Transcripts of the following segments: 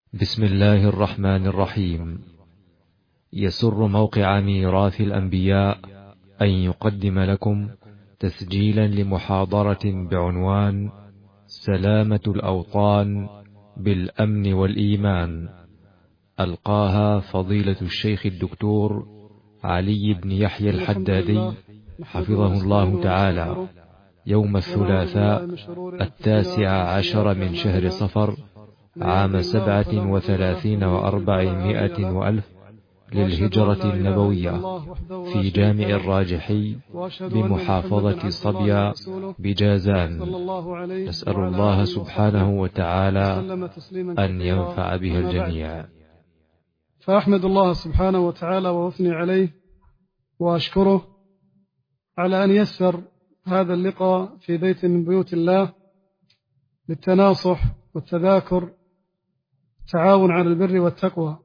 بسم الله الرحمن الرحيم. يسر موقع ميراث الأنبياء أن يقدم لكم تسجيلا لمحاضرة بعنوان سلامة الأوطان بالأمن والإيمان، ألقاها فضيلة الشيخ الدكتور علي بن يحيى الحدادي حفظه الله تعالى يوم الثلاثاء 19 من شهر صفر عام 37 و400 وألف للهجرة النبوية في جامع الراجحي بمحافظة صبيا بجازان. نسأل الله سبحانه وتعالى أن ينفع بها الجميع. فأحمد الله سبحانه وتعالى وأثني عليه وأشكره على أن يسر هذا اللقاء في بيت من بيوت الله للتناصح والتذاكر، التعاون على البر والتقوى،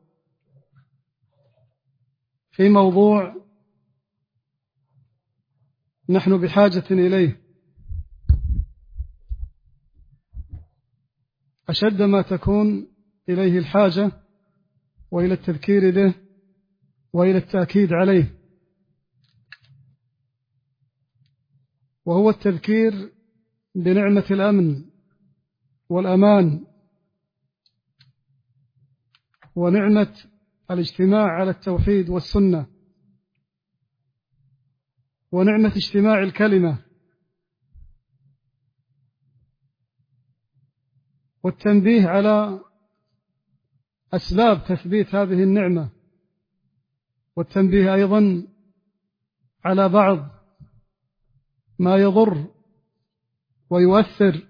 في موضوع نحن بحاجة إليه أشد ما تكون إليه الحاجة، وإلى التذكير به وإلى التأكيد عليه، وهو التذكير بنعمة الأمن والأمان ونعمة الاجتماع على التوحيد والسنة ونعمة اجتماع الكلمة، والتنبيه على أسباب تثبيت هذه النعمة، والتنبيه أيضا على بعض ما يضر ويؤثر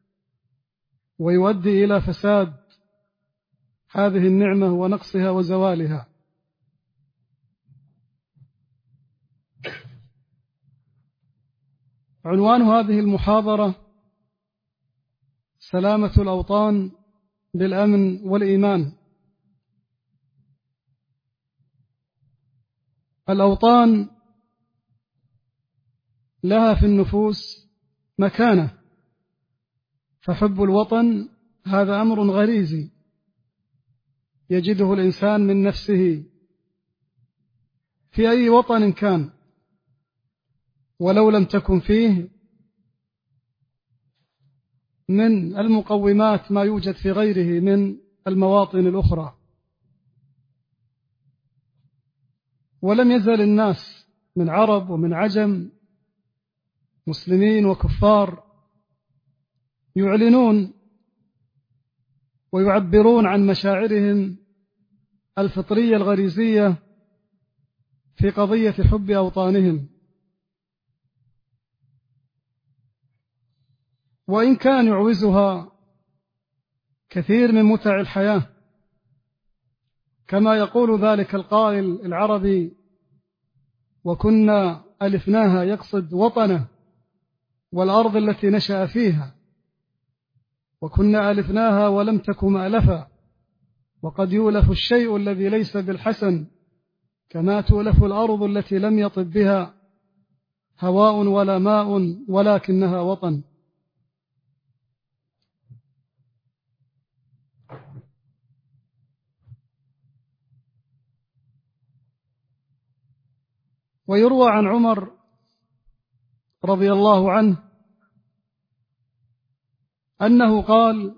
ويؤدي إلى فساد هذه النعمة ونقصها وزوالها. عنوان هذه المحاضرة سلامة الأوطان بالأمن والإيمان. الأوطان لها في النفوس مكانة، فحب الوطن هذا أمر غريزي يجده الإنسان من نفسه في أي وطن كان، ولو لم تكن فيه من المقومات ما يوجد في غيره من المواطن الأخرى. ولم يزل الناس من عرب ومن عجم، مسلمين وكفار، يعلنون ويعبرون عن مشاعرهم الفطرية الغريزية في قضية حب أوطانهم، وإن كان يعوزها كثير من متع الحياة، كما يقول ذلك القائل العربي: وكنا ألفناها، يقصد وطنه والأرض التي نشأ فيها، وكنا ألفناها ولم تك مألفا، وقد يؤلف الشيء الذي ليس بالحسن كما تؤلف الأرض التي لم يطب بها هواء ولا ماء ولكنها وطن. ويروى عن عمر رضي الله عنه أنه قال: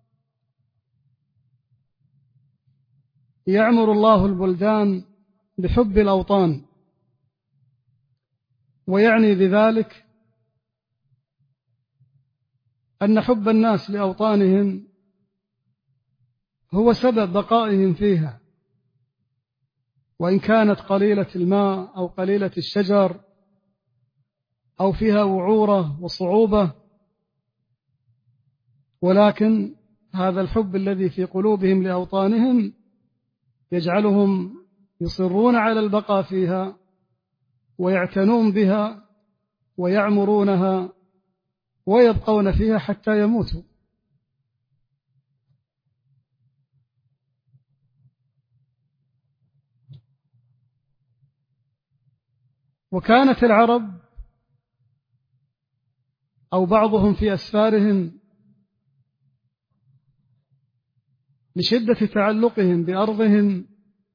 يعمر الله البلدان بحب الأوطان، ويعني بذلك أن حب الناس لأوطانهم هو سبب بقائهم فيها، وإن كانت قليلة الماء أو قليلة الشجر أو فيها وعورة وصعوبة، ولكن هذا الحب الذي في قلوبهم لأوطانهم يجعلهم يصرون على البقاء فيها ويعتنون بها ويعمرونها ويبقون فيها حتى يموتوا. وكانت العرب أو بعضهم في أسفارهم لشدة تعلقهم بأرضهم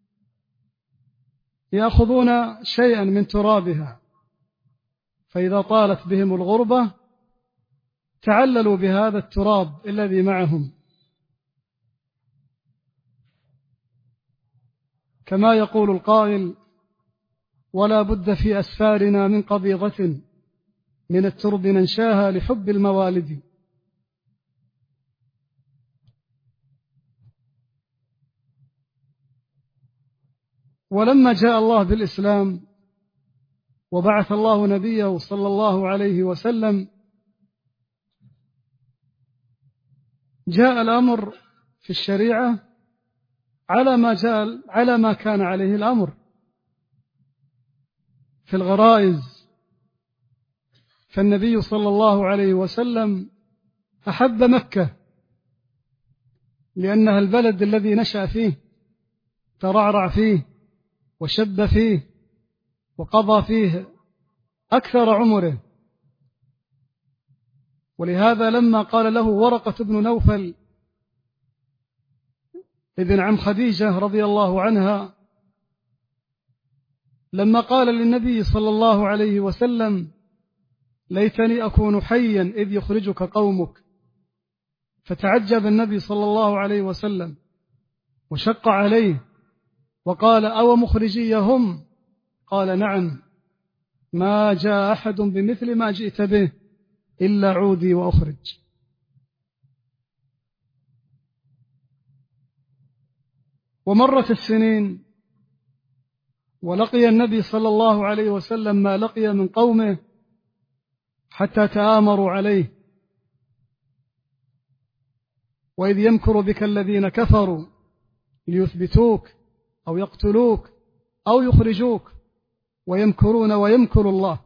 يأخذون شيئا من ترابها، فإذا طالت بهم الغربة تعللوا بهذا التراب الذي معهم، كما يقول القائل: ولا بد في أسفارنا من قبيضة من الترب ننشاها لحب الموالد. ولما جاء الله بالإسلام وبعث الله نبيه صلى الله عليه وسلم، جاء الأمر في الشريعة على ما كان عليه الأمر في الغرائز. فالنبي صلى الله عليه وسلم أحب مكة لأنها البلد الذي نشأ فيه، ترعرع فيه وشب فيه وقضى فيه أكثر عمره. ولهذا لما قال له ورقة بن نوفل ابن عم خديجة رضي الله عنها، لما قال للنبي صلى الله عليه وسلم: ليتني أكون حيا إذ يخرجك قومك، فتعجب النبي صلى الله عليه وسلم وشق عليه وقال: أو مخرجيهم؟ قال: نعم، ما جاء أحد بمثل ما جئت به إلا عودي وأخرج. ومرت السنين ولقي النبي صلى الله عليه وسلم ما لقي من قومه حتى تآمروا عليه: وإذ يمكر بك الذين كفروا ليثبتوك أو يقتلوك أو يخرجوك ويمكرون ويمكر الله.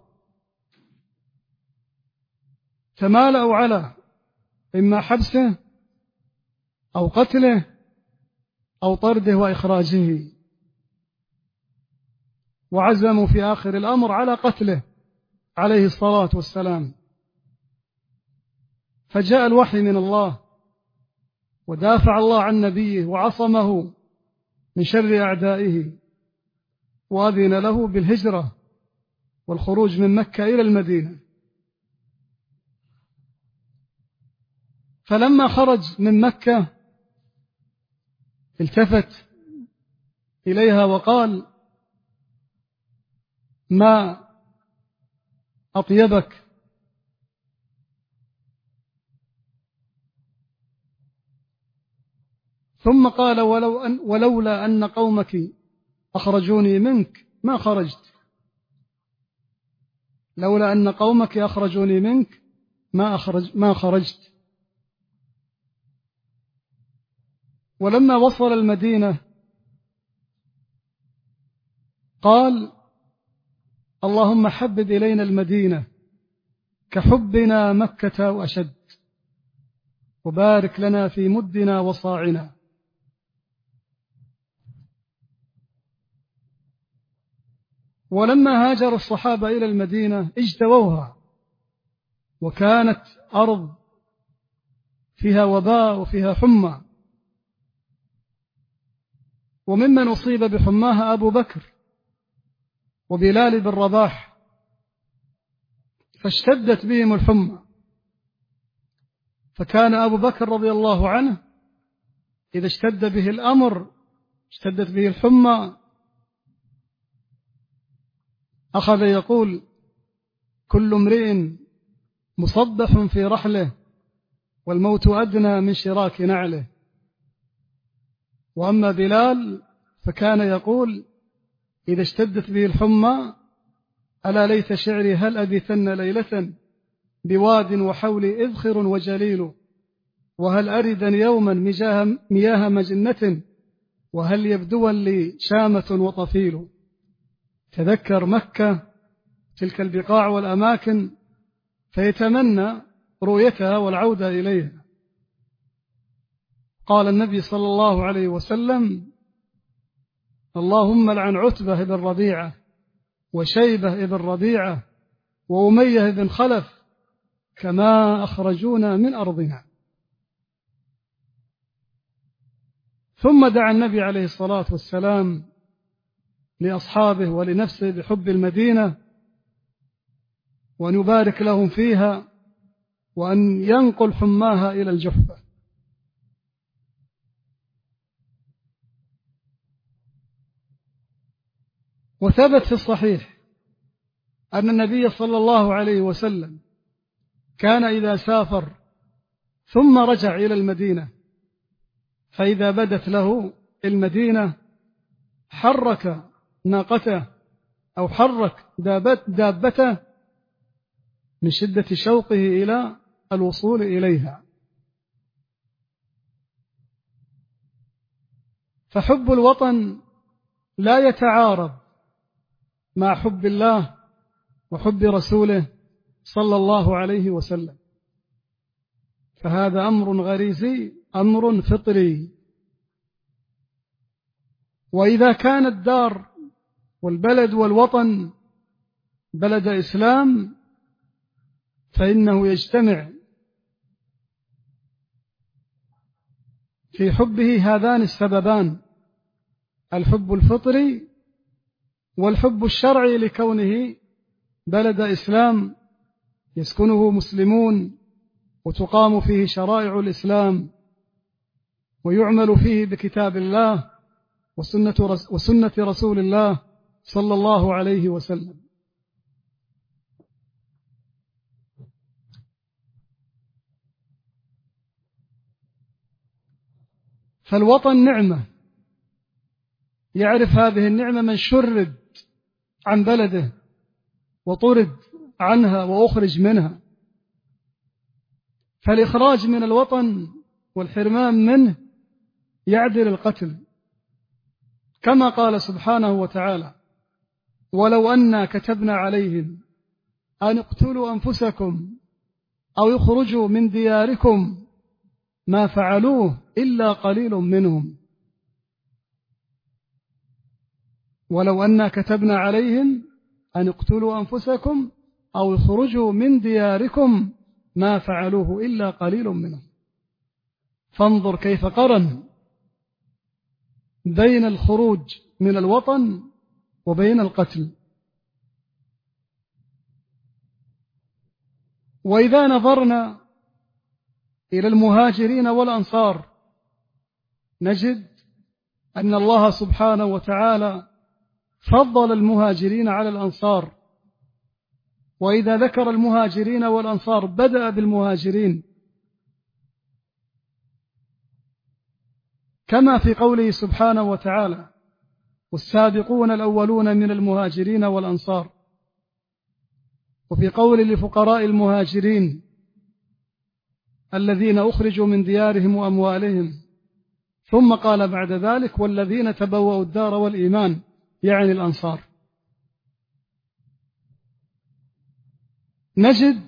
تمالأوا على إما حبسه أو قتله أو طرده وإخراجه، وعزموا في آخر الأمر على قتله عليه الصلاة والسلام. فجاء الوحي من الله ودافع الله عن نبيه وعصمه من شر أعدائه، وأذن له بالهجرة والخروج من مكة إلى المدينة. فلما خرج من مكة التفت إليها وقال: ما أطيبك، ثم قال: ولولا أن قومك أخرجوني منك ما خرجت، لولا أن قومك أخرجوني منك ما خرجت. ولما وصل المدينة قال: اللهم حبب إلينا المدينة كحبنا مكة وأشد، وبارك لنا في مدنا وصاعنا. ولما هاجر الصحابة إلى المدينة اجتووها، وكانت أرض فيها وباء وفيها حمى، وممن أصيب بحماها أبو بكر وبلال بن رباح، فاشتدت بهم الحمى. فكان أبو بكر رضي الله عنه إذا اشتد به الأمر، اشتدت به الحمى، أخذ يقول: كل امرئ مصبح في رحله والموت أدنى من شراك نعله. وأما بلال فكان يقول إذا اشتدت به الحمى: ألا ليت شعري هل أبيتن ليلة بواد وحولي إذخر وجليل، وهل أردا يوما مياه مجنة، وهل يبدوا لي شامة وطفيل. تذكر مكة تلك البقاع والأماكن فيتمنى رؤيتها والعودة إليها. قال النبي صلى الله عليه وسلم: اللهم لعن عتبة بن ربيعة وشيبة بن ربيعة وأمية بن خلف كما أخرجونا من أرضنا. ثم دعا النبي عليه الصلاة والسلام لأصحابه ولنفسه بحب المدينة، وأن يبارك لهم فيها، وأن ينقل حماها إلى الجحفة. وثبت في الصحيح أن النبي صلى الله عليه وسلم كان إذا سافر ثم رجع إلى المدينة فإذا بدت له المدينة حرك ناقته أو حرك دابته من شدة شوقه إلى الوصول إليها. فحب الوطن لا يتعارض مع حب الله وحب رسوله صلى الله عليه وسلم، فهذا أمر غريزي، أمر فطري. وإذا كان الدار والبلد والوطن بلد إسلام فإنه يجتمع في حبه هذان السببان: الحب الفطري والحب الشرعي، لكونه بلد إسلام يسكنه مسلمون وتقام فيه شرائع الإسلام ويعمل فيه بكتاب الله وسنة رسول الله صلى الله عليه وسلم. فالوطن نعمة، يعرف هذه النعمة من شرد عن بلده وطرد عنها وأخرج منها، فالإخراج من الوطن والحرمان منه يعدل القتل، كما قال سبحانه وتعالى: ولو أنا كتبنا عليهم أن اقتلوا أنفسكم أو يخرجوا من دياركم ما فعلوه إلا قليل منهم. ولو أنا كتبنا عليهم أن اقتلوا أنفسكم أو يخرجوا من دياركم ما فعلوه إلا قليل منهم. فانظر كيف قرن بين الخروج من الوطن وبين القتل. وإذا نظرنا إلى المهاجرين والأنصار نجد أن الله سبحانه وتعالى فضل المهاجرين على الأنصار. وإذا ذكر المهاجرين والأنصار بدأ بالمهاجرين، كما في قوله سبحانه وتعالى: والسابقون الأولون من المهاجرين والأنصار. وفي قول لفقراء المهاجرين الذين أخرجوا من ديارهم وأموالهم، ثم قال بعد ذلك: والذين تبوأوا الدار والإيمان، يعني الأنصار. نجد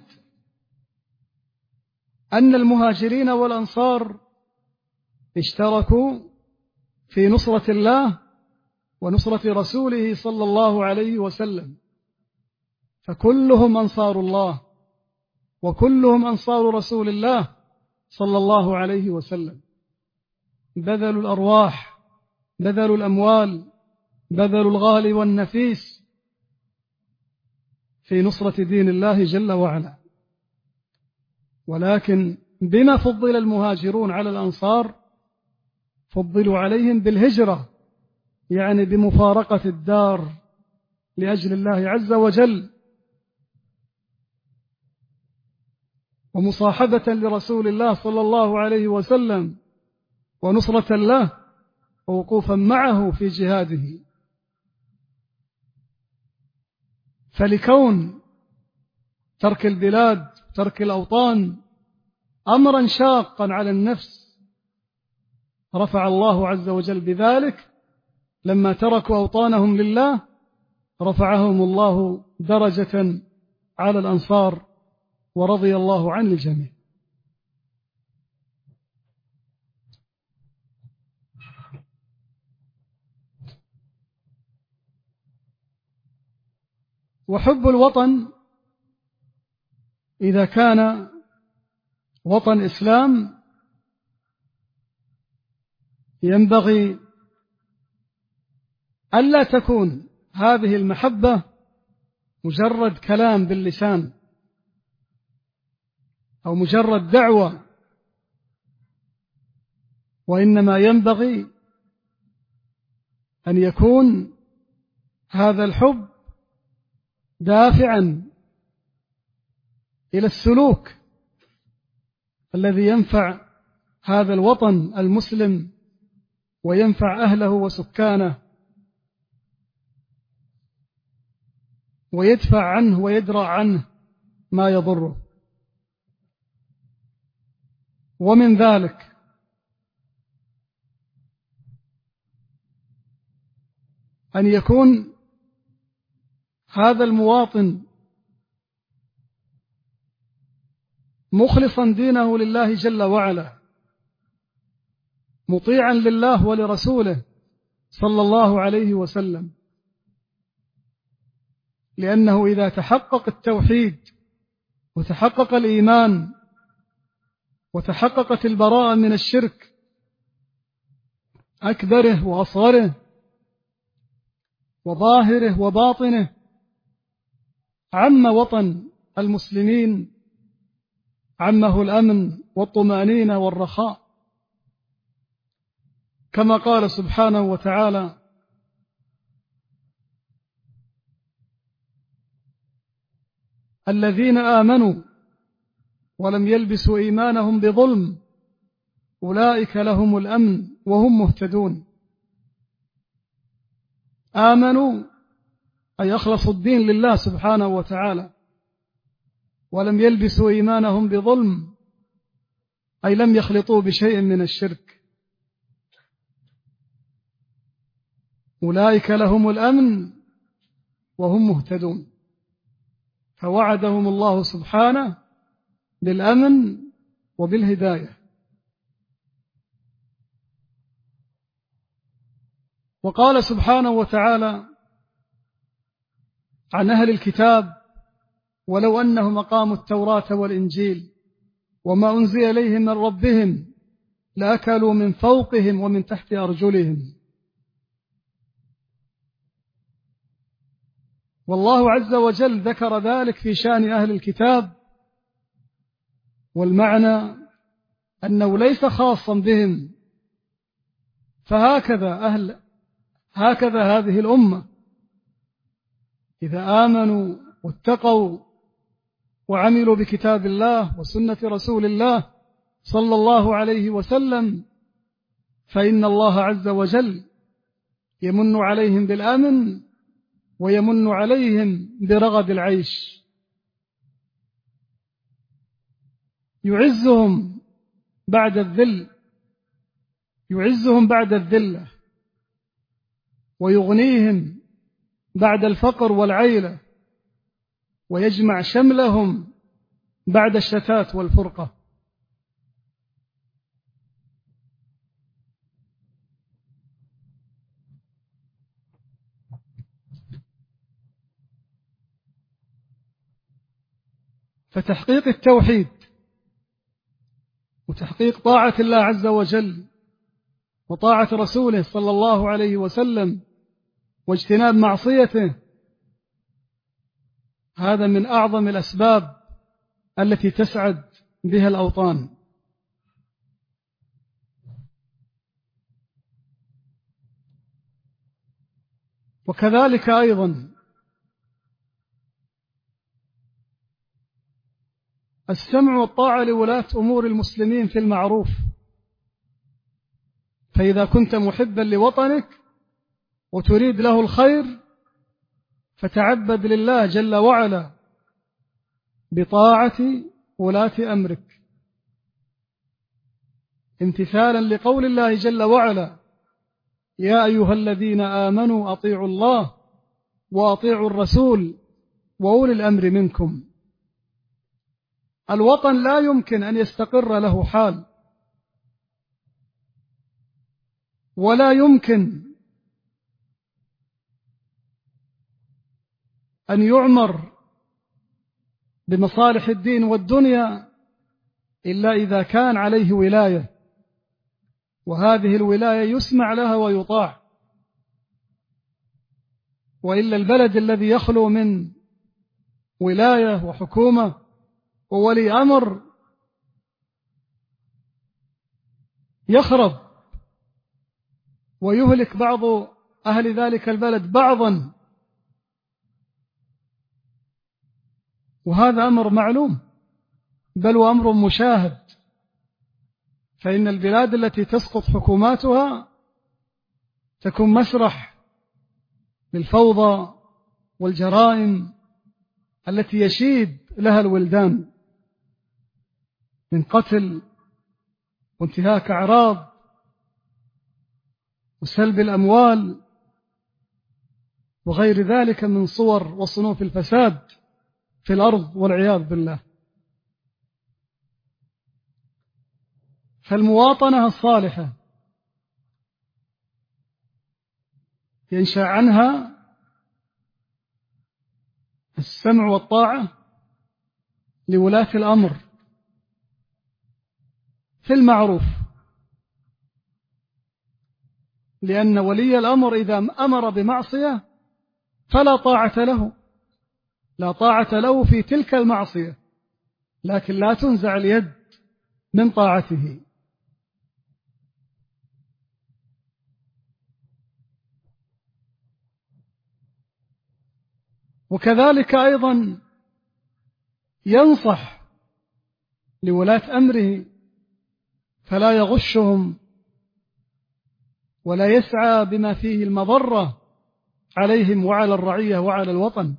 أن المهاجرين والأنصار اشتركوا في نصرة الله ونصرة رسوله صلى الله عليه وسلم، فكلهم أنصار الله وكلهم أنصار رسول الله صلى الله عليه وسلم، بذلوا الأرواح، بذلوا الأموال، بذلوا الغالي والنفيس في نصرة دين الله جل وعلا. ولكن بما فضل المهاجرون على الأنصار؟ فضلوا عليهم بالهجرة، يعني بمفارقة الدار لأجل الله عز وجل، ومصاحبة لرسول الله صلى الله عليه وسلم، ونصرة له، ووقوفا معه في جهاده. فلكون ترك البلاد، ترك الأوطان أمرا شاقا على النفس، رفع الله عز وجل بذلك لما تركوا أوطانهم لله، رفعهم الله درجة على الأنصار، ورضي الله عن الجميع. وحب الوطن إذا كان وطن إسلام ينبغي ألا تكون هذه المحبة مجرد كلام باللسان أو مجرد دعوة، وإنما ينبغي أن يكون هذا الحب دافعا إلى السلوك الذي ينفع هذا الوطن المسلم وينفع أهله وسكانه، ويدفع عنه ويدرع عنه ما يضره. ومن ذلك أن يكون هذا المواطن مخلصا دينه لله جل وعلا، مطيعا لله ولرسوله صلى الله عليه وسلم، لأنه إذا تحقق التوحيد وتحقق الإيمان وتحققت البراءة من الشرك أكبره وأصغره وظاهره وباطنه، عم وطن المسلمين، عمه الأمن والطمأنينة والرخاء، كما قال سبحانه وتعالى: الذين آمنوا ولم يلبسوا إيمانهم بظلم أولئك لهم الأمن وهم مهتدون. آمنوا أي أخلصوا الدين لله سبحانه وتعالى، ولم يلبسوا إيمانهم بظلم أي لم يخلطوا بشيء من الشرك. أولئك لهم الأمن وهم مهتدون، فوعدهم الله سبحانه بالأمن وبالهداية. وقال سبحانه وتعالى عن أهل الكتاب: ولو أنهم أقاموا التوراة والإنجيل وما أنزل إليهم من ربهم لأكلوا من فوقهم ومن تحت أرجلهم. والله عز وجل ذكر ذلك في شأن أهل الكتاب، والمعنى أنه ليس خاصا بهم، هكذا هذه الأمة إذا آمنوا واتقوا وعملوا بكتاب الله وسنة رسول الله صلى الله عليه وسلم، فإن الله عز وجل يمن عليهم بالأمن ويمن عليهم برغد العيش، يعزهم بعد الذلة، ويغنيهم بعد الفقر والعيلة، ويجمع شملهم بعد الشتات والفرقة. فتحقيق التوحيد وتحقيق طاعة الله عز وجل وطاعة رسوله صلى الله عليه وسلم واجتناب معصيته، هذا من أعظم الأسباب التي تسعد بها الأوطان. وكذلك أيضا السمع والطاعة لولاة أمور المسلمين في المعروف. فإذا كنت محبا لوطنك وتريد له الخير فتعبد لله جل وعلا بطاعة ولاة أمرك، امتثالا لقول الله جل وعلا: يا أيها الذين آمنوا أطيعوا الله وأطيعوا الرسول وأولي الأمر منكم. الوطن لا يمكن أن يستقر له حال، ولا يمكن أن يعمر بمصالح الدين والدنيا إلا إذا كان عليه ولاية، وهذه الولاية يسمع لها ويطاع. وإلا البلد الذي يخلو من ولاية وحكومة وولي أمر يخرب ويهلك بعض أهل ذلك البلد بعضا، وهذا أمر معلوم بل وأمر مشاهد. فإن البلاد التي تسقط حكوماتها تكون مسرح للفوضى والجرائم التي يشيد لها الولدان من قتل وانتهاك أعراض وسلب الأموال وغير ذلك من صور وصنوف الفساد في الأرض والعياذ بالله. فالمواطنة الصالحة ينشأ عنها السمع والطاعة لولاة الأمر في المعروف، لأن ولي الأمر إذا أمر بمعصية فلا طاعة له، لا طاعة له في تلك المعصية، لكن لا تنزع اليد من طاعته. وكذلك أيضا ينصح لولاة أمره فلا يغشهم ولا يسعى بما فيه المضرة عليهم وعلى الرعية وعلى الوطن.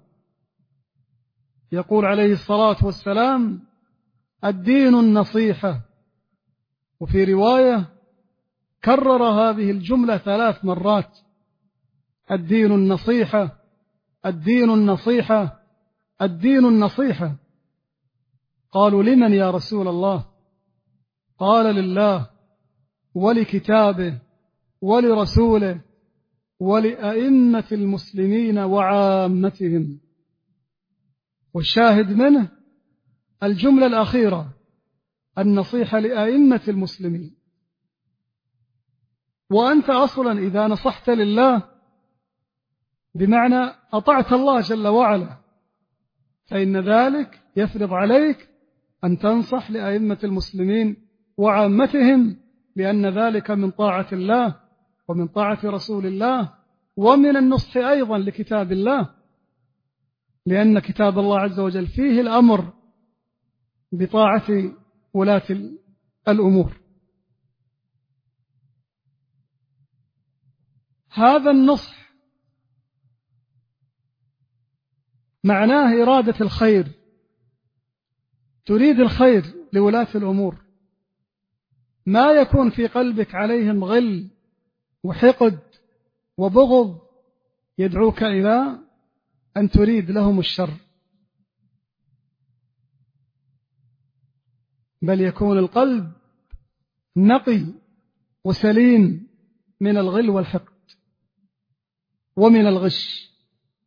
يقول عليه الصلاة والسلام: الدين النصيحة. وفي رواية كرر هذه الجملة 3 مرات: الدين النصيحة، الدين النصيحة، الدين النصيحة. قالوا: لمن يا رسول الله؟ قال: لله ولكتابه ولرسوله ولأئمة المسلمين وعامتهم. والشاهد منه الجملة الأخيرة: النصيحة لأئمة المسلمين. وأنت أصلا إذا نصحت لله بمعنى أطعت الله جل وعلا، فإن ذلك يفرض عليك أن تنصح لأئمة المسلمين وعامتهم، لأن ذلك من طاعة الله ومن طاعة رسول الله ومن النصح أيضا لكتاب الله، لأن كتاب الله عز وجل فيه الأمر بطاعة ولاة الأمور. هذا النصح معناه إرادة الخير، تريد الخير لولاة الأمور، ما يكون في قلبك عليهم غل وحقد وبغض يدعوك إلى أن تريد لهم الشر، بل يكون القلب نقي وسليم من الغل والحقد ومن الغش.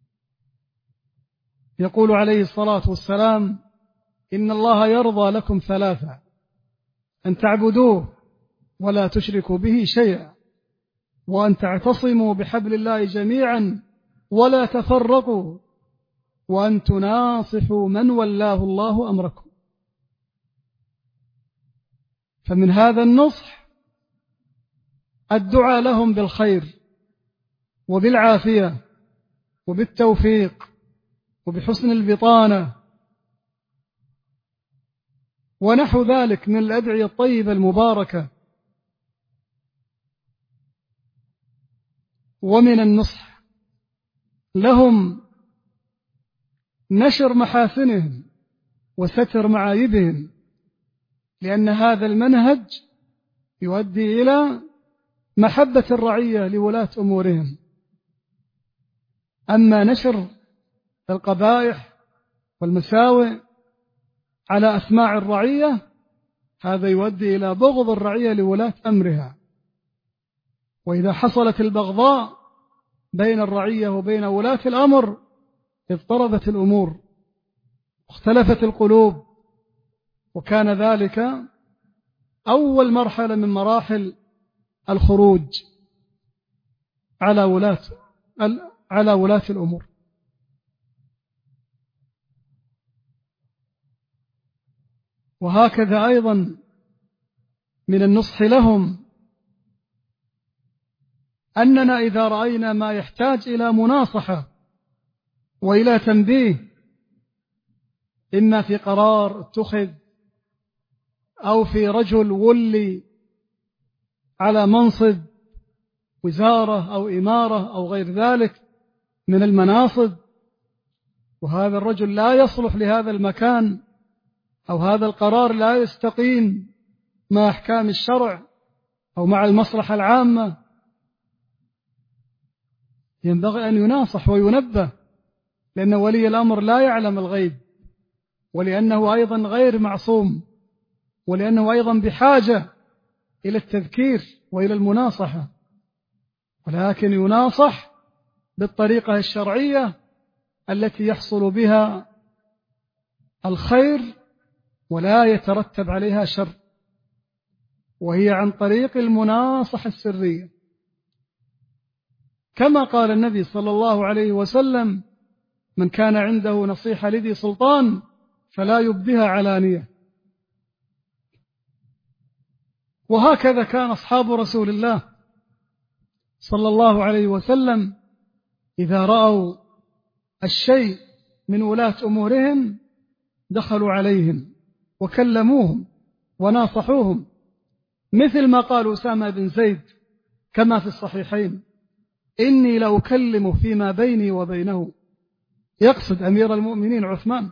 يقول عليه الصلاة والسلام: إن الله يرضى لكم 3: أن تعبدوه ولا تشركوا به شيئا، وأن تعتصموا بحبل الله جميعا ولا تفرقوا، وأن تناصحوا من ولاه الله أمركم. فمن هذا النصح الدعاء لهم بالخير وبالعافية وبالتوفيق وبحسن البطانة ونحو ذلك من الأدعية الطيبة المباركة. ومن النصح لهم نشر محاسنهم وستر معايبهم، لأن هذا المنهج يؤدي إلى محبة الرعية لولاة أمورهم. أما نشر القبائح والمساوئ على أسماع الرعية هذا يؤدي إلى بغض الرعية لولاة أمرها. وإذا حصلت البغضاء بين الرعية وبين ولاة الأمر اضطربت الأمور واختلفت القلوب، وكان ذلك أول مرحلة من مراحل الخروج على ولاة الأمور. وهكذا أيضا من النصح لهم أننا إذا رأينا ما يحتاج إلى مناصحة وإلى تنبيه، إما في قرار اتخذ أو في رجل ولي على منصب وزارة أو إمارة أو غير ذلك من المناصب، وهذا الرجل لا يصلح لهذا المكان أو هذا القرار لا يستقيم مع أحكام الشرع أو مع المصلحة العامة، ينبغي أن يناصح وينبه، لأن ولي الأمر لا يعلم الغيب، ولأنه أيضا غير معصوم، ولأنه أيضا بحاجة إلى التذكير وإلى المناصحة، ولكن يناصح بالطريقة الشرعية التي يحصل بها الخير ولا يترتب عليها شر، وهي عن طريق المناصحة السرية، كما قال النبي صلى الله عليه وسلم: من كان عنده نصيحة لذي سلطان فلا يبدها علانية. وهكذا كان أصحاب رسول الله صلى الله عليه وسلم إذا رأوا الشيء من ولاة أمورهم دخلوا عليهم وكلموهم وناصحوهم، مثل ما قال أسامة بن زيد كما في الصحيحين: إني لأكلم فيما بيني وبينه، يقصد أمير المؤمنين عثمان.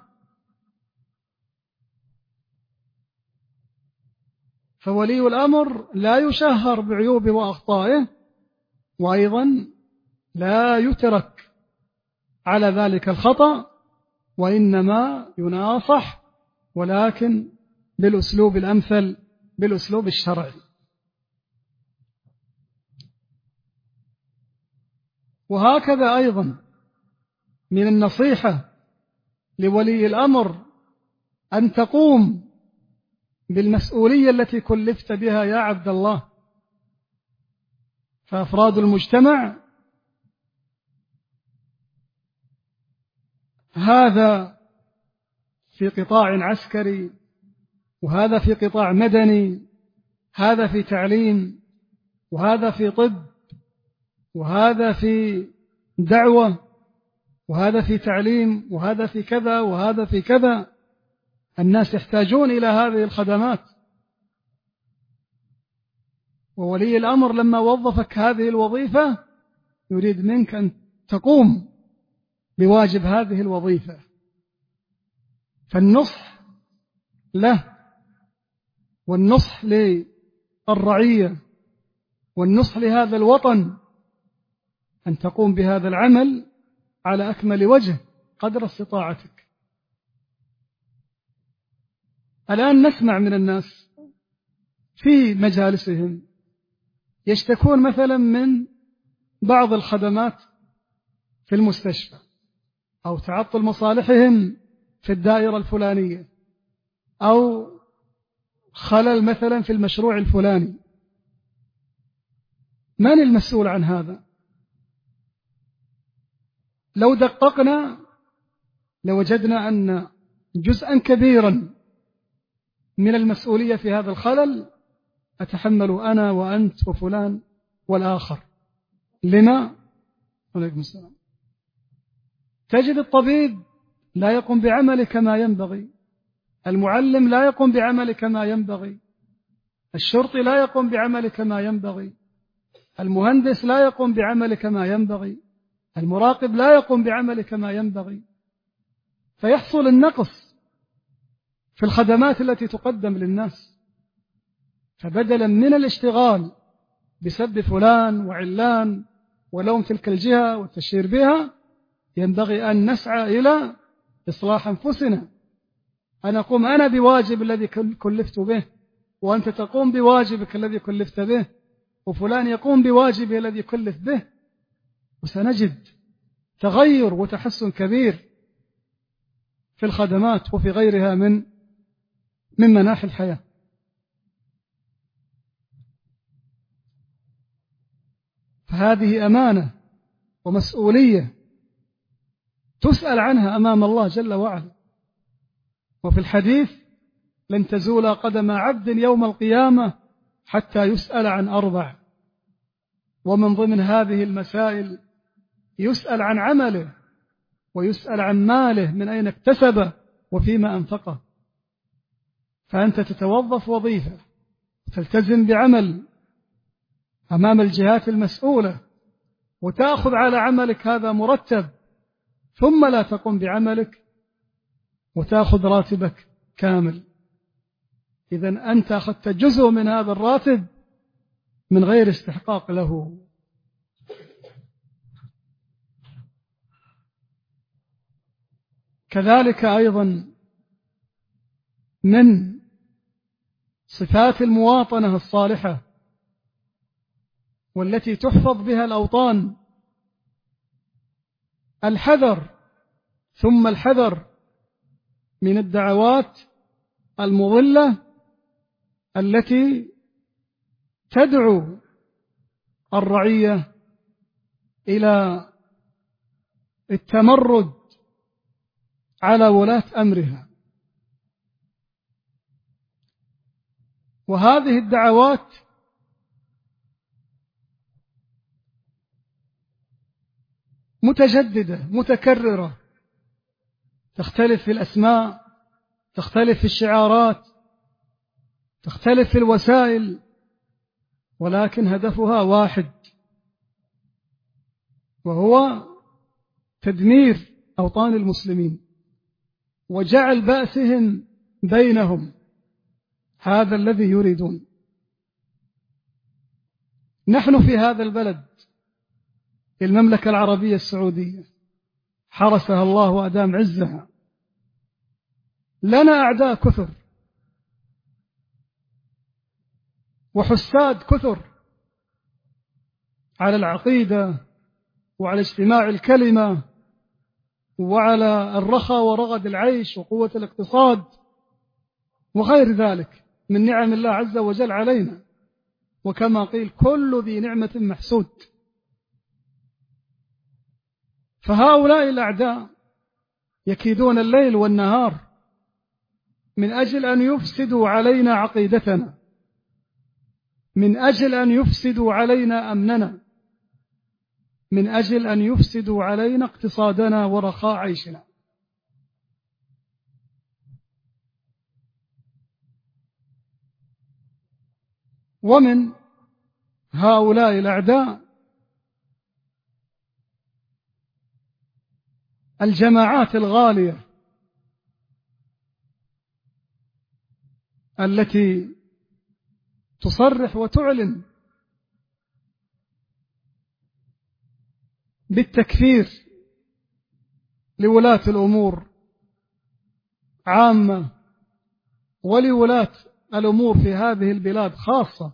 فولي الأمر لا يشهر بعيوبه وأخطائه، وأيضا لا يترك على ذلك الخطأ، وإنما يناصح، ولكن بالأسلوب الأمثل، بالأسلوب الشرعي. وهكذا أيضا من النصيحة لولي الأمر أن تقوم بالمسؤولية التي كلفت بها يا عبد الله. فأفراد المجتمع هذا في قطاع عسكري، وهذا في قطاع مدني، هذا في تعليم، وهذا في طب، وهذا في دعوة، وهذا في تعليم، وهذا في كذا، وهذا في كذا. الناس يحتاجون إلى هذه الخدمات، وولي الأمر لما وظفك هذه الوظيفة يريد منك أن تقوم بواجب هذه الوظيفة. فالنصح له، والنصح للرعية، والنصح لهذا الوطن، أن تقوم بهذا العمل على أكمل وجه قدر استطاعتك. الآن نسمع من الناس في مجالسهم يشتكون مثلا من بعض الخدمات في المستشفى، أو تعطل مصالحهم في الدائرة الفلانية، أو خلل مثلا في المشروع الفلاني. من المسؤول عن هذا؟ لو دققنا لوجدنا أن جزءا كبيرا من المسؤولية في هذا الخلل أتحمل أنا وأنت وفلان والآخر. لما؟ عليكم السلام. تجد الطبيب لا يقوم بعمله كما ينبغي، المعلم لا يقوم بعمله كما ينبغي، الشرطي لا يقوم بعمله كما ينبغي، المهندس لا يقوم بعمله كما ينبغي، المراقب لا يقوم بعمله كما ينبغي، فيحصل النقص في الخدمات التي تقدم للناس. فبدلا من الاشتغال بسب فلان وعلان ولوم تلك الجهة والتشهير بها، ينبغي أن نسعى إلى إصلاح أنفسنا، أن أقوم أنا بواجب الذي كلفت به، وأنت تقوم بواجبك الذي كلفت به، وفلان يقوم بواجبه الذي كلف به، وسنجد تغير وتحسن كبير في الخدمات وفي غيرها من مناحي الحياة. فهذه أمانة ومسؤولية تسأل عنها أمام الله جل وعلا. وفي الحديث: لن تزول قدم عبد يوم القيامة حتى يسأل عن 4، ومن ضمن هذه المسائل يسأل عن عمله، ويسأل عن ماله من أين اكتسبه وفيما أنفقه. فأنت تتوظف وظيفة، تلتزم بعمل أمام الجهات المسؤولة، وتأخذ على عملك هذا مرتب، ثم لا تقوم بعملك وتأخذ راتبك كامل. إذن أنت أخذت جزء من هذا الراتب من غير استحقاق له. كذلك أيضا من صفات المواطنة الصالحة والتي تحفظ بها الأوطان الحذر ثم الحذر من الدعوات المضلة التي تدعو الرعية إلى التمرد على ولاة أمرها. وهذه الدعوات متجددة متكررة، تختلف في الأسماء، تختلف في الشعارات، تختلف في الوسائل، ولكن هدفها واحد، وهو تدمير أوطان المسلمين وجعل بأسهم بينهم. هذا الذي يريدون. نحن في هذا البلد المملكة العربية السعودية حرسها الله وأدام عزها، لنا أعداء كثر وحساد كثر على العقيدة وعلى اجتماع الكلمة وعلى الرخاء ورغد العيش وقوة الاقتصاد وغير ذلك من نعم الله عز وجل علينا. وكما قيل: كل ذي نعمة محسود. فهؤلاء الأعداء يكيدون الليل والنهار من أجل أن يفسدوا علينا عقيدتنا، من أجل أن يفسدوا علينا أمننا، من أجل أن يفسدوا علينا اقتصادنا ورخاء عيشنا. ومن هؤلاء الأعداء الجماعات الغالية التي تصرح وتعلن بالتكفير لولاة الأمور عامة ولولاة الأمور في هذه البلاد خاصة.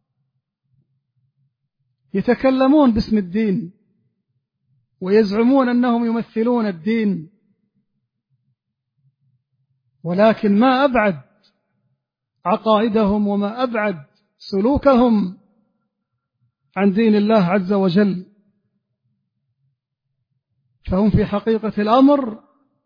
يتكلمون باسم الدين ويزعمون أنهم يمثلون الدين، ولكن ما أبعد عقائدهم وما أبعد سلوكهم عن دين الله عز وجل. فهم في حقيقة الأمر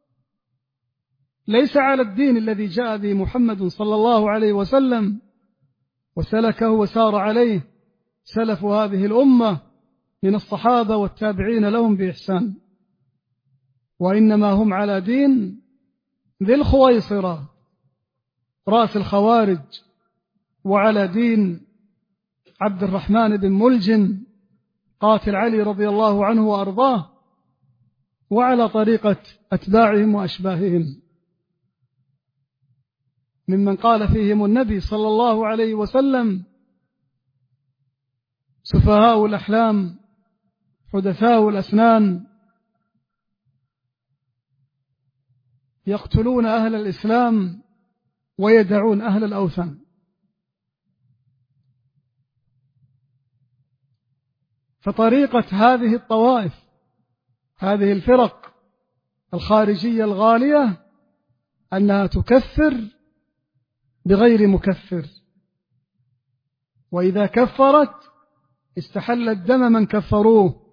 ليس على الدين الذي جاء به محمد صلى الله عليه وسلم وسلكه وسار عليه سلف هذه الأمة من الصحابة والتابعين لهم بإحسان، وإنما هم على دين ذي الخويصرة رأس الخوارج، وعلى دين عبد الرحمن بن ملجم قاتل علي رضي الله عنه وأرضاه، وعلى طريقة أتباعهم وأشباههم ممن قال فيهم النبي صلى الله عليه وسلم: سفهاء الأحلام حدثاء الأسنان يقتلون أهل الإسلام ويدعون أهل الأوثان. فطريقة هذه الطوائف، هذه الفرق الخارجية الغالية، أنها تكفر بغير مكفر، وإذا كفرت استحلت دم من كفروه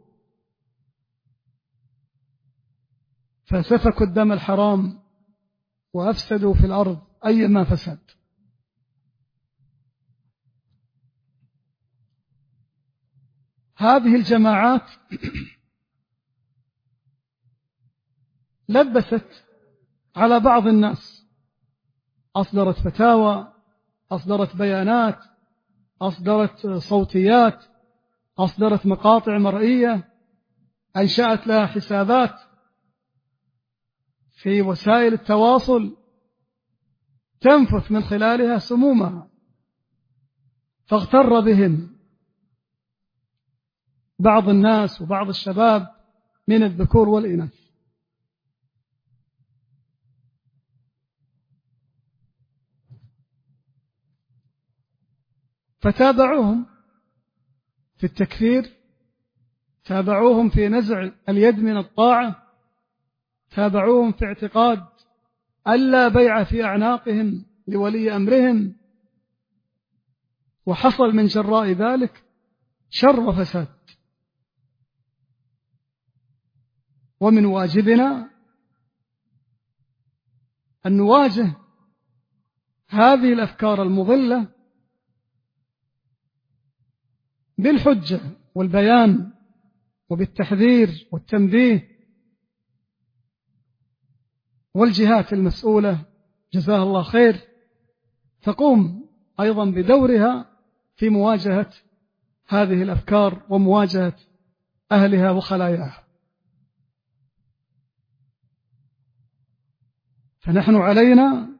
فسفكوا الدم الحرام وأفسدوا في الأرض أيما فساد. هذه الجماعات لبست على بعض الناس، أصدرت فتاوى، أصدرت بيانات، أصدرت صوتيات، أصدرت مقاطع مرئية، أنشأت لها حسابات في وسائل التواصل تنفث من خلالها سمومها، فاغتر بهم بعض الناس وبعض الشباب من الذكور والإناث، فتابعوهم في التكفير، تابعوهم في نزع اليد من الطاعة، تابعوهم في اعتقاد ألا بيع في أعناقهم لولي أمرهم، وحصل من جراء ذلك شر وفساد. ومن واجبنا أن نواجه هذه الأفكار المضلة بالحجة والبيان وبالتحذير والتنبيه، والجهات المسؤولة جزاها الله خير تقوم أيضا بدورها في مواجهة هذه الأفكار ومواجهة أهلها وخلاياها. فنحن علينا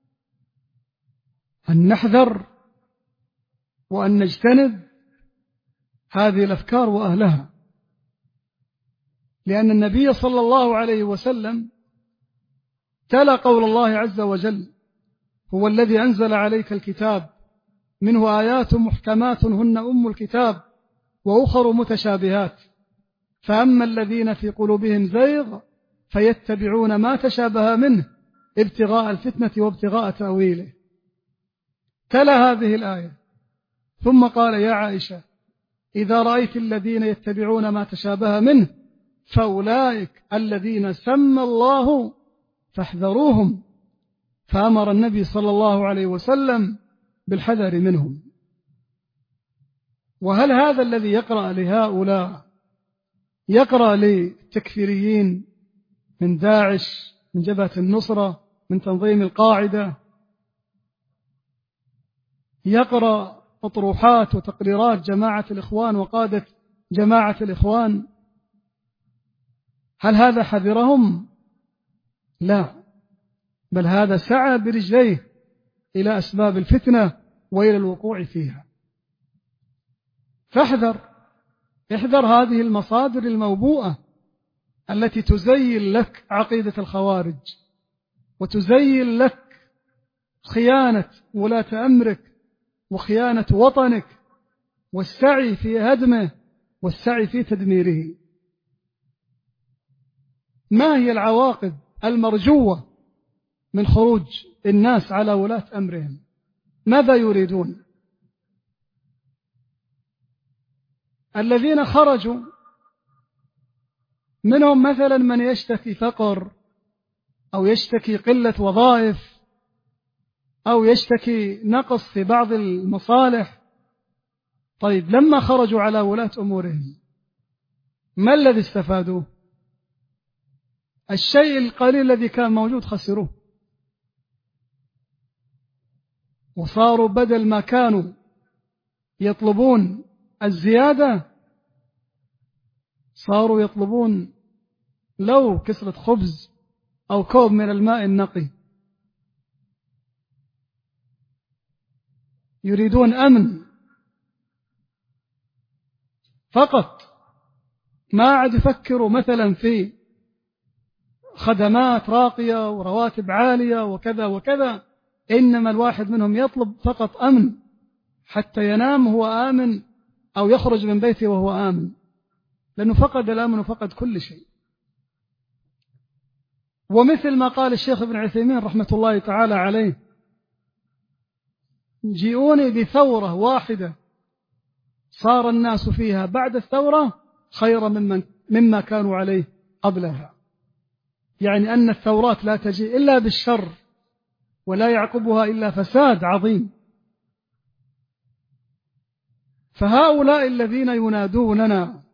أن نحذر وأن نجتنب هذه الأفكار وأهلها، لأن النبي صلى الله عليه وسلم تلا قول الله عز وجل: هو الذي أنزل عليك الكتاب منه آيات محكمات هن أم الكتاب وأخر متشابهات فأما الذين في قلوبهم زيغ فيتبعون ما تشابه منه ابتغاء الفتنة وابتغاء تأويله. تلا هذه الآية ثم قال: يا عائشة إذا رأيت الذين يتبعون ما تشابه منه فأولئك الذين سمى الله فاحذروهم، فأمر النبي صلى الله عليه وسلم بالحذر منهم. وهل هذا الذي يقرأ لهؤلاء يقرأ للتكفيريين من داعش، من جبهة النصرة، من تنظيم القاعدة، يقرأ أطروحات وتقريرات جماعة الإخوان وقادة جماعة الإخوان؟ هل هذا حذرهم؟ لا، بل هذا سعى برجليه إلى أسباب الفتنة وإلى الوقوع فيها. احذر هذه المصادر الموبوءة التي تزين لك عقيدة الخوارج وتزين لك خيانة ولاة أمرك وخيانة وطنك والسعي في هدمه والسعي في تدميره. ما هي العواقب المرجوة من خروج الناس على ولاة أمرهم؟ ماذا يريدون؟ الذين خرجوا منهم مثلا من يشتكي فقر أو يشتكي قلة وظائف أو يشتكي نقص في بعض المصالح. طيب لما خرجوا على ولاة أمورهم ما الذي استفادوه؟ الشيء القليل الذي كان موجود خسروه، وصاروا بدل ما كانوا يطلبون الزيادة صاروا يطلبون لو كسرة خبز أو كوب من الماء النقي. يريدون أمن فقط، ما عاد يفكروا مثلا في خدمات راقية ورواتب عالية وكذا وكذا، إنما الواحد منهم يطلب فقط أمن حتى ينام وهو آمن أو يخرج من بيته وهو آمن، لأنه فقد الأمن وفقد كل شيء. ومثل ما قال الشيخ ابن عثيمين رحمة الله تعالى عليه: جيئوني بثورة واحدة صار الناس فيها بعد الثورة خيرا مما كانوا عليه قبلها. يعني أن الثورات لا تجي إلا بالشر ولا يعقبها إلا فساد عظيم. فهؤلاء الذين ينادوننا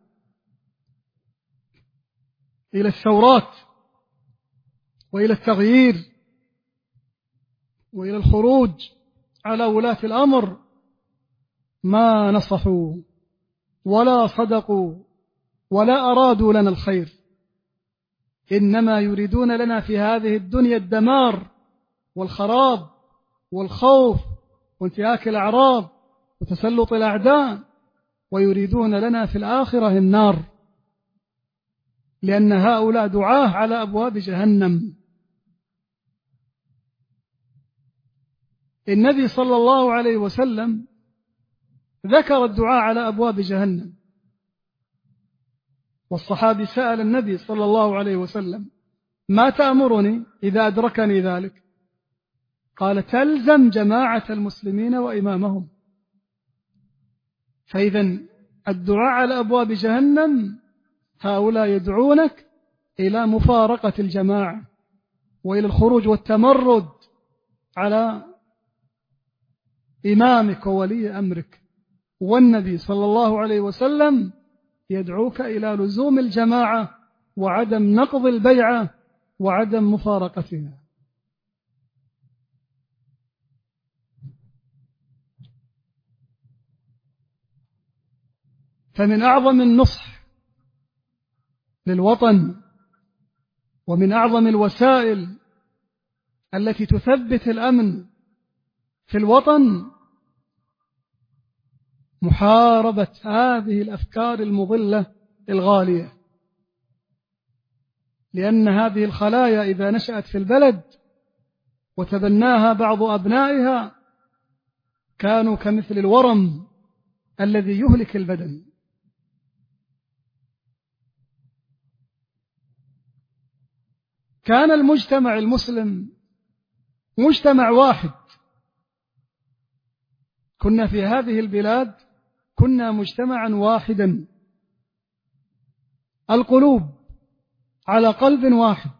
إلى الثورات وإلى التغيير وإلى الخروج على ولاة الأمر ما نصحوا ولا صدقوا ولا أرادوا لنا الخير، إنما يريدون لنا في هذه الدنيا الدمار والخراب والخوف وانتهاك الأعراض وتسلط الأعداء، ويريدون لنا في الآخرة النار، لأن هؤلاء دعاة على أبواب جهنم. النبي صلى الله عليه وسلم ذكر الدعاء على أبواب جهنم، والصحابي سأل النبي صلى الله عليه وسلم: ما تأمرني إذا أدركني ذلك؟ قال: تلزم جماعة المسلمين وإمامهم. فإذا الدعاء على أبواب جهنم هؤلاء يدعونك إلى مفارقة الجماعة وإلى الخروج والتمرد على إمامك وولي أمرك. والنبي صلى الله عليه وسلم يدعوك إلى لزوم الجماعة وعدم نقض البيعة وعدم مفارقتها. فمن أعظم النصح للوطن ومن أعظم الوسائل التي تثبت الأمن في الوطن محاربة هذه الأفكار المضلة الغالية، لأن هذه الخلايا إذا نشأت في البلد وتبناها بعض أبنائها كانوا كمثل الورم الذي يهلك البدن. كان المجتمع المسلم مجتمع واحد، كنا في هذه البلاد كنا مجتمعا واحدا، القلوب على قلب واحد،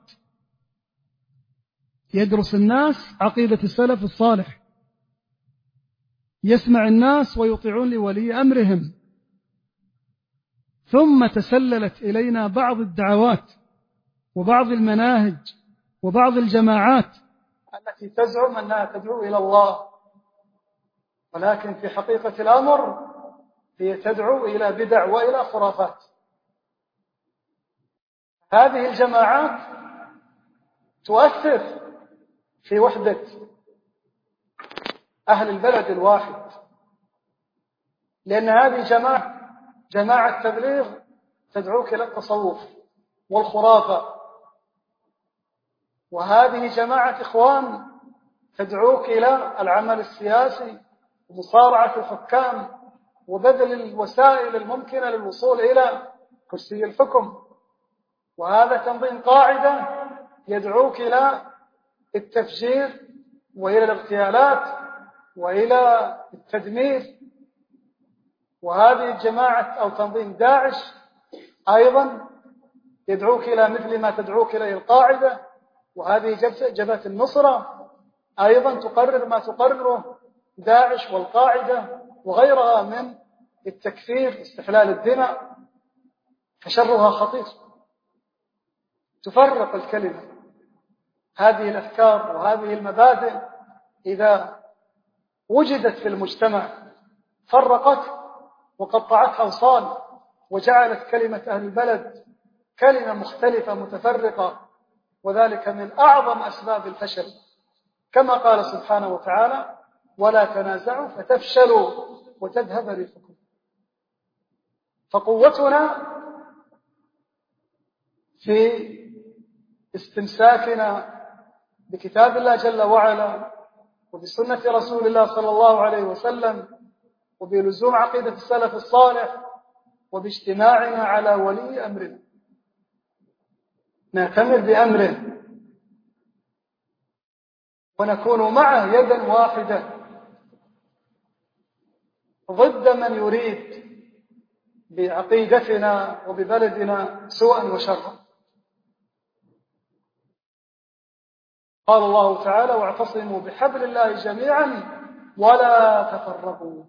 يدرس الناس عقيدة السلف الصالح، يسمع الناس ويطيعون لولي أمرهم. ثم تسللت إلينا بعض الدعوات وبعض المناهج وبعض الجماعات التي تزعم أنها تدعو إلى الله، ولكن في حقيقة الأمر هي تدعو إلى بدع وإلى خرافات. هذه الجماعات تؤثر في وحدة أهل البلد الواحد، لأن هذه جماعة تبليغ تدعوك إلى التصوف والخرافة، وهذه جماعة إخوان تدعوك إلى العمل السياسي ومصارعة الحكام وبذل الوسائل الممكنة للوصول إلى كرسي الحكم. وهذا تنظيم قاعدة يدعوك إلى التفجير وإلى الاغتيالات وإلى التدمير. وهذه الجماعة أو تنظيم داعش أيضا يدعوك إلى مثل ما تدعوك إليه القاعدة، وهذه جبهة النصرة أيضا تقرر ما تقرره داعش والقاعدة وغيرها من التكفير استحلال الدماء، فشرها خطير، تفرق الكلمة. هذه الأفكار وهذه المبادئ إذا وجدت في المجتمع فرقت وقطعت أوصال وجعلت كلمة أهل البلد كلمة مختلفة متفرقة، وذلك من أعظم أسباب الفشل، كما قال سبحانه وتعالى: ولا تنازعوا فتفشلوا وتذهب ريحكم. فقوتنا في استمساكنا بكتاب الله جل وعلا وبسنة رسول الله صلى الله عليه وسلم وبلزوم عقيدة السلف الصالح وباجتماعنا على ولي أمرنا، نأتمر بأمره ونكون معه يدا واحدة ضد من يريد بعقيدتنا وببلدنا سوءا وشرا. قال الله تعالى: واعتصموا بحبل الله جميعا ولا تفرقوا.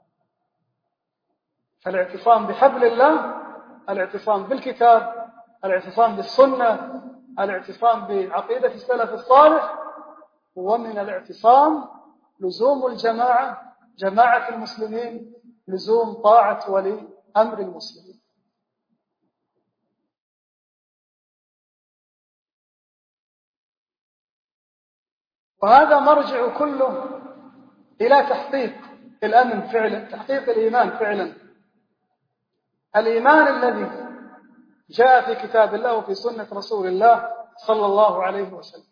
فالاعتصام بحبل الله، الاعتصام بالكتاب، الاعتصام بالسنة، الاعتصام بعقيدة السلف الصالح، ومن الاعتصام لزوم الجماعة، جماعة المسلمين، لزوم طاعة ولي أمر المسلمين. وهذا مرجع كله إلى تحقيق الأمن فعلا، تحقيق الإيمان فعلا، الإيمان الذي جاء في كتاب الله وفي سنة رسول الله صلى الله عليه وسلم.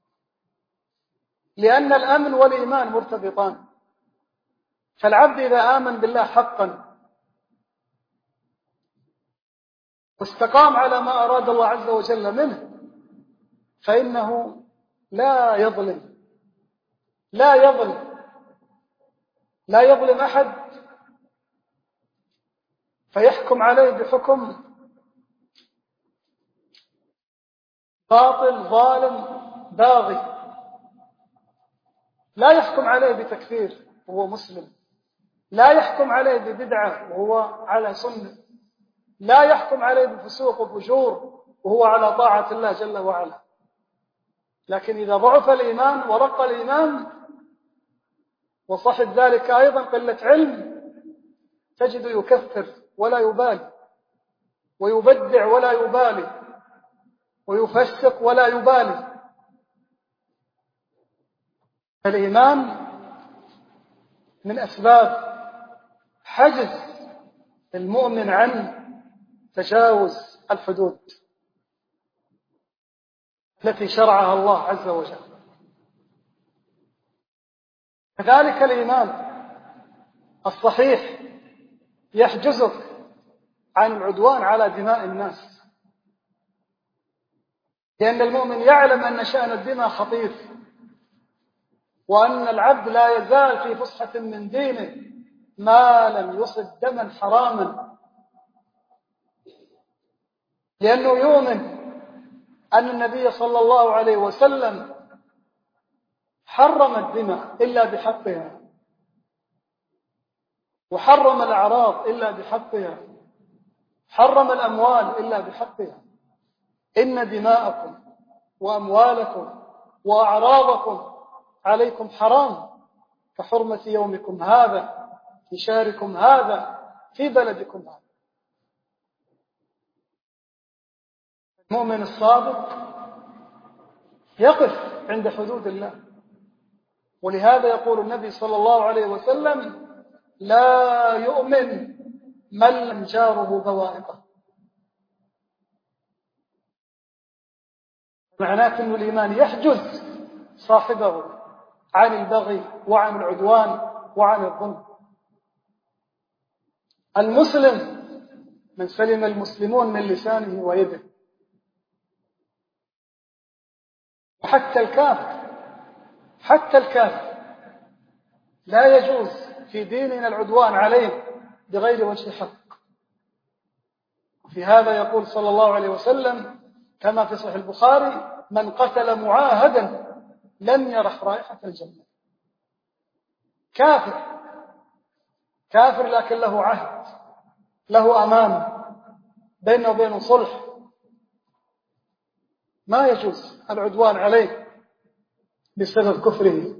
لأن الأمن والإيمان مرتبطان، فالعبد إذا آمن بالله حقا واستقام على ما أراد الله عز وجل منه، فإنه لا يظلم أحد فيحكم عليه بحكم باطل ظالم باغي. لا يحكم عليه بتكفير وهو مسلم، لا يحكم عليه ببدعة وهو على سنة، لا يحكم عليه بفسوق وفجور وهو على طاعة الله جل وعلا. لكن إذا ضعف الإيمان ورق الإيمان وصحب ذلك أيضا قلة علم، تجد يكفر ولا يبالي، ويبدع ولا يبالي، ويفسق ولا يبالي. الإيمان من أسباب حجز المؤمن عن تجاوز الحدود التي شرعها الله عز وجل. كذلك الإيمان الصحيح يحجزك عن العدوان على دماء الناس، لأن المؤمن يعلم أن شأن الدماء خطير، وأن العبد لا يزال في فسحة من دينه ما لم يصب دما حراما، لأنه يؤمن أن النبي صلى الله عليه وسلم حرم الدماء إلا بحقها، وحرم الأعراض إلا بحقها، حرم الأموال إلا بحقها. إن دماءكم وأموالكم وأعراضكم عليكم حرام كحرمة يومكم هذا في شهركم هذا في بلدكم هذا. المؤمن الصادق يقف عند حدود الله، ولهذا يقول النبي صلى الله عليه وسلم: لا يؤمن من لم جاره بوائقه. معناته أن الإيمان يحجز صاحبه عن البغي وعن العدوان وعن الظلم. المسلم من سلم المسلمون من لسانه ويده. وحتى الكافر لا يجوز في ديننا العدوان عليه بغير وجه حق. في هذا يقول صلى الله عليه وسلم كما في صحيح البخاري: من قتل معاهدا لم يرح رائحة الجنة. كافر لكن له عهد، له أمان، بينه وبينه صلح، ما يجوز العدوان عليه بسبب كفره.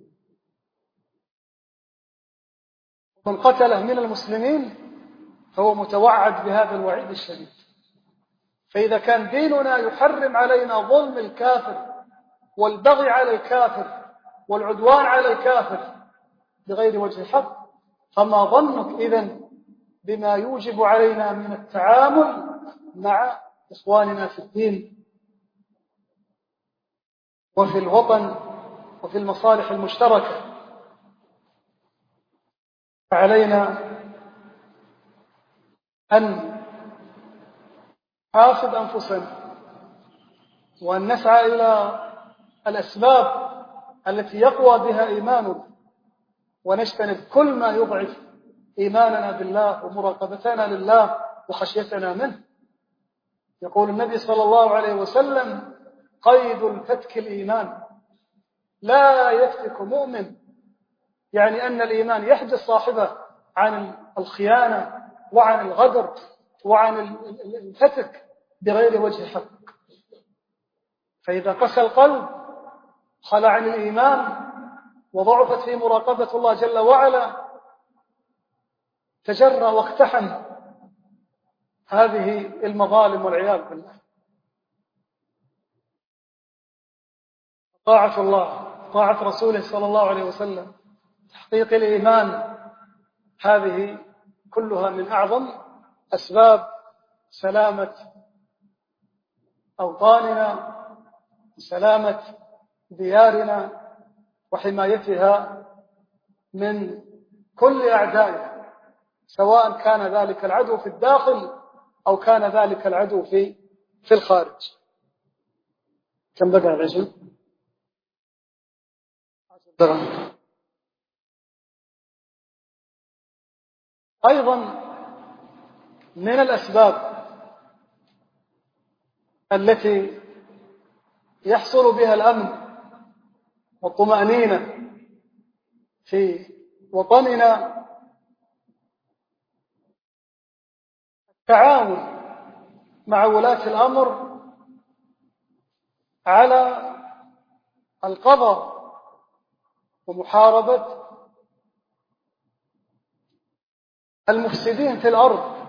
من قتله من المسلمين فهو متوعد بهذا الوعيد الشديد. فإذا كان ديننا يحرم علينا ظلم الكافر والبغي على الكافر والعدوان على الكافر بغير وجه حق، فما ظنك إذن بما يوجب علينا من التعامل مع إخواننا في الدين وفي الوطن وفي المصالح المشتركة. فعلينا أن نحاسب أنفسنا وأن نسعى إلى الأسباب التي يقوى بها إيماننا، ونجتنب كل ما يضعف إيماننا بالله ومراقبتنا لله وخشيتنا منه. يقول النبي صلى الله عليه وسلم: قيد الفتك الإيمان، لا يفتك مؤمن، يعني أن الإيمان يحجز صاحبه عن الخيانة وعن الغدر وعن الفتك بغير وجه حق. فإذا قسى القلب خلع عن الإيمان وضعفت في مراقبة الله جل وعلا، تجرى واقتحم هذه المظالم والعياذ بالله. طاعة الله، طاعة رسوله صلى الله عليه وسلم، تحقيق الإيمان، هذه كلها من أعظم أسباب سلامة أوطاننا وسلامة ديارنا وحمايتها من كل أعدائها، سواء كان ذلك العدو في الداخل أو كان ذلك العدو في الخارج. كم بقى العشر؟ أيضا من الأسباب التي يحصل بها الأمن والطمأنينة في وطننا التعاون مع ولاة الأمر على القضاء ومحاربة المفسدين في الأرض.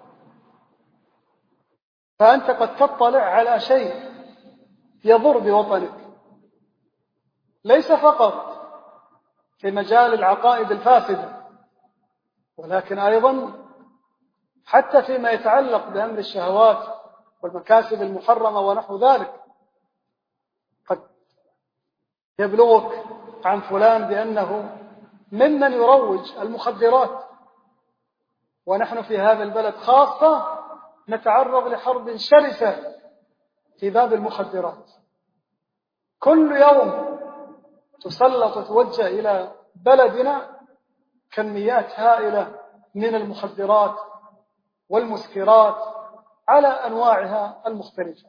فأنت قد تطلع على شيء يضر بوطنك، ليس فقط في مجال العقائد الفاسدة، ولكن أيضا حتى فيما يتعلق بأمر الشهوات والمكاسب المحرمة ونحو ذلك. قد يبلغك عن فلان بأنه ممن يروج المخدرات، ونحن في هذا البلد خاصة نتعرض لحرب شرسة في باب المخدرات. كل يوم تسلط وتوجه إلى بلدنا كميات هائلة من المخدرات والمسكرات على أنواعها المختلفة.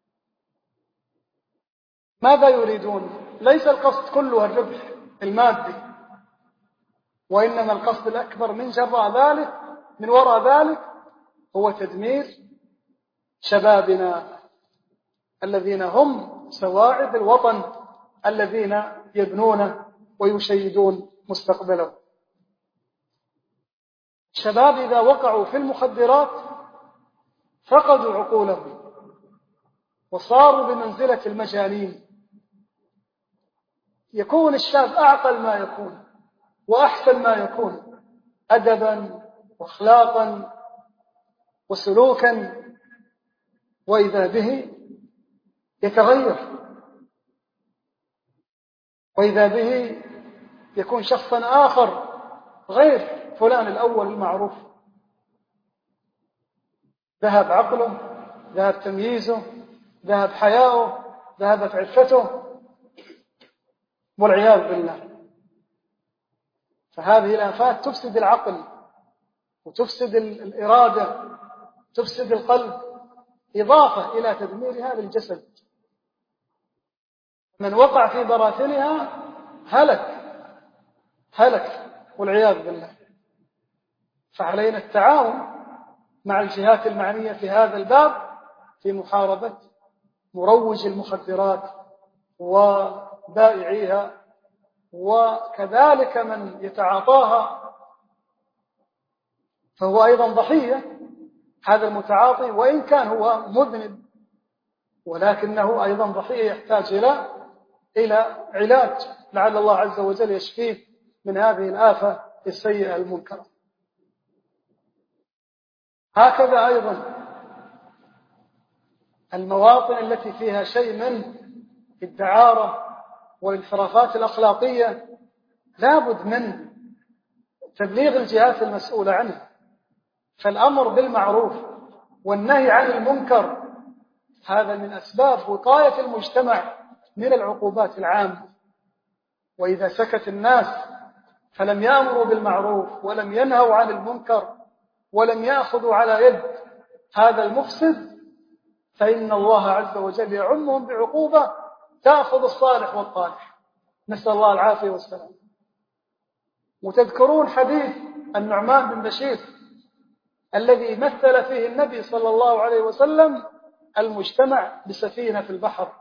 ماذا يريدون؟ ليس القصد كله الربح المادي، وإنما القصد الأكبر من وراء ذلك هو تدمير شبابنا الذين هم سواعد الوطن، الذين يبنون ويشيدون مستقبله. الشباب إذا وقعوا في المخدرات فقدوا عقولهم وصاروا بمنزلة المجانين. يكون الشاب أعقل ما يكون وأحسن ما يكون أدبا وأخلاقا وسلوكا، وإذا به يتغير، وإذا به يكون شخصا آخر غير فلان الأول المعروف. ذهب عقله، ذهب تمييزه، ذهب حياؤه، ذهبت عفته، والعياذ بالله. فهذه الآفات تفسد العقل وتفسد الإرادة، تفسد القلب، إضافة إلى تدمير هذا الجسد. من وقع في براثنها هلك والعياذ بالله. فعلينا التعاون مع الجهات المعنية في هذا الباب في محاربة مروج المخدرات وبائعيها، وكذلك من يتعاطاها فهو أيضا ضحية. هذا المتعاطي وإن كان هو مذنب، ولكنه أيضا ضحية يحتاج إلى علاج، لعل الله عز وجل يشفيه من هذه الآفة السيئة المنكرة. هكذا أيضا المواطن التي فيها شيء من الدعارة والانحرافات الأخلاقية لابد من تبليغ الجهات المسؤولة عنه. فالأمر بالمعروف والنهي عن المنكر هذا من أسباب وقاية المجتمع من العقوبات العامة. وإذا سكت الناس فلم يأمروا بالمعروف ولم ينهوا عن المنكر ولم يأخذوا على يد هذا المفسد، فإن الله عز وجل يعمهم بعقوبة تأخذ الصالح والطالح، نسأل الله العافية والسلام. وتذكرون حديث النعمان بن بشير الذي مثل فيه النبي صلى الله عليه وسلم المجتمع بسفينة في البحر،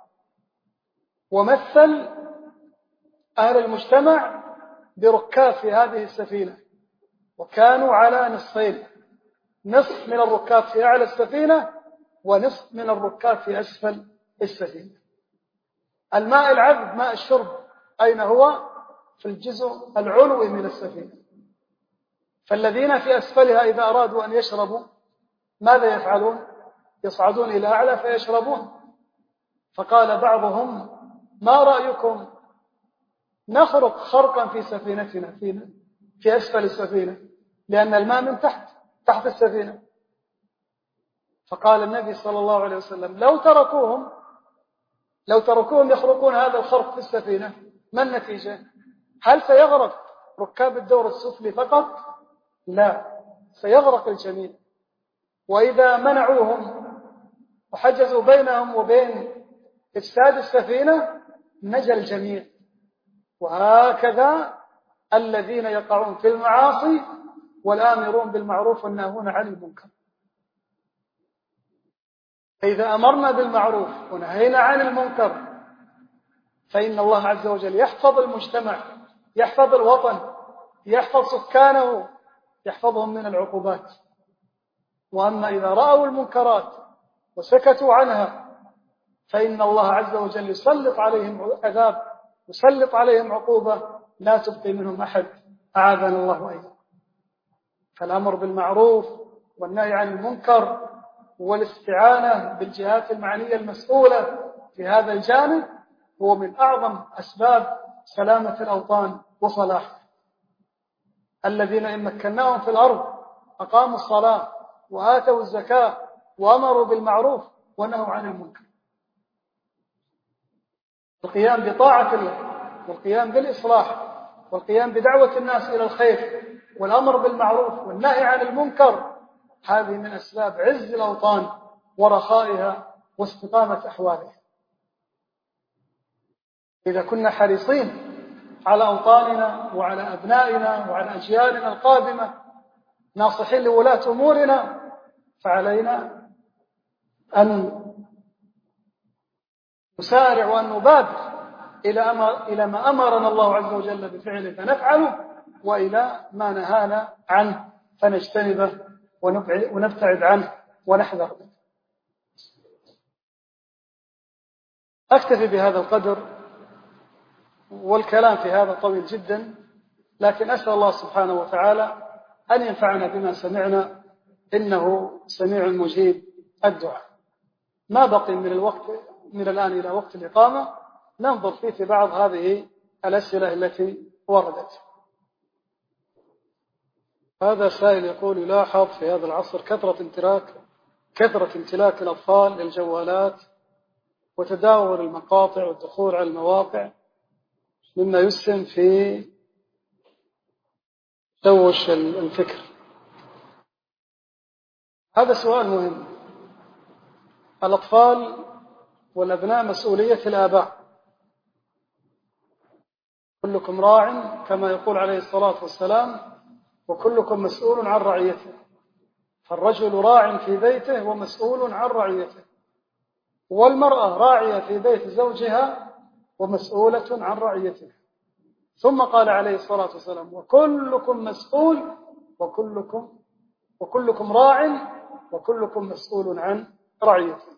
ومثل أهل المجتمع بركاب في هذه السفينة، وكانوا على نصفين، نصف من الركاب في أعلى السفينة ونصف من الركاب في أسفل السفينة. الماء العذب ماء الشرب أين هو؟ في الجزء العلوي من السفينة، فالذين في أسفلها إذا أرادوا أن يشربوا ماذا يفعلون؟ يصعدون إلى أعلى فيشربون. فقال بعضهم: ما رأيكم نخرق خرقا في سفينتنا في أسفل السفينة، لأن الماء من تحت السفينة. فقال النبي صلى الله عليه وسلم: لو تركوهم يخرقون هذا الخرق في السفينة، ما النتيجة؟ هل سيغرق ركاب الدور السفلي فقط؟ لا، سيغرق الجميع. وإذا منعوهم وحجزوا بينهم وبين إفساد السفينة نجا الجميع. وهكذا الذين يقعون في المعاصي والآمرون بالمعروف والناهون عن المنكر. إذا أمرنا بالمعروف ونهينا عن المنكر فإن الله عز وجل يحفظ المجتمع، يحفظ الوطن، يحفظ سكانه، يحفظهم من العقوبات. وأما إذا رأوا المنكرات وسكتوا عنها فإن الله عز وجل يسلط عليهم عذاب، يسلط عليهم عقوبة لا تبقي منهم أحد، أعاذنا الله وإياكم. فالأمر بالمعروف والنهي عن المنكر والاستعانة بالجهات المعنية المسؤولة في هذا الجانب هو من أعظم أسباب سلامة الأوطان وصلاحها. الذين إن مكناهم في الأرض أقاموا الصلاة وآتوا الزكاة وأمروا بالمعروف ونهوا عن المنكر. القيام بطاعة الله والقيام بالإصلاح والقيام بدعوة الناس إلى الخير والأمر بالمعروف والنهي عن المنكر، هذه من أسباب عز الأوطان ورخائها واستقامة أحوالها. إذا كنا حريصين على أوطاننا وعلى أبنائنا وعلى أجيالنا القادمة ناصحين لولاة أمورنا، فعلينا أن نسارع وأن نبادر إلى ما أمرنا الله عز وجل بفعله فنفعله، وإلى ما نهانا عنه فنجتنبه ونبتعد عنه ونحذر به. أكتفي بهذا القدر، والكلام في هذا طويل جدا، لكن أسأل الله سبحانه وتعالى أن ينفعنا بما سمعنا، إنه سميع مجيب الدعاء. ما بقي من الوقت من الآن إلى وقت الإقامة، ننظر فيه في بعض هذه الأسئلة التي وردت. هذا سائل يقول: يلاحظ في هذا العصر كثرة امتلاك الأطفال للجوالات وتداول المقاطع والدخول على المواقع، مما يسهم في تشوش الفكر. هذا سؤال مهم. الأطفال والأبناء مسؤولية الآباء. كلكم راع كما يقول عليه الصلاة والسلام: وكلكم مسؤول عن رعيته. فالرجل راع في بيته ومسؤول عن رعيته، والمرأة راعية في بيت زوجها ومسؤولة عن رعيته. ثم قال عليه الصلاة والسلام: وكلكم مسؤول وكلكم راع وكلكم مسؤول عن رعيته.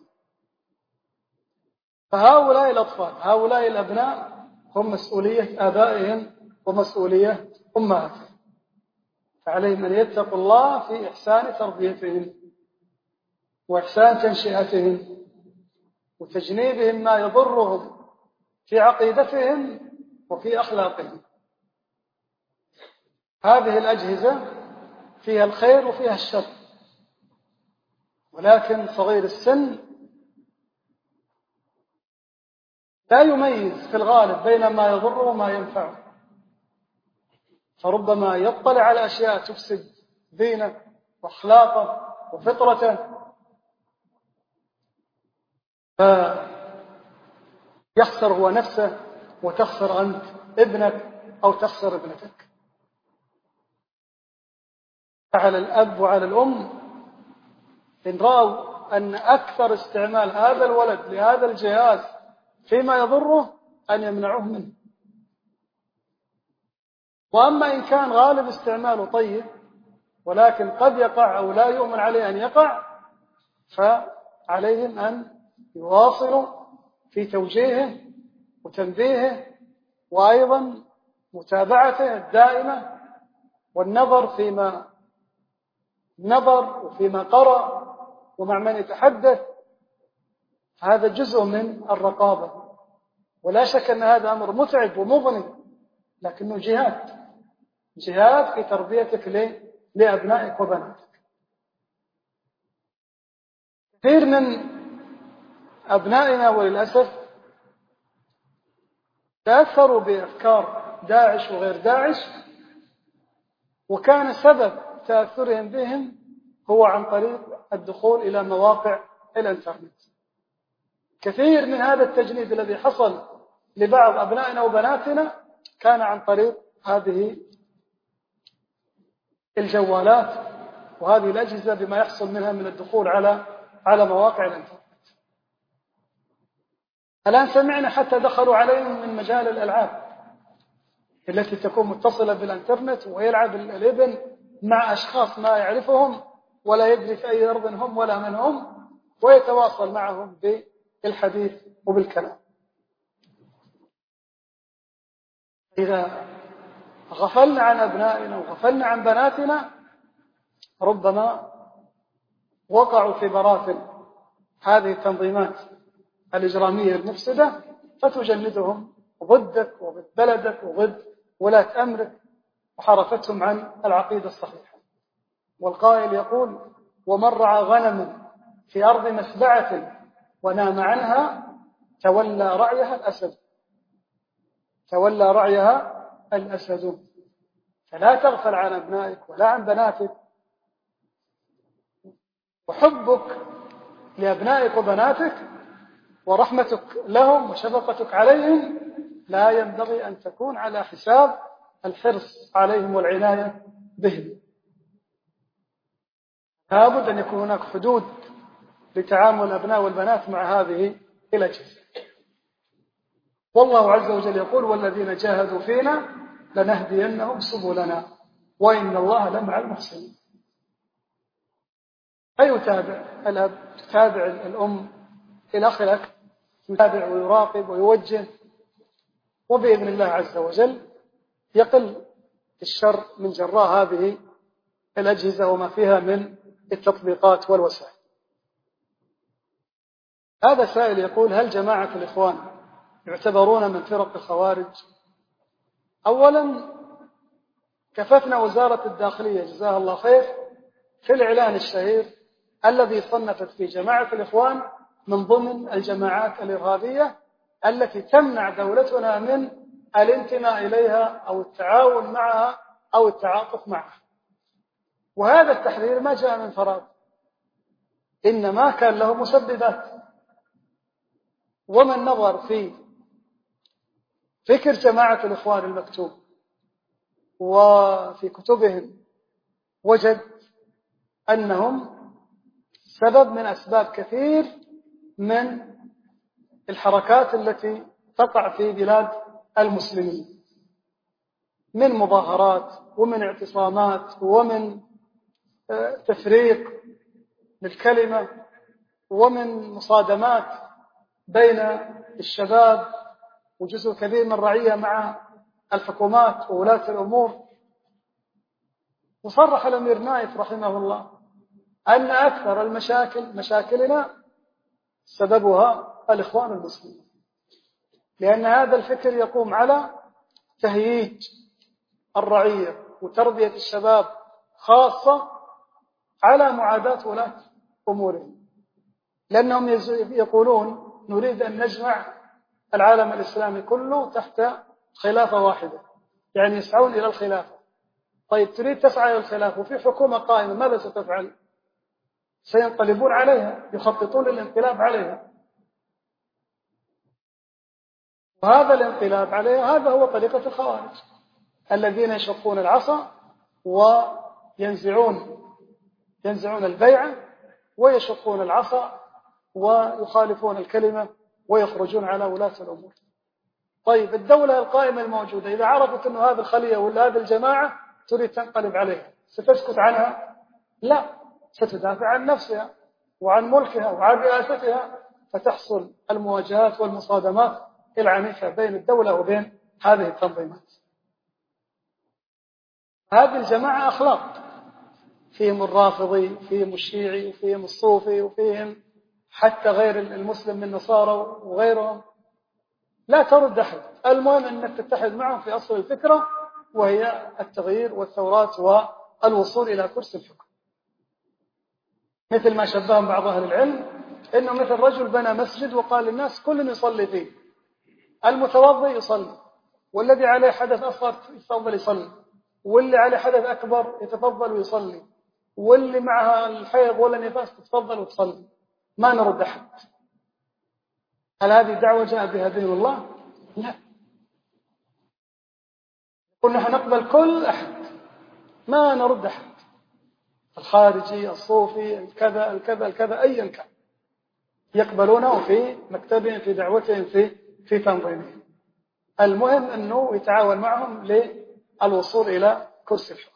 فهؤلاء الأطفال، هؤلاء الأبناء هم مسؤولية آبائهم ومسؤولية أمهاتهم، فعليهم أن يتقوا الله في إحسان تربيتهم وإحسان تنشئتهم وتجنيبهم ما يضرهم في عقيدتهم وفي أخلاقهم. هذه الأجهزة فيها الخير وفيها الشر، ولكن صغير السن لا يميز في الغالب بين ما يضر وما ينفع، فربما يطلع على أشياء تفسد دينه وأخلاقه وفطرته، فيخسر هو نفسه وتخسر أنت ابنك أو تخسر ابنتك. على الأب وعلى الأم إن رأوا أن أكثر استعمال هذا الولد لهذا الجهاز فيما يضره أن يمنعوه منه. وأما إن كان غالب استعماله طيب ولكن قد يقع أو لا يؤمن عليه أن يقع، فعليهم أن يواصلوا في توجيهه وتنبيهه، وأيضا متابعته الدائمة والنظر فيما نظر وفيما قرأ ومع من يتحدث. هذا جزء من الرقابة، ولا شك أن هذا أمر متعب ومضني، لكنه جهاد في تربيتك لأبنائك وبناتك. كثير من أبنائنا وللأسف تأثروا بأفكار داعش وغير داعش، وكان سبب تأثرهم بهم هو عن طريق الدخول إلى مواقع الإنترنت. كثير من هذا التجنيد الذي حصل لبعض أبنائنا وبناتنا كان عن طريق هذه الجوالات وهذه الأجهزة بما يحصل منها من الدخول على مواقع الإنترنت. الآن سمعنا حتى دخلوا عليهم من مجال الألعاب التي تكون متصلة بالإنترنت، ويلعب الابن مع أشخاص ما يعرفهم ولا يدري في أي أرض هم ولا من هم، ويتواصل معهم بالحديث وبالكلام. إذا غفلنا عن أبنائنا وغفلنا عن بناتنا ربما وقعوا في براثن هذه التنظيمات الإجرامية المفسدة، فتجندهم ضدك وضد بلدك وضد ولاة أمرك، وحرفتهم عن العقيدة الصحيحة. والقائل يقول: ومن رعى غنما في أرض مسبعة ونام عنها تولى رعيها الأسد. فلا تغفل عن أبنائك ولا عن بناتك، وحبك لأبنائك وبناتك ورحمتك لهم وشفقتك عليهم لا ينبغي أن تكون على حساب الحرص عليهم والعناية بهم. لابد أن يكون هناك حدود لتعامل الأبناء والبنات مع هذه الأجهزة. والله عز وجل يقول: والذين جاهدوا فينا لنهدينهم سبلنا وإن الله لمع المحسنين. فيتابع الأب، تتابع الأم، الأخ الأكبر يتابع ويراقب ويوجه، وبإذن الله عز وجل يقل الشر من جراء هذه الأجهزة وما فيها من التطبيقات والوسائل. هذا سائل يقول: هل جماعة الإخوان يعتبرون من فرق الخوارج؟ أولا كففنا وزارة الداخلية جزاها الله خير في الإعلان الشهير الذي صنفت في جماعة الإخوان من ضمن الجماعات الإرهابية التي تمنع دولتنا من الانتماء إليها أو التعاون معها أو التعاطف معها. وهذا التحذير ما جاء من فراغ، إنما كان له مسببات. ومن نظر في فكر جماعة الإخوان المكتوب وفي كتبهم وجد أنهم سبب من أسباب كثير من الحركات التي تقع في بلاد المسلمين من مظاهرات ومن اعتصامات ومن تفريق للكلمة ومن مصادمات بين الشباب وجزء كبير من الرعية مع الحكومات وولاة الأمور. وصرح الأمير نايف رحمه الله أن أكثر مشاكلنا سببها الإخوان المسلمين، لأن هذا الفكر يقوم على تهييج الرعية وتربية الشباب خاصة على معاداة ولاة أمورهم، لأنهم يقولون نريد أن نجمع العالم الإسلامي كله تحت خلافة واحدة، يعني يسعون إلى الخلافة. طيب تريد تسعى إلى الخلاف وفي حكومة قائمة، ماذا ستفعل؟ سينقلبون عليها، يخططون للانقلاب عليها، وهذا الانقلاب عليها هذا هو طريقة الخوارج الذين يشقون العصا وينزعون البيعة ويشقون العصا ويخالفون الكلمة ويخرجون على ولاة الأمور. طيب الدولة القائمة الموجودة إذا عرفت أن هذه الخلية ولا هذه الجماعة تريد تنقلب عليها، ستسكت عنها؟ لا، ستدافع عن نفسها وعن ملكها وعن رئاستها، فتحصل المواجهات والمصادمات العنيفة بين الدولة وبين هذه التنظيمات. هذه الجماعة أخلاق، فيهم الرافضي، فيهم الشيعي، وفيهم الصوفي، وفيهم حتى غير المسلم من النصارى وغيرهم، لا ترد أحد، المهم أنك تتحد معهم في أصل الفكرة، وهي التغيير والثورات والوصول إلى كرسي الحكم. مثل ما شبههم بعض أهل العلم إنه مثل رجل بنى مسجد وقال للناس كل يصلي فيه، المتوضئ يصلي، والذي عليه حدث أصغر يتفضل يصلي، واللي عليه حدث أكبر يتفضل ويصلي، واللي معها الحيض ولا النفاس تتفضل وتصلي، ما نرد أحد. هل هذه دعوة جاء بها دين الله؟ لا، قلنا نحن نقبل كل أحد، ما نرد أحد، الخارجي، الصوفي، الكذا أيا كان، يقبلونه في مكتبهم، في دعوتهم، في تنظيمهم. المهم أنه يتعاون معهم للوصول إلى كرسي الحكم.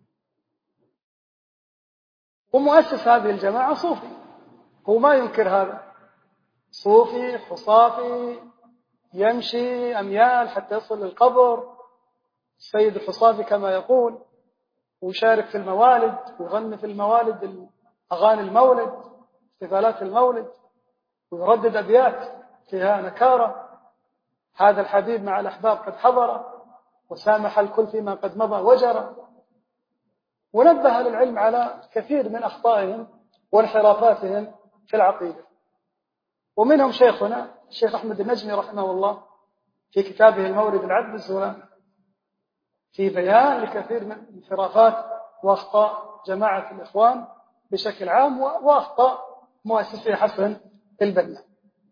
ومؤسس هذه الجماعة صوفي، هو ما ينكر هذا، صوفي حصافي يمشي أميال حتى يصل للقبر، السيد الحصافي كما يقول، ويشارك في الموالد ويغني في الموالد أغاني المولد، احتفالات المولد، ويردد أبيات فيها نكارة، هذا الحبيب مع الأحباب قد حضر وسامح الكل فيما قد مضى وجرى. ونبه للعلم على كثير من أخطائهم وانحرافاتهم في العقيدة. ومنهم شيخنا الشيخ أحمد النجمي رحمه الله في كتابه المورد العذب الزلام، في بيان لكثير من انحرافات وأخطاء جماعة الإخوان بشكل عام وأخطاء مؤسسي حسن البنا.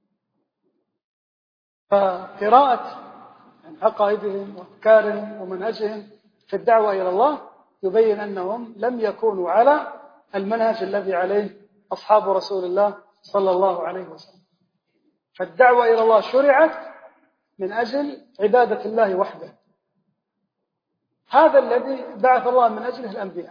فقراءة عقائدهم وأفكارهم ومنهجهم في الدعوة إلى الله يبين أنهم لم يكونوا على المنهج الذي عليه أصحاب رسول الله صلى الله عليه وسلم. فالدعوة إلى الله شرعت من أجل عبادة الله وحده، هذا الذي بعث الله من أجله الأنبياء.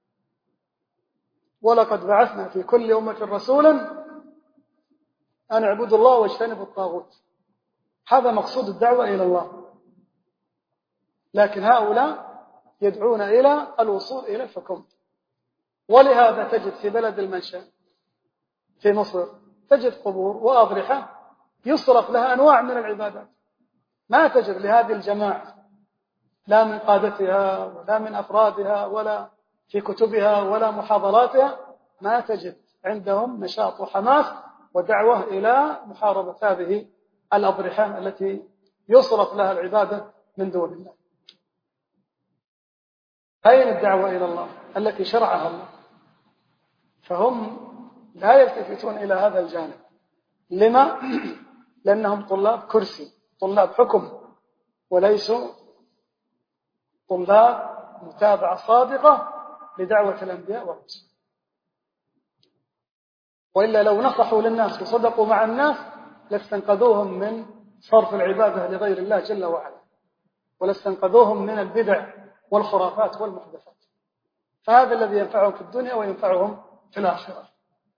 ولقد بعثنا في كل أمة رسولا أن اعبدوا الله واجتنبوا الطاغوت، هذا مقصود الدعوة إلى الله. لكن هؤلاء يدعون إلى الوصول إلى الحكم. ولهذا تجد في بلد المنشأ في مصر تجد قبور وأضرحة يصرف لها أنواع من العبادات، ما تجد لهذه الجماعة لا من قادتها ولا من أفرادها ولا في كتبها ولا محاضراتها، ما تجد عندهم نشاط وحماس ودعوة إلى محاربة هذه الأضرحة التي يصرف لها العبادة من دون الله. أين الدعوة إلى الله التي شرعها الله؟ فهم لا يلتفتون إلى هذا الجانب. لما؟ لأنهم طلاب كرسي، طلاب حكم، وليسوا طلاب متابعة صادقة لدعوة الأنبياء والرسل. وإلا لو نصحوا للناس وصدقوا مع الناس لاستنقذوهم من صرف العبادة لغير الله جل وعلا، ولاستنقذوهم من البدع والخرافات والمحدثات. فهذا الذي ينفعهم في الدنيا وينفعهم في الآخرة.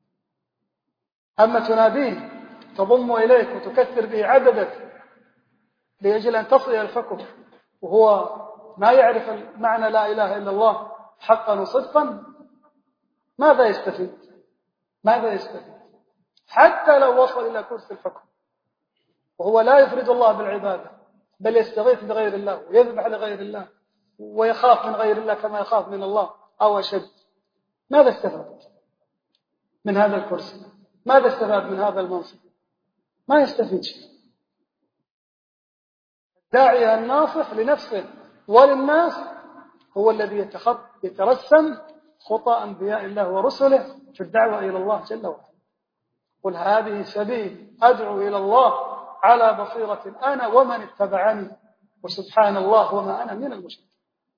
أما تناديه تضم إليك وتكثر به عددك لأجل أن تصل إلى الحكم وهو ما يعرف معنى لا إله إلا الله حقا وصدقا، ماذا يستفيد؟ ماذا يستفيد؟ حتى لو وصل إلى كرسي الحكم وهو لا يفرد الله بالعبادة بل يستغيث بغير الله ويذبح لغير الله ويخاف من غير الله كما يخاف من الله أو أشد، ماذا استفاد من هذا الكرسي؟ ماذا استفاد من هذا المنصب؟ ما يستفيد شيء. الداعية الناصح لنفسه وللناس هو الذي يترسم خطى أنبياء الله ورسله في الدعوة إلى الله جل وعلا. قل هذه سبيل أدعو إلى الله على بصيرة أنا ومن اتبعني وسبحان الله وما أنا من المشركين.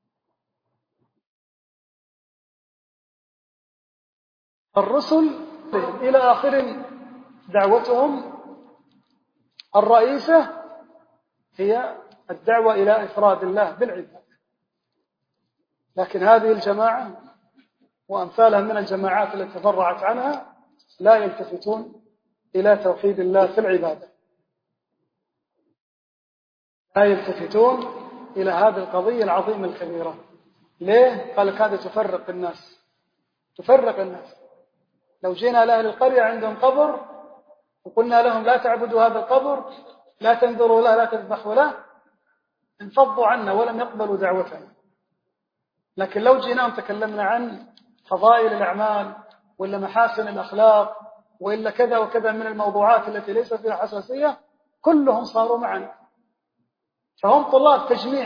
الرسل إلى آخر دعوتهم الرئيسة هي الدعوة إلى إفراد الله بالعبادة. لكن هذه الجماعة وأمثالها من الجماعات التي تفرعت عنها لا يلتفتون إلى توحيد الله في العبادة، لا يلتفتون إلى هذه القضية العظيمة الكبيرة. ليه؟ قال لك هذا تفرق الناس. لو جينا لأهل القرية عندهم قبر وقلنا لهم لا تعبدوا هذا القبر، لا تنذروا له، لا تذبحوا له، انفضوا عنا ولم يقبلوا دعوتنا. لكن لو جينا تكلمنا عن فضائل الأعمال ولا محاسن الأخلاق وإلا كذا وكذا من الموضوعات التي ليس فيها حساسية، كلهم صاروا معنا. فهم طلاب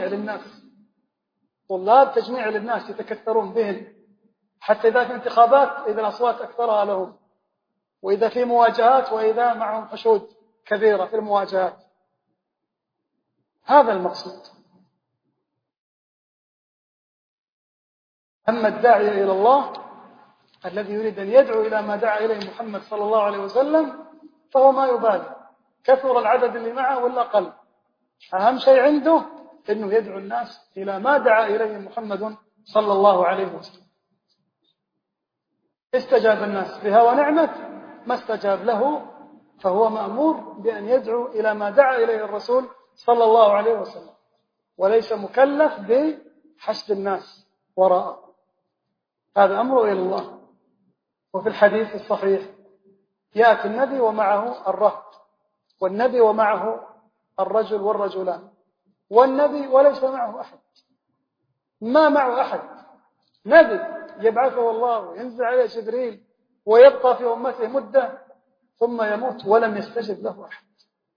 تجميع للناس يتكثرون بهم، حتى إذا في انتخابات إذا الأصوات أكثرها لهم، وإذا في مواجهات وإذا معهم حشود كبيرة في المواجهات. هذا المقصود. أما الداعي إلى الله الذي يريد أن يدعو إلى ما دعا إليه محمد صلى الله عليه وسلم فهو ما يبالي كثر العدد اللي معه ولا قل، أهم شيء عنده أنه يدعو الناس إلى ما دعا إليه محمد صلى الله عليه وسلم. استجاب الناس بها ونعمت، ما استجاب له فهو مأمور بأن يدعو إلى ما دعا إليه الرسول صلى الله عليه وسلم، وليس مكلف بحشد الناس وراءه. هذا أمره إلى الله. وفي الحديث الصحيح يأتي النبي ومعه الرهط، والنبي ومعه الرجل والرجلان، والنبي وليس معه أحد، ما معه أحد. نبي يبعثه الله وينزل عليه جبريل ويبقى في أمته مدة ثم يموت ولم يستجب له أحد.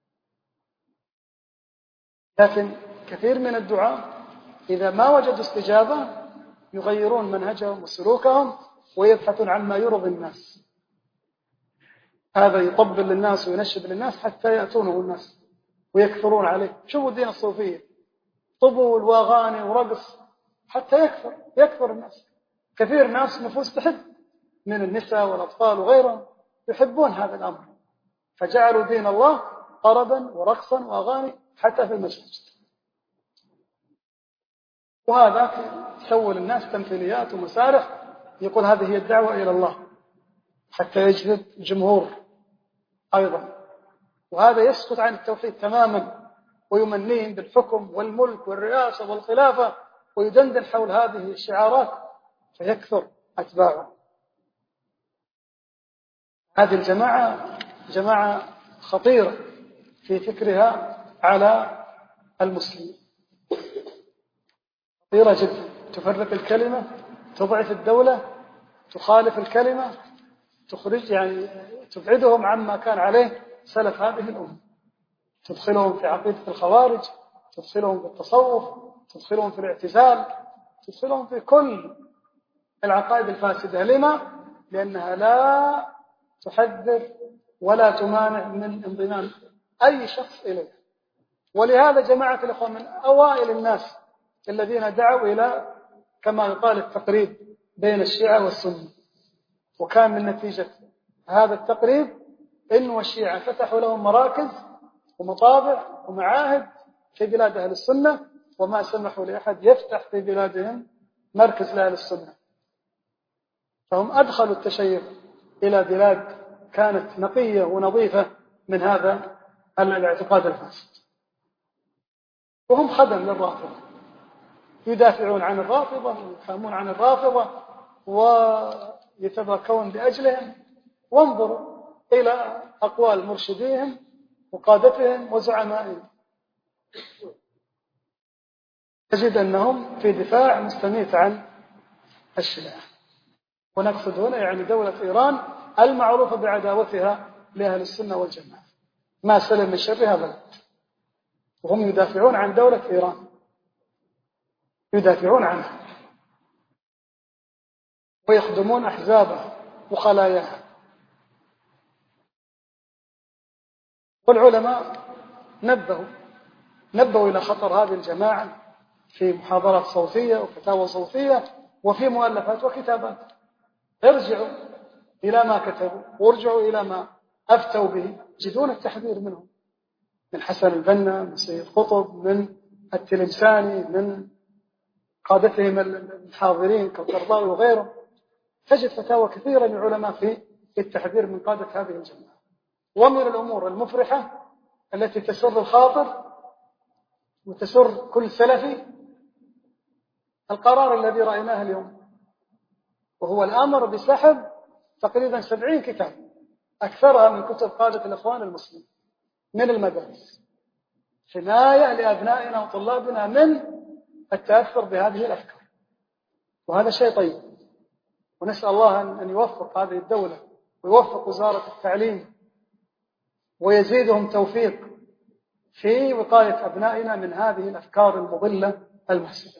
لكن كثير من الدعاء إذا ما وجدوا استجابة يغيرون منهجهم وسلوكهم ويبحثون عن ما يرضي الناس. هذا يطبل للناس وينشد للناس حتى يأتونه الناس ويكثرون عليه. شوفوا الدين الصوفية، طبول واغاني ورقص حتى يكثر الناس. كثير ناس نفوس تحب من النساء والأطفال وغيرهم يحبون هذا الأمر، فجعلوا دين الله طربا ورقصا واغاني حتى في المساجد. وهذا يسوي للناس تمثيليات ومسارح، يقول هذه هي الدعوة إلى الله حتى يجذب جمهور أيضا. وهذا يسقط عن التوحيد تماما ويمنيهم بالحكم والملك والرئاسة والخلافة ويدندن حول هذه الشعارات فيكثر أتباعه. هذه الجماعة جماعة خطيرة في فكرها على المسلمين، خطيرة جدا. تفرق الكلمة، تضعف الدولة، تخالف الكلمة، تبعدهم عما كان عليه سلف هذه الأمة، تدخلهم في عقيدة الخوارج، تدخلهم في التصوف، تدخلهم في الاعتزال، تدخلهم في كل العقائد الفاسدة. لما؟ لأنها لا تحذر ولا تمانع من انضمام أي شخص إليها. ولهذا جماعة الإخوان من أوائل الناس الذين دعوا إلى كما يقال التقريب بين الشيعة والسنة، وكان من نتيجة هذا التقريب إنه الشيعة فتحوا لهم مراكز ومطابع ومعاهد في بلاد أهل السنة، وما سمحوا لأحد يفتح في بلادهم مركز لأهل السنة. فهم أدخلوا التشيع إلى بلاد كانت نقية ونظيفة من هذا الاعتقاد الفاسد. وهم خدم للرافضة، يدافعون عن الرافضة ويحامون عن الرافضة ويتباكون بأجلهم. وانظروا إلى أقوال مرشديهم وقادتهم وزعمائهم، تجد أنهم في دفاع مستميت عن الشيعة. ونقصد هنا يعني دولة إيران المعروفة بعداوتها لأهل السنة والجماعة، ما سلم من شرها بلد. وهم يدافعون عن دولة إيران، يدافعون عنها ويخدمون أحزابه وخلاياها. والعلماء نبهوا إلى خطر هذه الجماعة في محاضرات صوتية وفتاوى صوتية وفي مؤلفات وكتابات. ارجعوا إلى ما كتبوا وارجعوا إلى ما أفتوا به، تجدون التحذير منهم، من حسن البنا، من سيد قطب، من التلمساني، من قادتهم الحاضرين كالقرضاوي وغيره. تجد فتاوى كثيرة للعلماء في التحذير من قادة هذه الجماعة. ومن الأمور المفرحة التي تسر الخاطر وتسر كل سلفي القرار الذي رأيناه اليوم، وهو الأمر بسحب تقريبا 70 كتاب، أكثرها من كتب قادة الإخوان المسلمين من المدارس، حماية لأبنائنا وطلابنا من التأثر بهذه الأفكار. وهذا شيء طيب، ونسأل الله أن يوفق هذه الدولة ويوفق وزارة التعليم ويزيدهم توفيق في وقاية أبنائنا من هذه الأفكار المضلة المفسدة.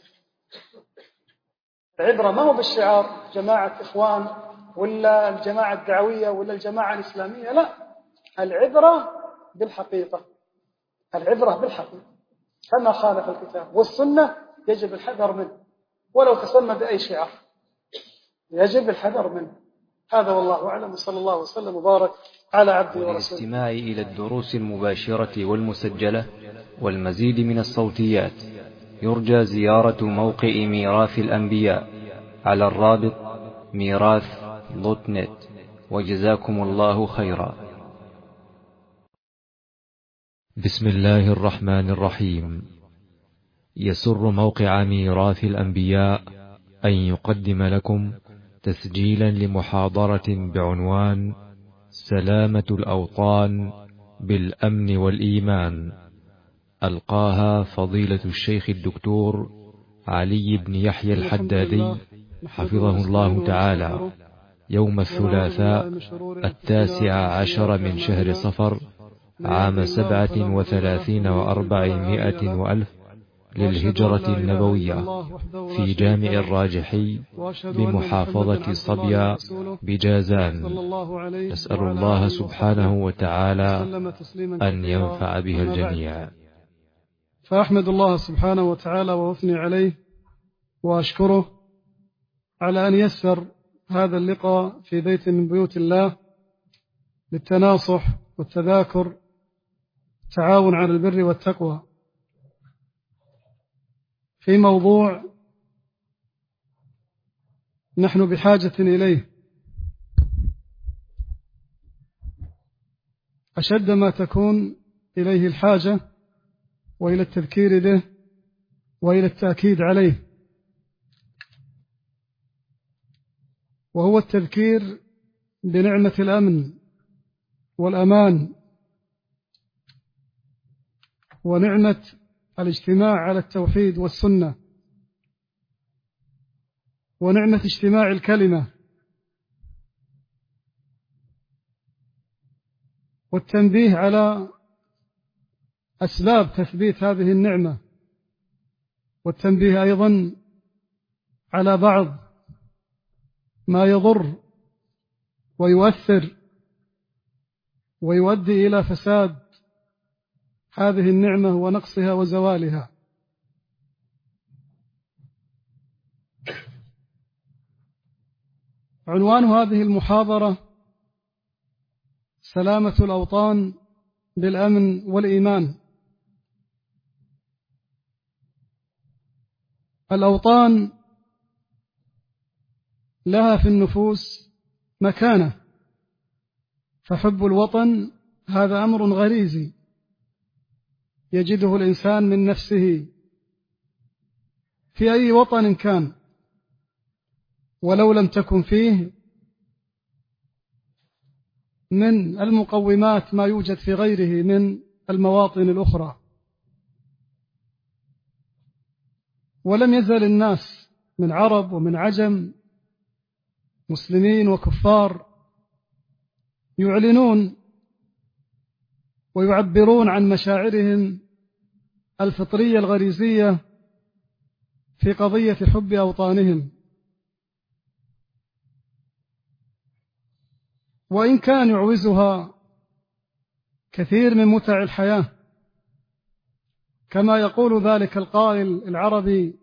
العبرة ما هو بالشعار جماعة إخوان ولا الجماعة الدعوية ولا الجماعة الإسلامية، لا، العبرة بالحقيقة، العبرة بالحقيقة. فما خالف الكتاب والسنة يجب الحذر منه، ولو تسمى بأي شعار يجب الحذر منه. هذا والله أعلم، وصلى الله وسلم وبارك على عبده ورسوله. وللاستماع إلى الدروس المباشرة والمسجلة والمزيد من الصوتيات يرجى زيارة موقع ميراث الأنبياء على الرابط ميراث.net. وجزاكم الله خيرا. بسم الله الرحمن الرحيم. يسر موقع ميراث الأنبياء أن يقدم لكم تسجيلا لمحاضرة بعنوان سلامة الأوطان بالأمن والإيمان، ألقاها فضيلة الشيخ الدكتور علي بن يحيى الحدادي حفظه الله تعالى يوم الثلاثاء 19 من شهر صفر عام 37 و400 وألف للهجرة النبوية في جامع الراجحي بمحافظة صبيا بجازان. نسأل الله سبحانه وتعالى أن ينفع بها الجميع. فأحمد الله سبحانه وتعالى وأثني عليه وأشكره على أن يسر هذا اللقاء في بيت من بيوت الله للتناصح والتذاكر، التعاون على البر والتقوى، في موضوع نحن بحاجة إليه أشد ما تكون إليه الحاجة، وإلى التذكير به وإلى التأكيد عليه، وهو التذكير بنعمة الأمن والأمان ونعمة الاجتماع على التوحيد والسنة ونعمة اجتماع الكلمة، والتنبيه على أسباب تثبيت هذه النعمة، والتنبيه أيضا على بعض ما يضر ويؤثر ويؤدي إلى فساد هذه النعمة ونقصها وزوالها. عنوان هذه المحاضرة سلامة الأوطان بالأمن والإيمان. الأوطان لها في النفوس مكانة، فحب الوطن هذا أمر غريزي يجده الإنسان من نفسه في أي وطن كان، ولو لم تكن فيه من المقومات ما يوجد في غيره من المواطن الأخرى. ولم يزل الناس من عرب ومن عجم، مسلمين وكفار، يعلنون ويعبرون عن مشاعرهم الفطرية الغريزية في قضية حب أوطانهم. وإن كان يعوزها كثير من متع الحياة، كما يقول ذلك القائل العربي: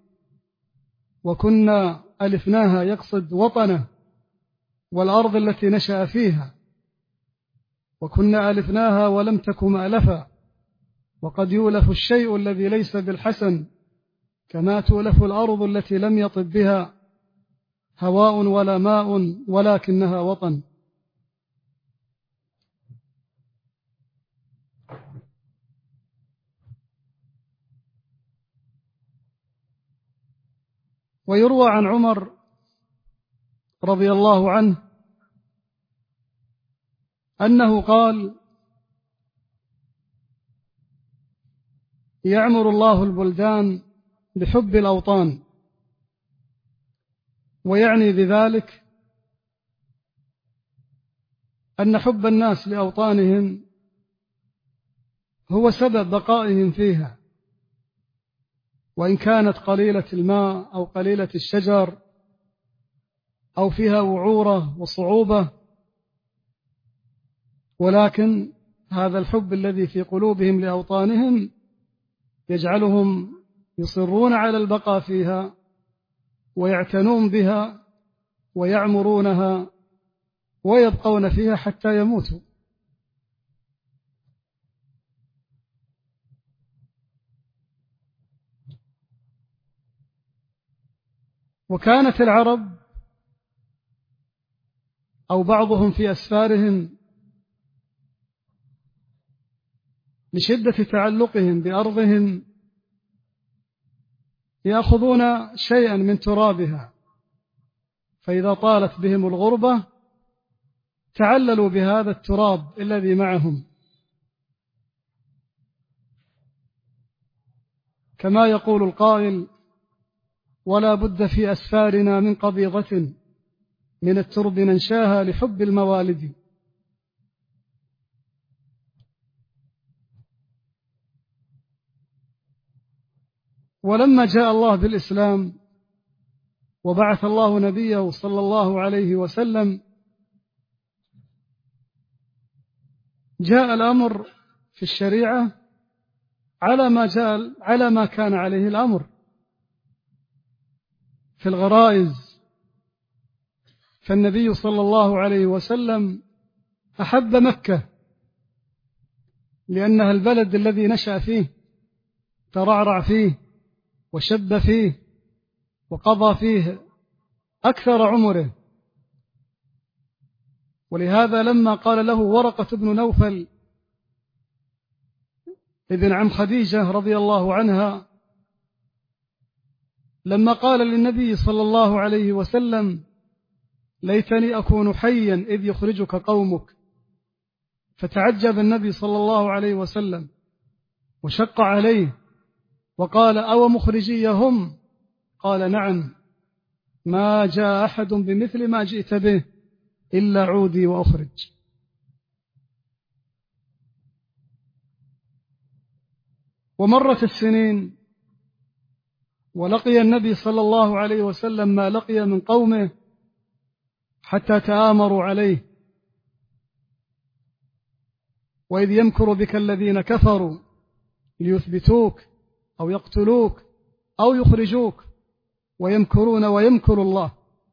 وكنا ألفناها، يقصد وطنه والأرض التي نشأ فيها. وكنا ألفناها ولم تك مألفا، وقد يولف الشيء الذي ليس بالحسن كما تولف الأرض التي لم يطب بها هواء ولا ماء ولكنها وطن. ويروى عن عمر رضي الله عنه أنه قال: يعمر الله البلدان بحب الأوطان، ويعني بذلك أن حب الناس لأوطانهم هو سبب بقائهم فيها، وإن كانت قليلة الماء أو قليلة الشجر أو فيها وعورة وصعوبة، ولكن هذا الحب الذي في قلوبهم لأوطانهم يجعلهم يصرون على البقاء فيها ويعتنون بها ويعمرونها ويبقون فيها حتى يموتوا. وكانت العرب أو بعضهم في أسفارهم لشدة تعلقهم بأرضهم يأخذون شيئا من ترابها، فإذا طالت بهم الغربة تعللوا بهذا التراب الذي معهم، كما يقول القائل: ولا بد في أسفارنا من قبيضة من الترب ننشاها لحب الموالد. ولما جاء الله بالإسلام وبعث الله نبيه صلى الله عليه وسلم، جاء الأمر في الشريعة على ما كان عليه الأمر في الغرائز. فالنبي صلى الله عليه وسلم أحب مكة لأنها البلد الذي نشأ فيه، ترعرع فيه وشب فيه وقضى فيه أكثر عمره. ولهذا لما قال له ورقة بن نوفل ابن عم خديجة رضي الله عنها، لما قال للنبي صلى الله عليه وسلم: ليتني أكون حيا إذ يخرجك قومك، فتعجب النبي صلى الله عليه وسلم وشق عليه وقال: أو مخرجيهم؟ قال: نعم، ما جاء أحد بمثل ما جئت به إلا عودي وأخرج. ومرت السنين ولقي النبي صلى الله عليه وسلم ما لقي من قومه حتى تآمروا عليه. وإذ يمكر بك الذين كفروا ليثبتوك أو يقتلوك أو يخرجوك ويمكرون ويمكر الله.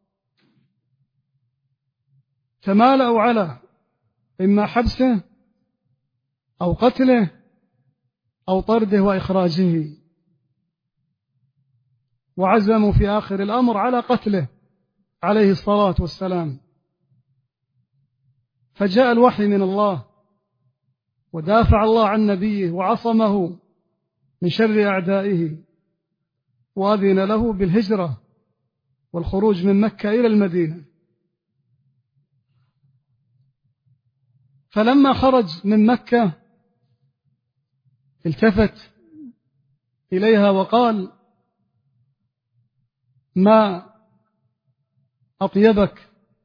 تمالأوا على إما حبسه أو قتله أو طرده وإخراجه، وعزموا في آخر الأمر على قتله عليه الصلاة والسلام. فجاء الوحي من الله ودافع الله عن نبيه وعصمه من شر أعدائه، وأذن له بالهجرة والخروج من مكة إلى المدينة. فلما خرج من مكة التفت إليها وقال: ما أطيبك،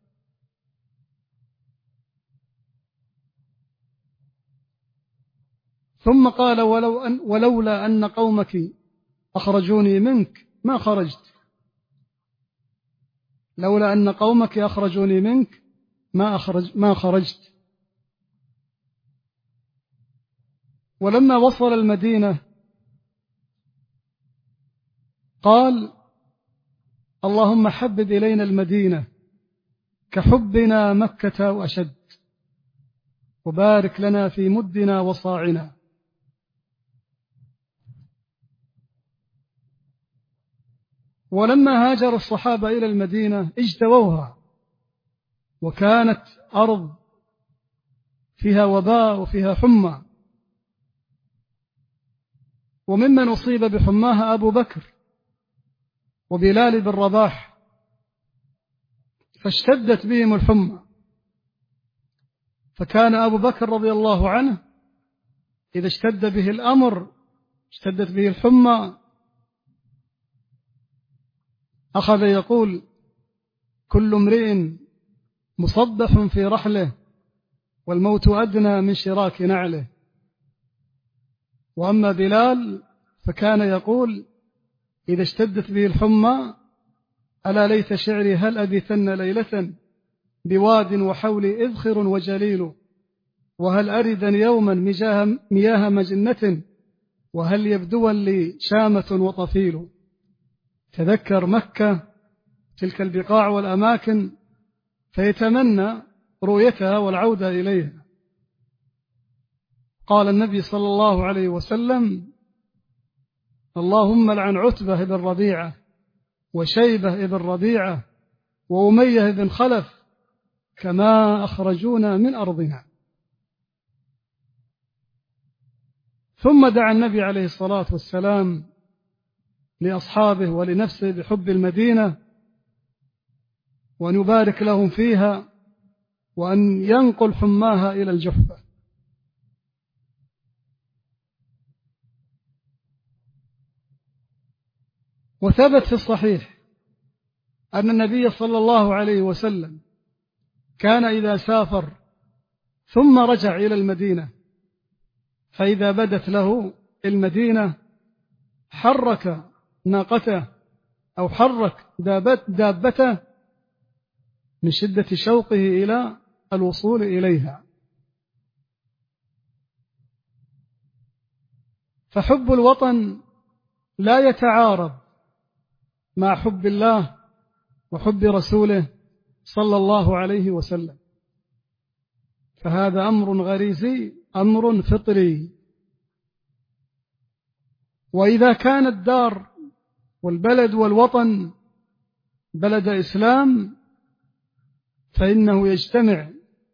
ثم قال: ولولا أن قومك أخرجوني منك ما خرجت. لولا أن قومك أخرجوني منك ما خرجت. ولما وصل المدينة قال: اللهم حبب إلينا المدينة كحبنا مكة وأشد، وبارك لنا في مدنا وصاعنا. ولما هاجر الصحابة إلى المدينة اجتووها، وكانت أرض فيها وباء وفيها حمى، وممن أصيب بحماها أبو بكر وبلال بن رباح، فاشتدت بهم الحمى. فكان أبو بكر رضي الله عنه إذا اشتد به الأمر، اشتدت به الحمى، أخذ يقول: كل امرئ مصبح في رحله، والموت أدنى من شراك نعله. وأما بلال فكان يقول إذا اشتدت به الحمى: ألا ليت شعري هل أبيتن ليلة بواد وحولي إذخر وجليل، وهل أردا يوما مياه مجنة، وهل يبدوا لي شامة وطفيل. تذكر مكة تلك البقاع والأماكن فيتمنى رؤيتها والعودة إليها. قال النبي صلى الله عليه وسلم: اللهم لعن عتبة بن ربيعة وشيبة بن ربيعة وأمية بن خلف كما أخرجونا من أرضنا. ثم دعا النبي عليه الصلاة والسلام لأصحابه ولنفسه بحب المدينة، وأن يبارك لهم فيها، وأن ينقل حماها إلى الجحفة. وثبت في الصحيح أن النبي صلى الله عليه وسلم كان إذا سافر ثم رجع إلى المدينة فإذا بدت له المدينة حرك ناقته أو حرك دابته من شدة شوقه إلى الوصول إليها. فحب الوطن لا يتعارض مع حب الله وحب رسوله صلى الله عليه وسلم، فهذا أمر غريزي، أمر فطري. وإذا كان الدار والبلد والوطن بلد إسلام فإنه يجتمع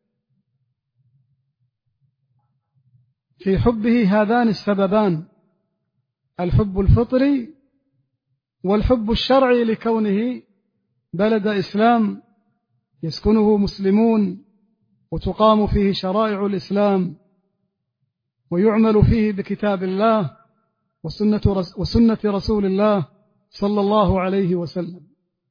في حبه هذان السببان: الحب الفطري والحب الشرعي، لكونه بلد إسلام يسكنه مسلمون وتقام فيه شرائع الإسلام ويعمل فيه بكتاب الله وسنة رسول الله صلى الله عليه وسلم.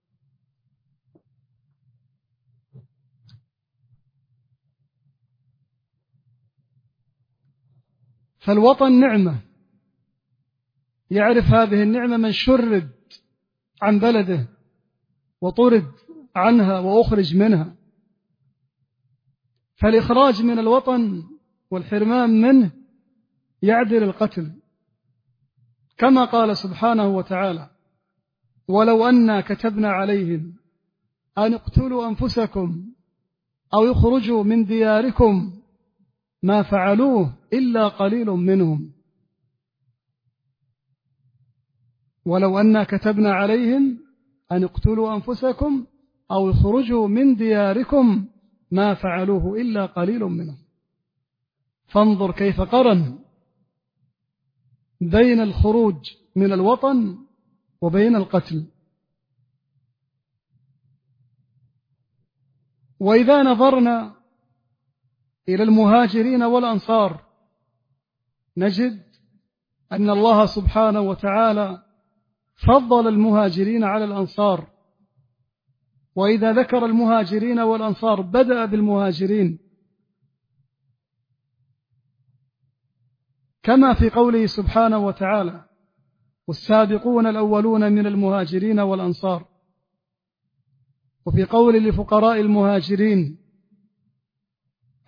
فالوطن نعمة، يعرف هذه النعمة من شرد عن بلده وطرد عنها وأخرج منها. فالإخراج من الوطن والحرمان منه يعدل القتل، كما قال سبحانه وتعالى: ولو أنا كتبنا عليهم أن اقتلوا أنفسكم أو يخرجوا من دياركم ما فعلوه إلا قليل منهم. ولو أنا كتبنا عليهم أن اقتلوا أنفسكم أو يخرجوا من دياركم ما فعلوه إلا قليل منهم. فانظر كيف قرن بين الخروج من الوطن وبين القتل. وإذا نظرنا إلى المهاجرين والأنصار نجد أن الله سبحانه وتعالى فضل المهاجرين على الأنصار. وإذا ذكر المهاجرين والأنصار بدأ بالمهاجرين، كما في قوله سبحانه وتعالى: والسابقون الأولون من المهاجرين والأنصار. وفي قول لفقراء المهاجرين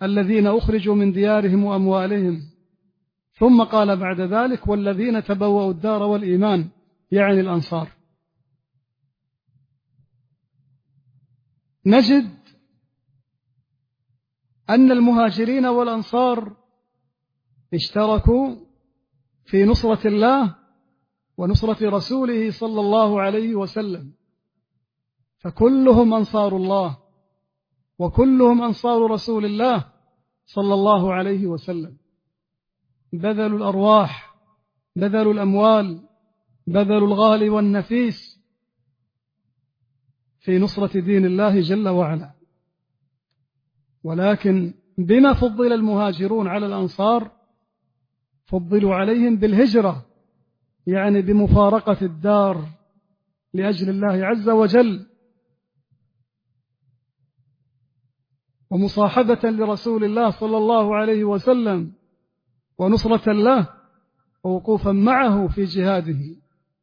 الذين أخرجوا من ديارهم وأموالهم، ثم قال بعد ذلك والذين تبوأوا الدار والإيمان، يعني الأنصار. نجد أن المهاجرين والأنصار اشتركوا في نصرة الله ونصرة رسوله صلى الله عليه وسلم، فكلهم أنصار الله وكلهم أنصار رسول الله صلى الله عليه وسلم، بذلوا الأرواح، بذلوا الأموال، بذلوا الغالي والنفيس في نصرة دين الله جل وعلا. ولكن بما فضل المهاجرون على الأنصار؟ فضلوا عليهم بالهجرة، يعني بمفارقة الدار لأجل الله عز وجل، ومصاحبة لرسول الله صلى الله عليه وسلم، ونصرة له، ووقوفا معه في جهاده.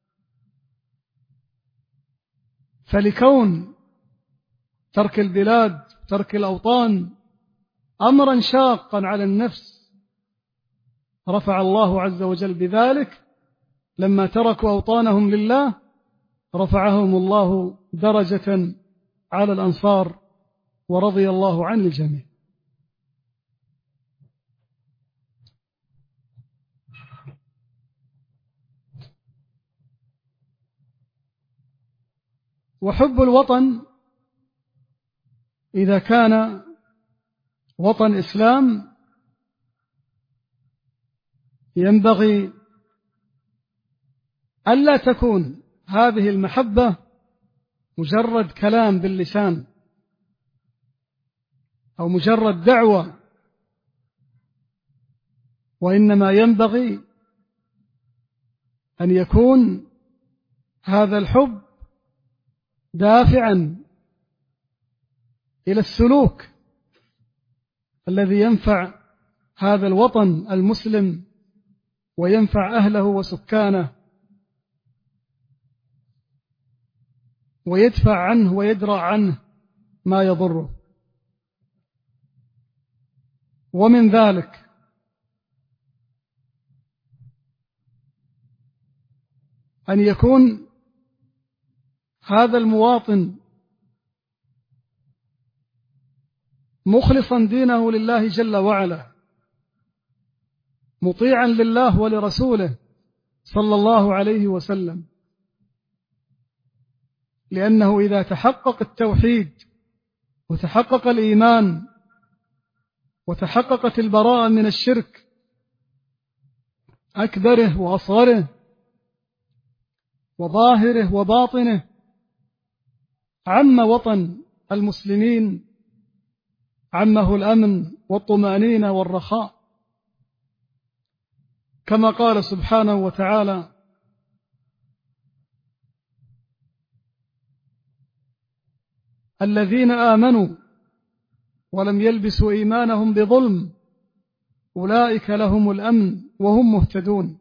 فلكون ترك البلاد، ترك الأوطان أمرا شاقا على النفس، رفع الله عز وجل بذلك لما تركوا أوطانهم لله، رفعهم الله درجة على الأنصار، ورضي الله عن الجميع. وحب الوطن إذا كان وطن إسلام ينبغي ألا تكون هذه المحبة مجرد كلام باللسان أو مجرد دعوة، وإنما ينبغي أن يكون هذا الحب دافعا إلى السلوك الذي ينفع هذا الوطن المسلم وينفع أهله وسكانه، ويدفع عنه ويدرع عنه ما يضره. ومن ذلك أن يكون هذا المواطن مخلصا دينه لله جل وعلا، مطيعا لله ولرسوله صلى الله عليه وسلم، لأنه إذا تحقق التوحيد وتحقق الإيمان وتحققت البراءة من الشرك أكبره وأصغره وظاهره وباطنه، عم وطن المسلمين، عمه الأمن والطمأنينة والرخاء، كما قال سبحانه وتعالى: الذين آمنوا ولم يلبسوا إيمانهم بظلم أولئك لهم الأمن وهم مهتدون.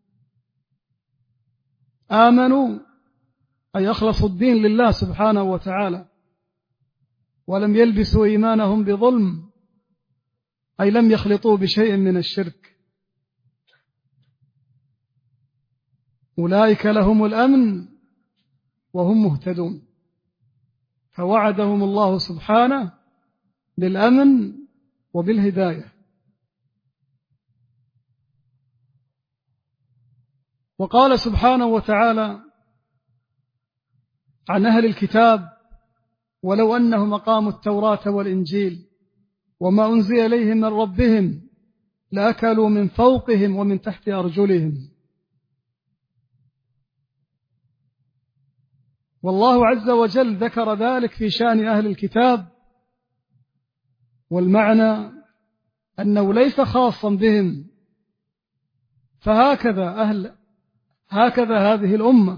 آمنوا أي أخلصوا الدين لله سبحانه وتعالى، ولم يلبسوا إيمانهم بظلم أي لم يخلطوا بشيء من الشرك. أولئك لهم الأمن وهم مهتدون، فوعدهم الله سبحانه بالأمن وبالهداية. وقال سبحانه وتعالى عن أهل الكتاب: ولو أنهم أقاموا التوراة والإنجيل وما أنزل إليهم من ربهم لأكلوا من فوقهم ومن تحت أرجلهم. والله عز وجل ذكر ذلك في شأن أهل الكتاب، والمعنى أنه ليس خاصا بهم، فهكذا هذه الأمة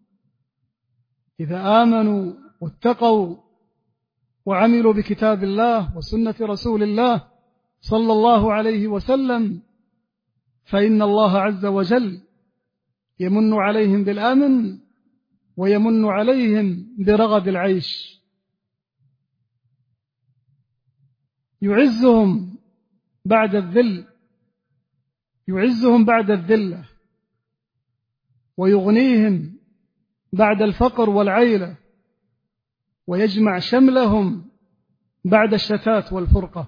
إذا آمنوا واتقوا وعملوا بكتاب الله وسنة رسول الله صلى الله عليه وسلم، فإن الله عز وجل يمن عليهم بالأمن ويمن عليهم برغد العيش، يعزهم بعد الذل، يعزهم بعد الذلة، ويغنيهم بعد الفقر والعيلة، ويجمع شملهم بعد الشتات والفرقة.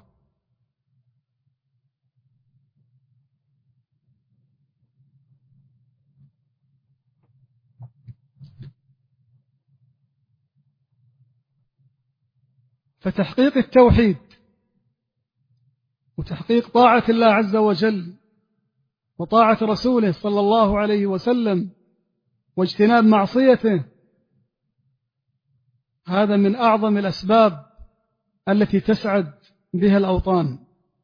فتحقيق التوحيد وتحقيق طاعة الله عز وجل وطاعة رسوله صلى الله عليه وسلم واجتناب معصيته، هذا من أعظم الأسباب التي تسعد بها الأوطان.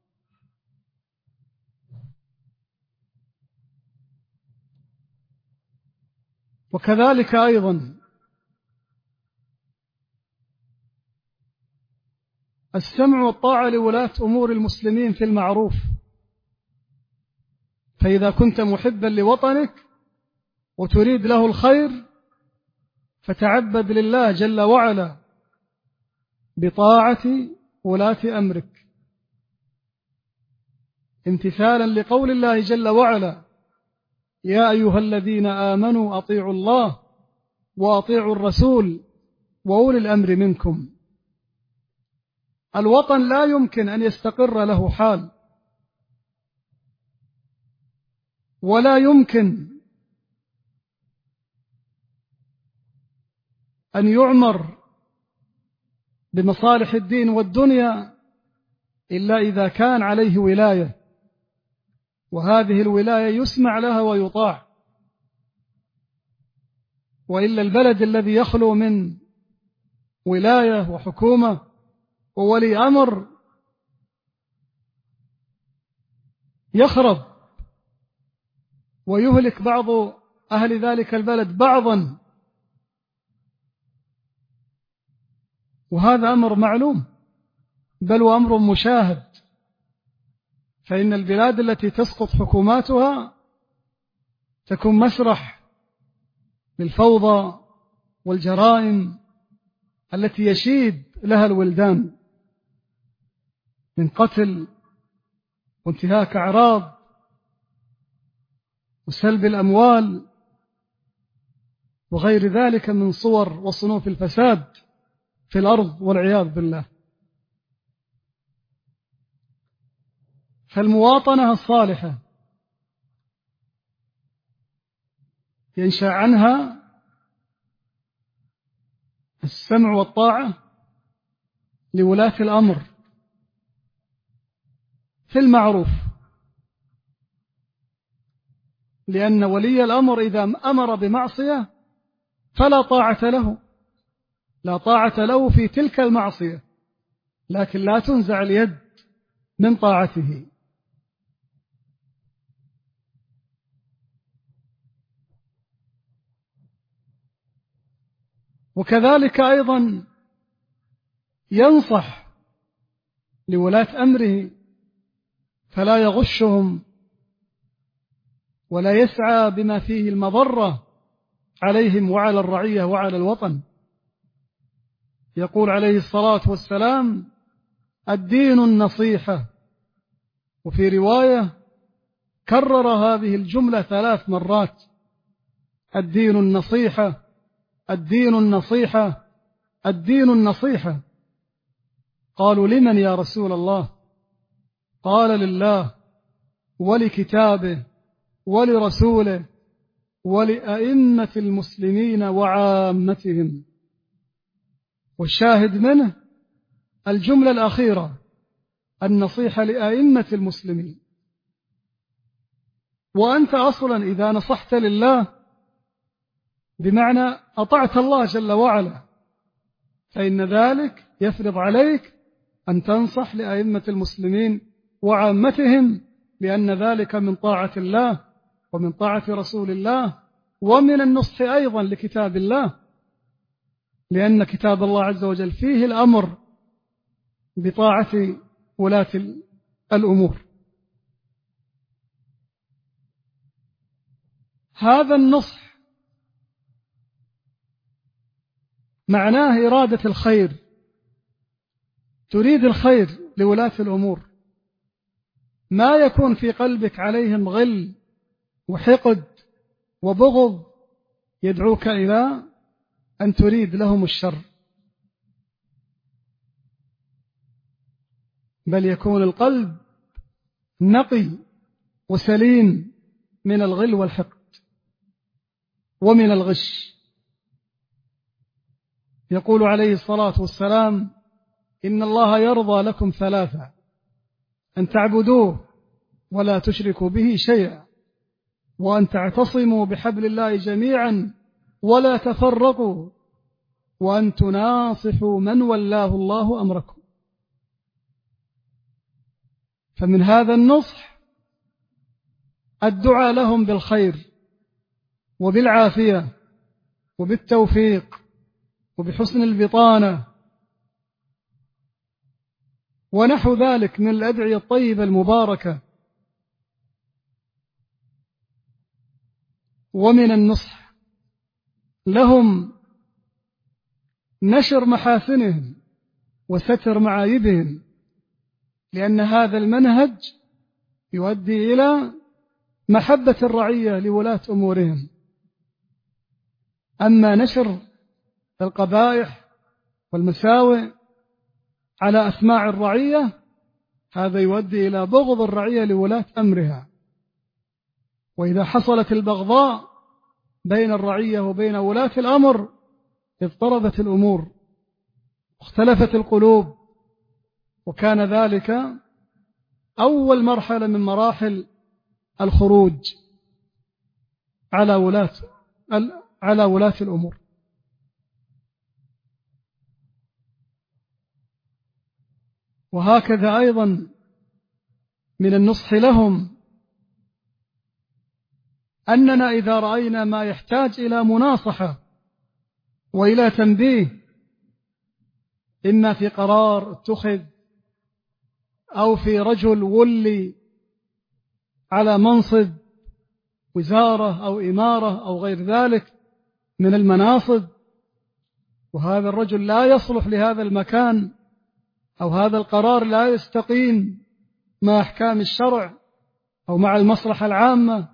وكذلك أيضا السمع والطاعة لولاة أمور المسلمين في المعروف. فإذا كنت محبا لوطنك وتريد له الخير فتعبد لله جل وعلا بطاعة ولاة أمرك، امتثالا لقول الله جل وعلا: يا أيها الذين آمنوا أطيعوا الله وأطيعوا الرسول وأولي الأمر منكم. الوطن لا يمكن أن يستقر له حال، ولا يمكن أن يعمر بمصالح الدين والدنيا إلا إذا كان عليه ولاية، وهذه الولاية يسمع لها ويطاع. وإلا البلد الذي يخلو من ولاية وحكومة وولي أمر يخرب ويهلك بعض أهل ذلك البلد بعضا، وهذا أمر معلوم بل وأمر مشاهد. فإن البلاد التي تسقط حكوماتها تكون مسرح للفوضى والجرائم التي يشيد لها الولدان من قتل وانتهاك أعراض وسلب الأموال وغير ذلك من صور وصنوف الفساد في الأرض والعياذ بالله. فالمواطنة الصالحة ينشأ عنها السمع والطاعة لولاة الأمر في المعروف، لأن ولي الأمر إذا أمر بمعصية فلا طاعة له، لا طاعة له في تلك المعصية، لكن لا تنزع اليد من طاعته. وكذلك أيضا ينصح لولاة أمره فلا يغشهم ولا يسعى بما فيه المضرة عليهم وعلى الرعية وعلى الوطن. يقول عليه الصلاة والسلام: الدين النصيحة. وفي رواية كرر هذه الجملة 3 مرات: الدين النصيحة، الدين النصيحة، الدين النصيحة. قالوا: لمن يا رسول الله؟ قال: لله ولكتابه ولرسوله ولأئمة المسلمين وعامتهم. والشاهد منه الجملة الأخيرة: النصيحة لأئمة المسلمين. وأنت أصلا إذا نصحت لله بمعنى أطعت الله جل وعلا، فإن ذلك يفرض عليك أن تنصح لأئمة المسلمين وعامتهم، لأن ذلك من طاعة الله ومن طاعة رسول الله ومن النصح أيضا لكتاب الله، لأن كتاب الله عز وجل فيه الأمر بطاعة ولاة الأمور. هذا النصح معناه إرادة الخير، تريد الخير لولاة الأمور، ما يكون في قلبك عليهم غل وحقد وبغض يدعوك إلى أن تريد لهم الشر، بل يكون القلب نقي وسليم من الغل والحقد ومن الغش. يقول عليه الصلاة والسلام: إن الله يرضى لكم ثلاثة: أن تعبدوه ولا تشركوا به شيئا، وأن تعتصموا بحبل الله جميعا ولا تفرقوا، وأن تناصحوا من ولاه الله أمركم. فمن هذا النصح الدعاء لهم بالخير وبالعافية وبالتوفيق وبحسن البطانة ونحو ذلك من الأدعية الطيبة المباركة. ومن النصح لهم نشر محاسنهم وستر معايبهم، لأن هذا المنهج يؤدي إلى محبة الرعية لولاة أمورهم. أما نشر القبائح والمساوئ على أسماع الرعية هذا يؤدي إلى بغض الرعية لولاة أمرها، وإذا حصلت البغضاء بين الرعية وبين ولاة الأمر اضطربت الأمور واختلفت القلوب، وكان ذلك أول مرحلة من مراحل الخروج على ولاة الأمور. وهكذا أيضا من النصح لهم أننا إذا رأينا ما يحتاج إلى مناصحة وإلى تنبيه، إما في قرار اتخذ أو في رجل ولي على منصب وزارة أو إمارة أو غير ذلك من المناصب، وهذا الرجل لا يصلح لهذا المكان أو هذا القرار لا يستقيم مع أحكام الشرع أو مع المصلحة العامة،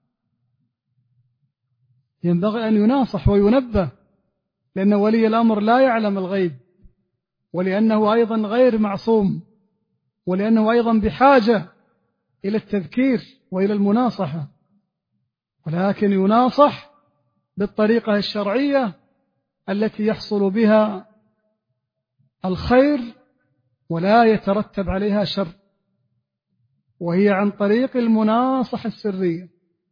ينبغي أن يناصح وينبه، لأن ولي الأمر لا يعلم الغيب، ولأنه أيضا غير معصوم، ولأنه أيضا بحاجة إلى التذكير وإلى المناصحة، ولكن يناصح بالطريقة الشرعية التي يحصل بها الخير ولا يترتب عليها شر، وهي عن طريق المناصحة السرية،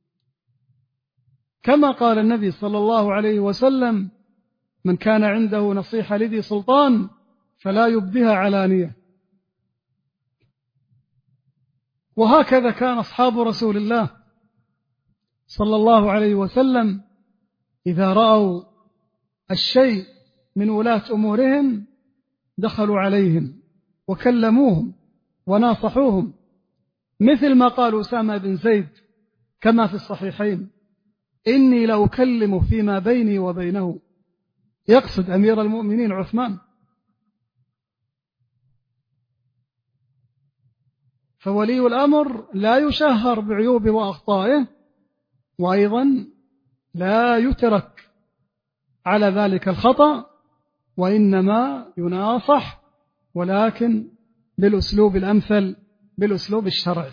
كما قال النبي صلى الله عليه وسلم: من كان عنده نصيحة لذي سلطان فلا يبدها علانية. وهكذا كان أصحاب رسول الله صلى الله عليه وسلم إذا رأوا الشيء من ولاة أمورهم دخلوا عليهم وكلموهم وناصحوهم، مثل ما قال أسامة بن زيد كما في الصحيحين: إني لأكلم فيما بيني وبينه، يقصد أمير المؤمنين عثمان. فولي الأمر لا يشهر بعيوب وأخطائه، وأيضا لا يترك على ذلك الخطأ، وإنما يناصح ولكن بالأسلوب الأمثل، بالأسلوب الشرعي.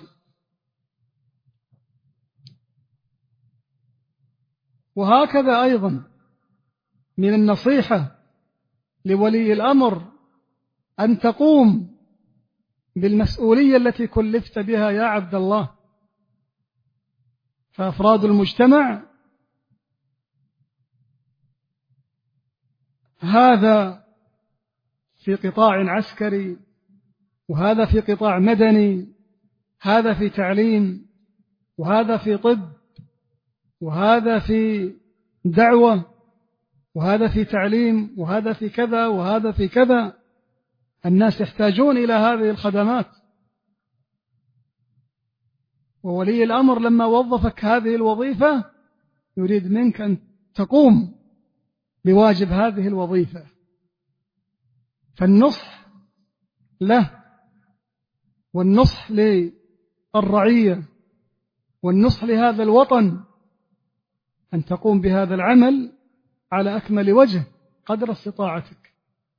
وهكذا أيضا من النصيحة لولي الأمر أن تقوم بالمسؤولية التي كلفت بها يا عبد الله. فأفراد المجتمع هذا في قطاع عسكري، وهذا في قطاع مدني، هذا في تعليم، وهذا في طب، وهذا في دعوة، وهذا في تعليم، وهذا في كذا، وهذا في كذا. الناس يحتاجون إلى هذه الخدمات، وولي الأمر لما وظفك هذه الوظيفة يريد منك أن تقوم بواجب هذه الوظيفة. فالنصح له والنصح الرعية والنصح لهذا الوطن أن تقوم بهذا العمل على أكمل وجه قدر استطاعتك.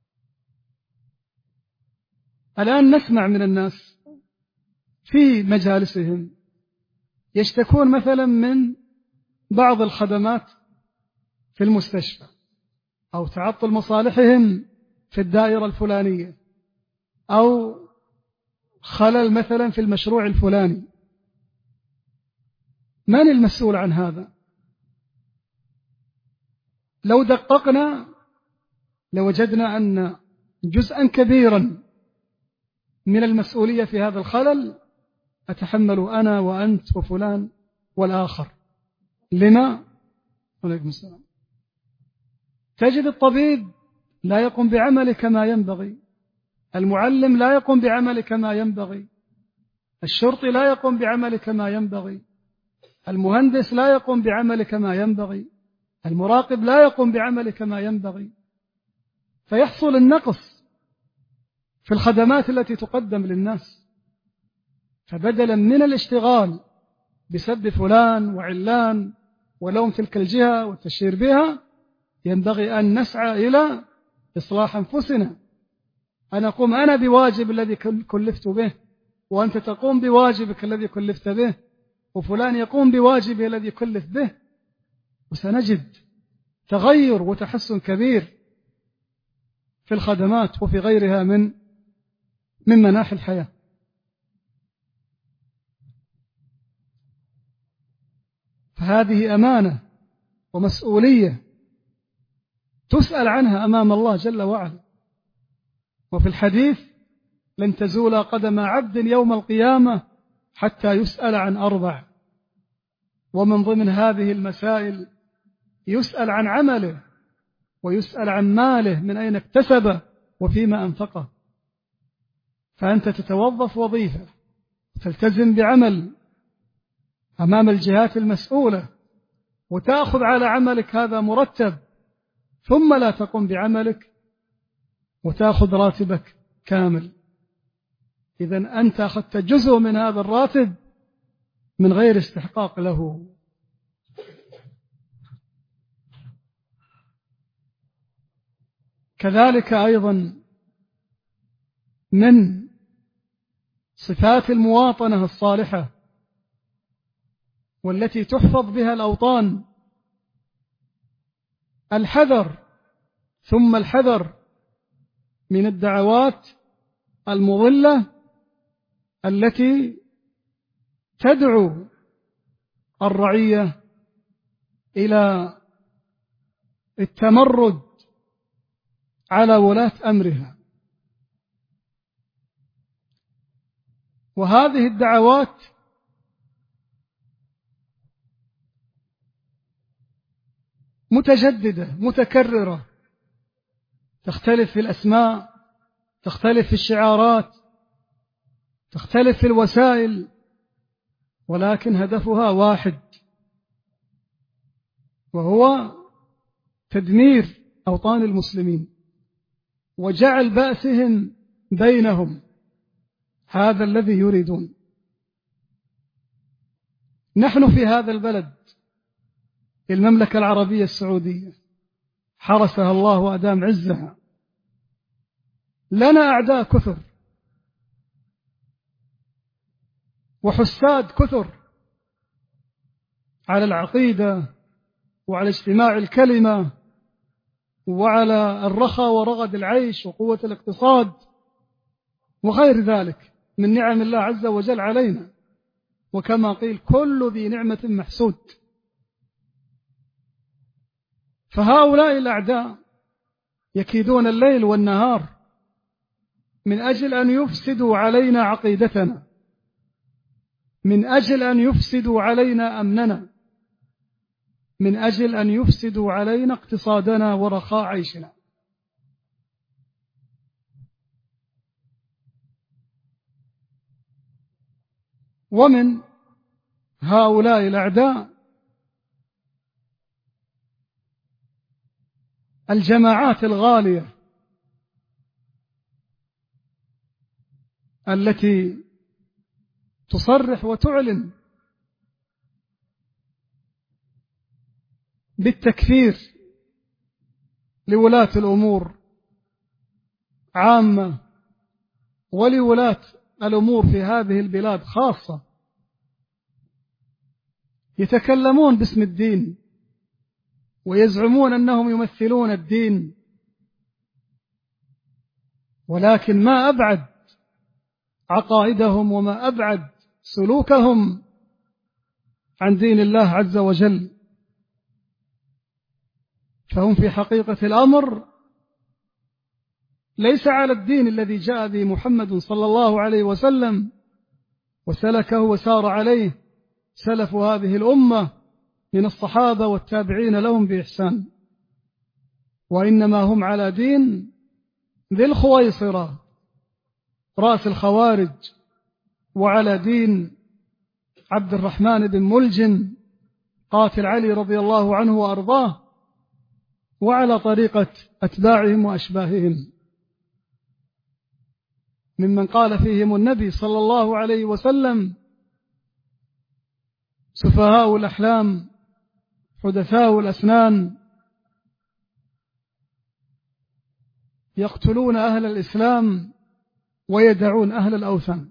الآن نسمع من الناس في مجالسهم يشتكون مثلا من بعض الخدمات في المستشفى أو تعطل مصالحهم في الدائرة الفلانية أو خلل مثلا في المشروع الفلاني. من المسؤول عن هذا؟ لو دققنا لوجدنا أن جزءا كبيرا من المسؤولية في هذا الخلل أتحمل أنا وأنت وفلان والآخر. لما؟ عليكم السلام. تجد الطبيب لا يقوم بعمله كما ينبغي، المعلم لا يقوم بعمله كما ينبغي، الشرطي لا يقوم بعمله كما ينبغي، المهندس لا يقوم بعمله كما ينبغي، المراقب لا يقوم بعمله كما ينبغي، فيحصل النقص في الخدمات التي تقدم للناس. فبدلا من الاشتغال بسب فلان وعلان ولوم تلك الجهة والتشهير بها، ينبغي أن نسعى إلى إصلاح أنفسنا، أن أقوم أنا بواجب الذي كلفت به، وأنت تقوم بواجبك الذي كلفت به، وفلان يقوم بواجبه الذي كلف به، وسنجد تغير وتحسن كبير في الخدمات وفي غيرها من مناحي الحياة. فهذه أمانة ومسؤولية تسأل عنها أمام الله جل وعلا. وفي الحديث: لن تزول قدم عبد يوم القيامة حتى يسأل عن 4، ومن ضمن هذه المسائل يسأل عن عمله، ويسأل عن ماله من أين اكتسبه وفيما أنفقه. فأنت تتوظف وظيفة، تلتزم بعمل أمام الجهات المسؤولة، وتأخذ على عملك هذا مرتب، ثم لا تقوم بعملك وتأخذ راتبك كامل. إذن أنت أخذت جزء من هذا الراتب من غير استحقاق له. كذلك أيضا من صفات المواطنة الصالحة والتي تحفظ بها الأوطان الحذر ثم الحذر من الدعوات المضلة التي تدعو الرعية إلى التمرد على ولاة أمرها. وهذه الدعوات متجددة متكررة، تختلف في الأسماء، تختلف في الشعارات، تختلف في الوسائل، ولكن هدفها واحد، وهو تدمير أوطان المسلمين وجعل بأسهم بينهم. هذا الذي يريدون. نحن في هذا البلد، المملكة العربية السعودية، حرسها الله وأدام عزها، لنا أعداء كثر وحساد كثر على العقيدة وعلى اجتماع الكلمة وعلى الرخاء ورغد العيش وقوة الاقتصاد وغير ذلك من نعم الله عز وجل علينا. وكما قيل: كل ذي نعمة محسود. فهؤلاء الأعداء يكيدون الليل والنهار من أجل أن يفسدوا علينا عقيدتنا، من أجل أن يفسدوا علينا أمننا، من أجل أن يفسدوا علينا اقتصادنا ورخاء عيشنا. ومن هؤلاء الأعداء الجماعات الغالية التي تصرح وتعلن بالتكفير لولاة الأمور عامة ولولاة الأمور في هذه البلاد خاصة، يتكلمون باسم الدين ويزعمون أنهم يمثلون الدين، ولكن ما أبعد عقائدهم وما أبعد سلوكهم عن دين الله عز وجل. فهم في حقيقة الأمر ليس على الدين الذي جاء به محمد صلى الله عليه وسلم وسلكه وسار عليه سلف هذه الأمة من الصحابة والتابعين لهم بإحسان، وإنما هم على دين ذي الخويصرة رأس الخوارج، وعلى دين عبد الرحمن بن ملجم قاتل علي رضي الله عنه وأرضاه، وعلى طريقة أتباعهم وأشباههم ممن قال فيهم النبي صلى الله عليه وسلم: سفهاء الأحلام حدثاء الأسنان يقتلون أهل الإسلام ويدعون أهل الأوثان.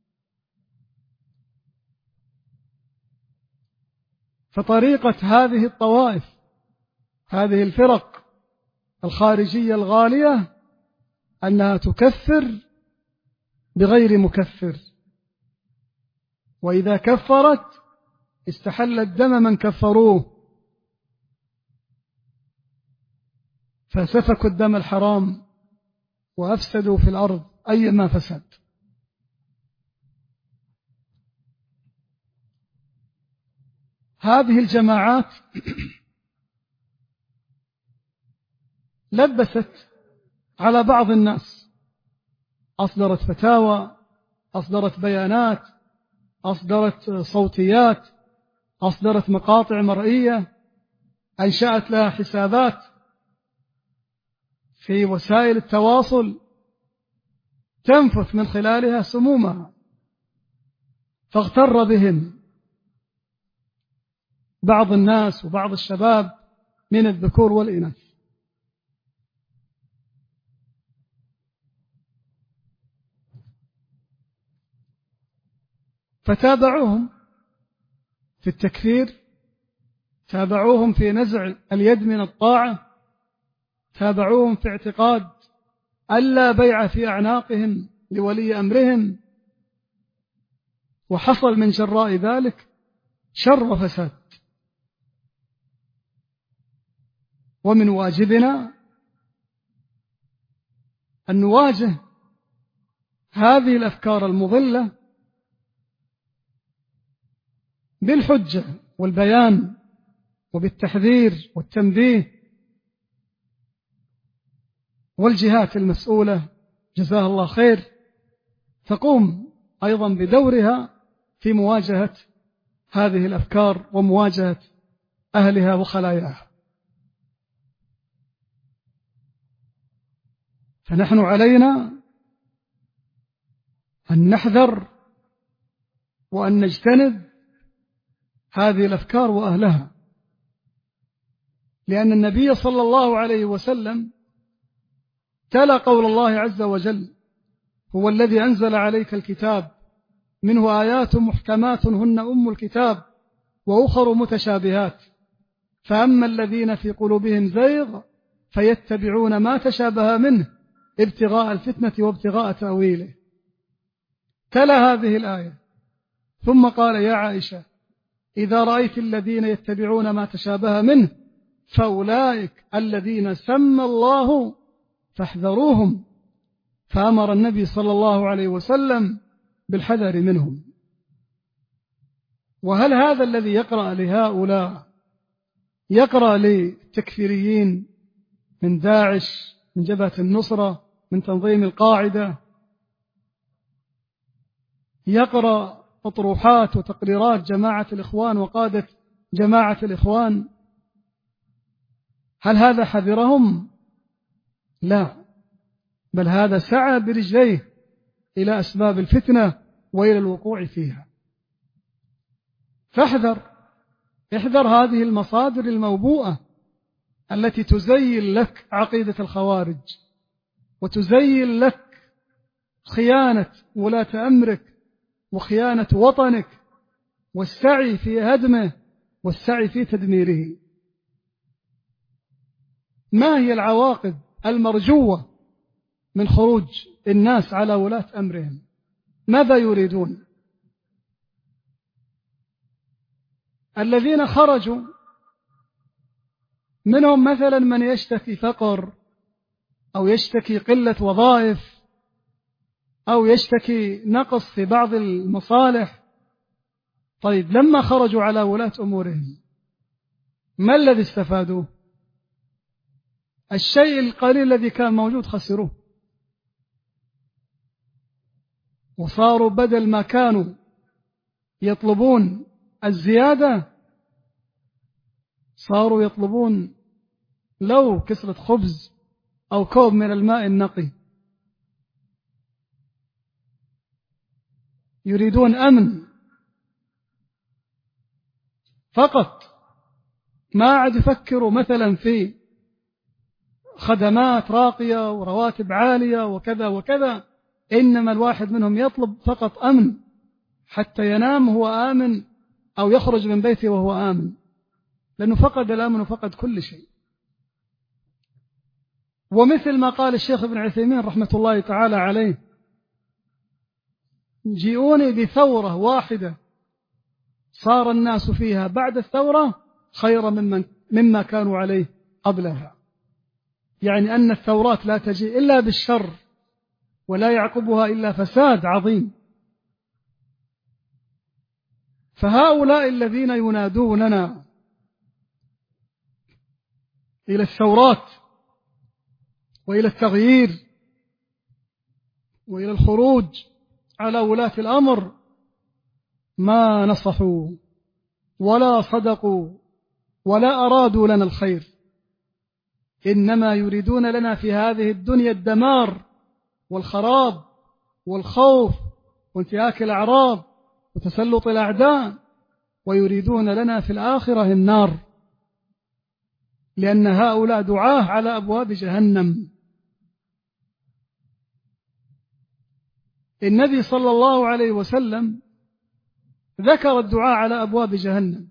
فطريقة هذه الطوائف، هذه الفرق الخارجية الغالية، أنها تكفر بغير مكفر، وإذا كفرت استحلت دم من كفروه، فسفكوا الدم الحرام وأفسدوا في الأرض أيما فساد. هذه الجماعات لبست على بعض الناس، أصدرت فتاوى، أصدرت بيانات، أصدرت صوتيات، أصدرت مقاطع مرئية، أنشأت لها حسابات في وسائل التواصل تنفث من خلالها سمومها، فاغتر بهم بعض الناس وبعض الشباب من الذكور والإناث، فتابعوهم في التكفير، تابعوهم في نزع اليد من الطاعة، تابعوهم في اعتقاد ألا بيع في أعناقهم لولي أمرهم، وحصل من جراء ذلك شر وفساد. ومن واجبنا أن نواجه هذه الأفكار المضلة بالحجة والبيان وبالتحذير والتنبيه، والجهات المسؤولة جزاها الله خير تقوم أيضا بدورها في مواجهة هذه الأفكار ومواجهة أهلها وخلاياها. فنحن علينا أن نحذر وأن نجتنب هذه الأفكار وأهلها، لأن النبي صلى الله عليه وسلم تلا قول الله عز وجل: هو الذي أنزل عليك الكتاب منه آيات محكمات هن أم الكتاب وأخر متشابهات، فأما الذين في قلوبهم زيغ فيتبعون ما تشابه منه ابتغاء الفتنة وابتغاء تأويله. تلا هذه الآية ثم قال: يا عائشة إذا رأيت الذين يتبعون ما تشابه منه فأولئك الذين سمى الله فاحذروهم، فأمر النبي صلى الله عليه وسلم بالحذر منهم. وهل هذا الذي يقرأ لهؤلاء يقرأ للتكفيريين من داعش، من جبهة النصرة، من تنظيم القاعدة، يقرأ أطروحات وتقريرات جماعة الإخوان وقادة جماعة الإخوان؟ هل هذا حذرهم؟ لا، بل هذا سعى برجليه إلى أسباب الفتنة وإلى الوقوع فيها. احذر هذه المصادر الموبوءة التي تزين لك عقيدة الخوارج، وتزين لك خيانة ولاة أمرك وخيانة وطنك والسعي في هدمه والسعي في تدميره. ما هي العواقب المرجوة من خروج الناس على ولاة أمرهم؟ ماذا يريدون؟ الذين خرجوا منهم مثلا من يشتكي فقر، أو يشتكي قلة وظائف، أو يشتكي نقص في بعض المصالح. طيب لما خرجوا على ولاة أمورهم ما الذي استفادوه؟ الشيء القليل الذي كان موجود خسروه، وصاروا بدل ما كانوا يطلبون الزيادة صاروا يطلبون لو كسرة خبز أو كوب من الماء النقي. يريدون أمن فقط، ما عاد يفكروا مثلا في خدمات راقية ورواتب عالية وكذا وكذا، إنما الواحد منهم يطلب فقط أمن حتى ينام وهو آمن، أو يخرج من بيته وهو آمن، لأنه فقد الأمن وفقد كل شيء. ومثل ما قال الشيخ ابن عثيمين رحمة الله تعالى عليه: جيئوني بثورة واحدة صار الناس فيها بعد الثورة خيرا مما كانوا عليه قبلها. يعني أن الثورات لا تجي إلا بالشر ولا يعقبها إلا فساد عظيم. فهؤلاء الذين ينادوننا إلى الثورات وإلى التغيير وإلى الخروج على ولاة الأمر ما نصحوا ولا صدقوا ولا أرادوا لنا الخير، إنما يريدون لنا في هذه الدنيا الدمار والخراب والخوف وانتهاك الأعراض وتسلط الأعداء، ويريدون لنا في الآخرة النار، لأن هؤلاء دعاة على أبواب جهنم. النبي صلى الله عليه وسلم ذكر الدعاء على أبواب جهنم،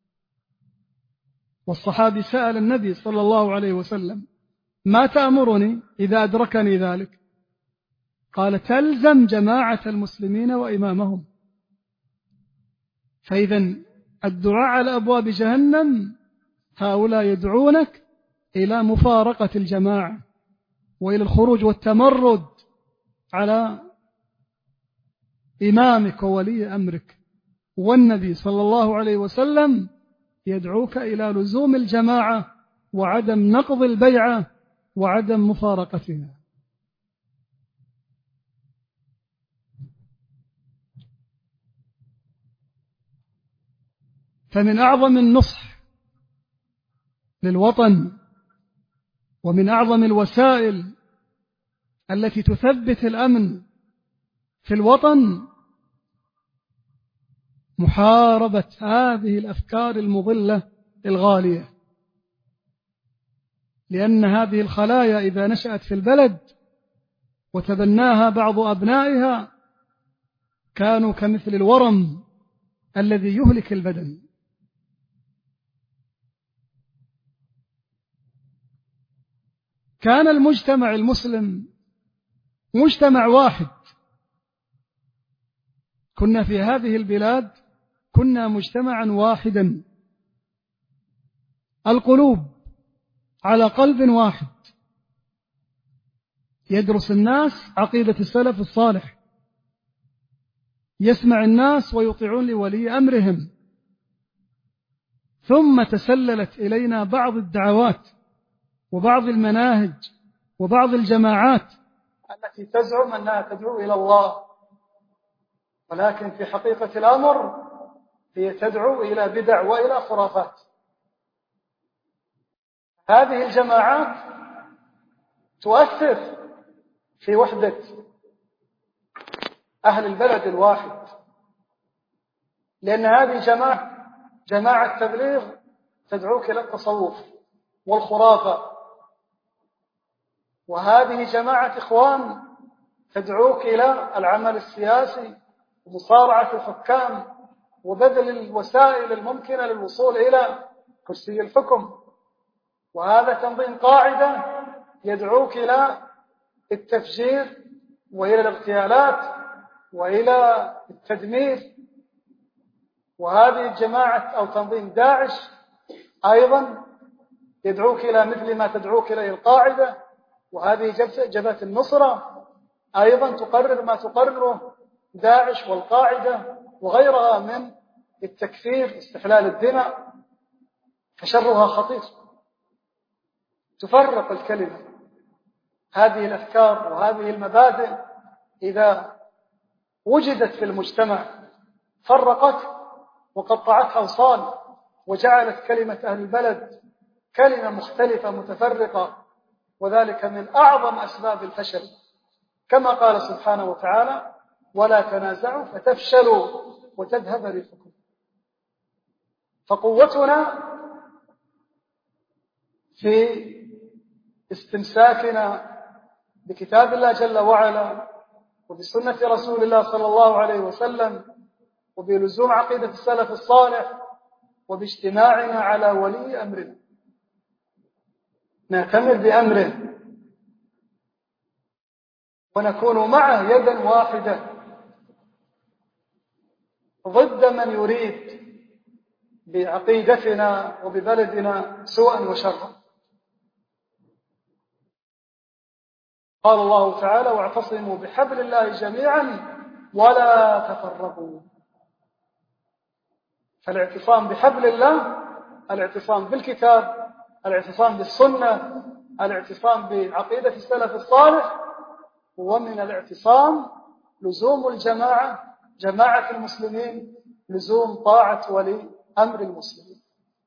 والصحابي سأل النبي صلى الله عليه وسلم: ما تأمرني إذا أدركني ذلك؟ قال: تلزم جماعة المسلمين وإمامهم. فإذا الدعاء على أبواب جهنم هؤلاء يدعونك إلى مفارقة الجماعة وإلى الخروج والتمرد على إمامك وولي أمرك. والنبي صلى الله عليه وسلم يدعوك إلى لزوم الجماعة وعدم نقض البيعة وعدم مفارقتها. فمن أعظم النصح للوطن ومن أعظم الوسائل التي تثبت الأمن في الوطن محاربة هذه الأفكار المضلة الغالية، لأن هذه الخلايا إذا نشأت في البلد وتبناها بعض أبنائها كانوا كمثل الورم الذي يهلك البدن. كان المجتمع المسلم مجتمع واحد، كنا في هذه البلاد كنا مجتمعا واحدا، القلوب على قلب واحد، يدرس الناس عقيدة السلف الصالح، يسمع الناس ويطيعون لولي أمرهم. ثم تسللت إلينا بعض الدعوات وبعض المناهج وبعض الجماعات التي تزعم أنها تدعو إلى الله، ولكن في حقيقة الأمر هي تدعو إلى بدع وإلى خرافات. هذه الجماعات تؤثر في وحدة أهل البلد الواحد، لأن هذه جماعة تبليغ تدعوك إلى التصوف والخرافة، وهذه جماعة إخوان تدعوك إلى العمل السياسي ومصارعة الحكام وبذل الوسائل الممكنة للوصول إلى كرسي الحكم. وهذا تنظيم قاعدة يدعوك إلى التفجير وإلى الاغتيالات وإلى التدمير. وهذه الجماعة أو تنظيم داعش أيضا يدعوك إلى مثل ما تدعوك إليه القاعدة، وهذه جبهة النصرة أيضا تقرر ما تقرره داعش والقاعدة وغيرها من التكفير استحلال الدماء، فشرها خطير، تفرق الكلمة. هذه الأفكار وهذه المبادئ إذا وجدت في المجتمع فرقت وقطعت أوصال وجعلت كلمة أهل البلد كلمة مختلفة متفرقة، وذلك من أعظم أسباب الفشل، كما قال سبحانه وتعالى: ولا تنازعوا فتفشلوا وتذهب ريحكم. فقوتنا في استمساكنا بكتاب الله جل وعلا وبسنة رسول الله صلى الله عليه وسلم وبلزوم عقيدة السلف الصالح وباجتماعنا على ولي أمرنا، نعتمر بأمره ونكون معه يدا واحدة ضد من يريد بعقيدتنا وببلدنا سوءا وشرا. قال الله تعالى: واعتصموا بحبل الله جميعا ولا تفرقوا. فالاعتصام بحبل الله، الاعتصام بالكتاب، الاعتصام بالسنة، الاعتصام بعقيدة السلف الصالح، ومن الاعتصام لزوم الجماعة، جماعة المسلمين، لزوم طاعة ولي أمر المسلمين.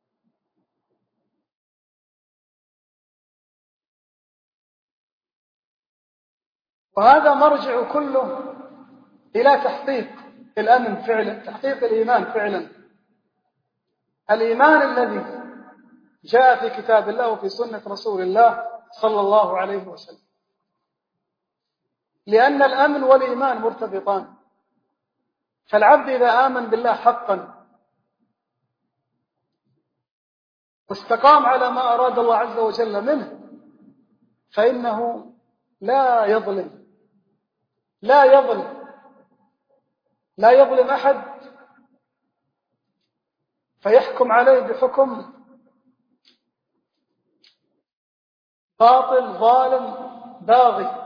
وهذا مرجع كله إلى تحقيق الأمن فعلا، تحقيق الإيمان فعلا، الإيمان الذي جاء في كتاب الله وفي سنة رسول الله صلى الله عليه وسلم. لأن الأمن والإيمان مرتبطان، فالعبد إذا آمن بالله حقا واستقام على ما أراد الله عز وجل منه فإنه لا يظلم أحد فيحكم عليه بحكم باطل ظالم باغي،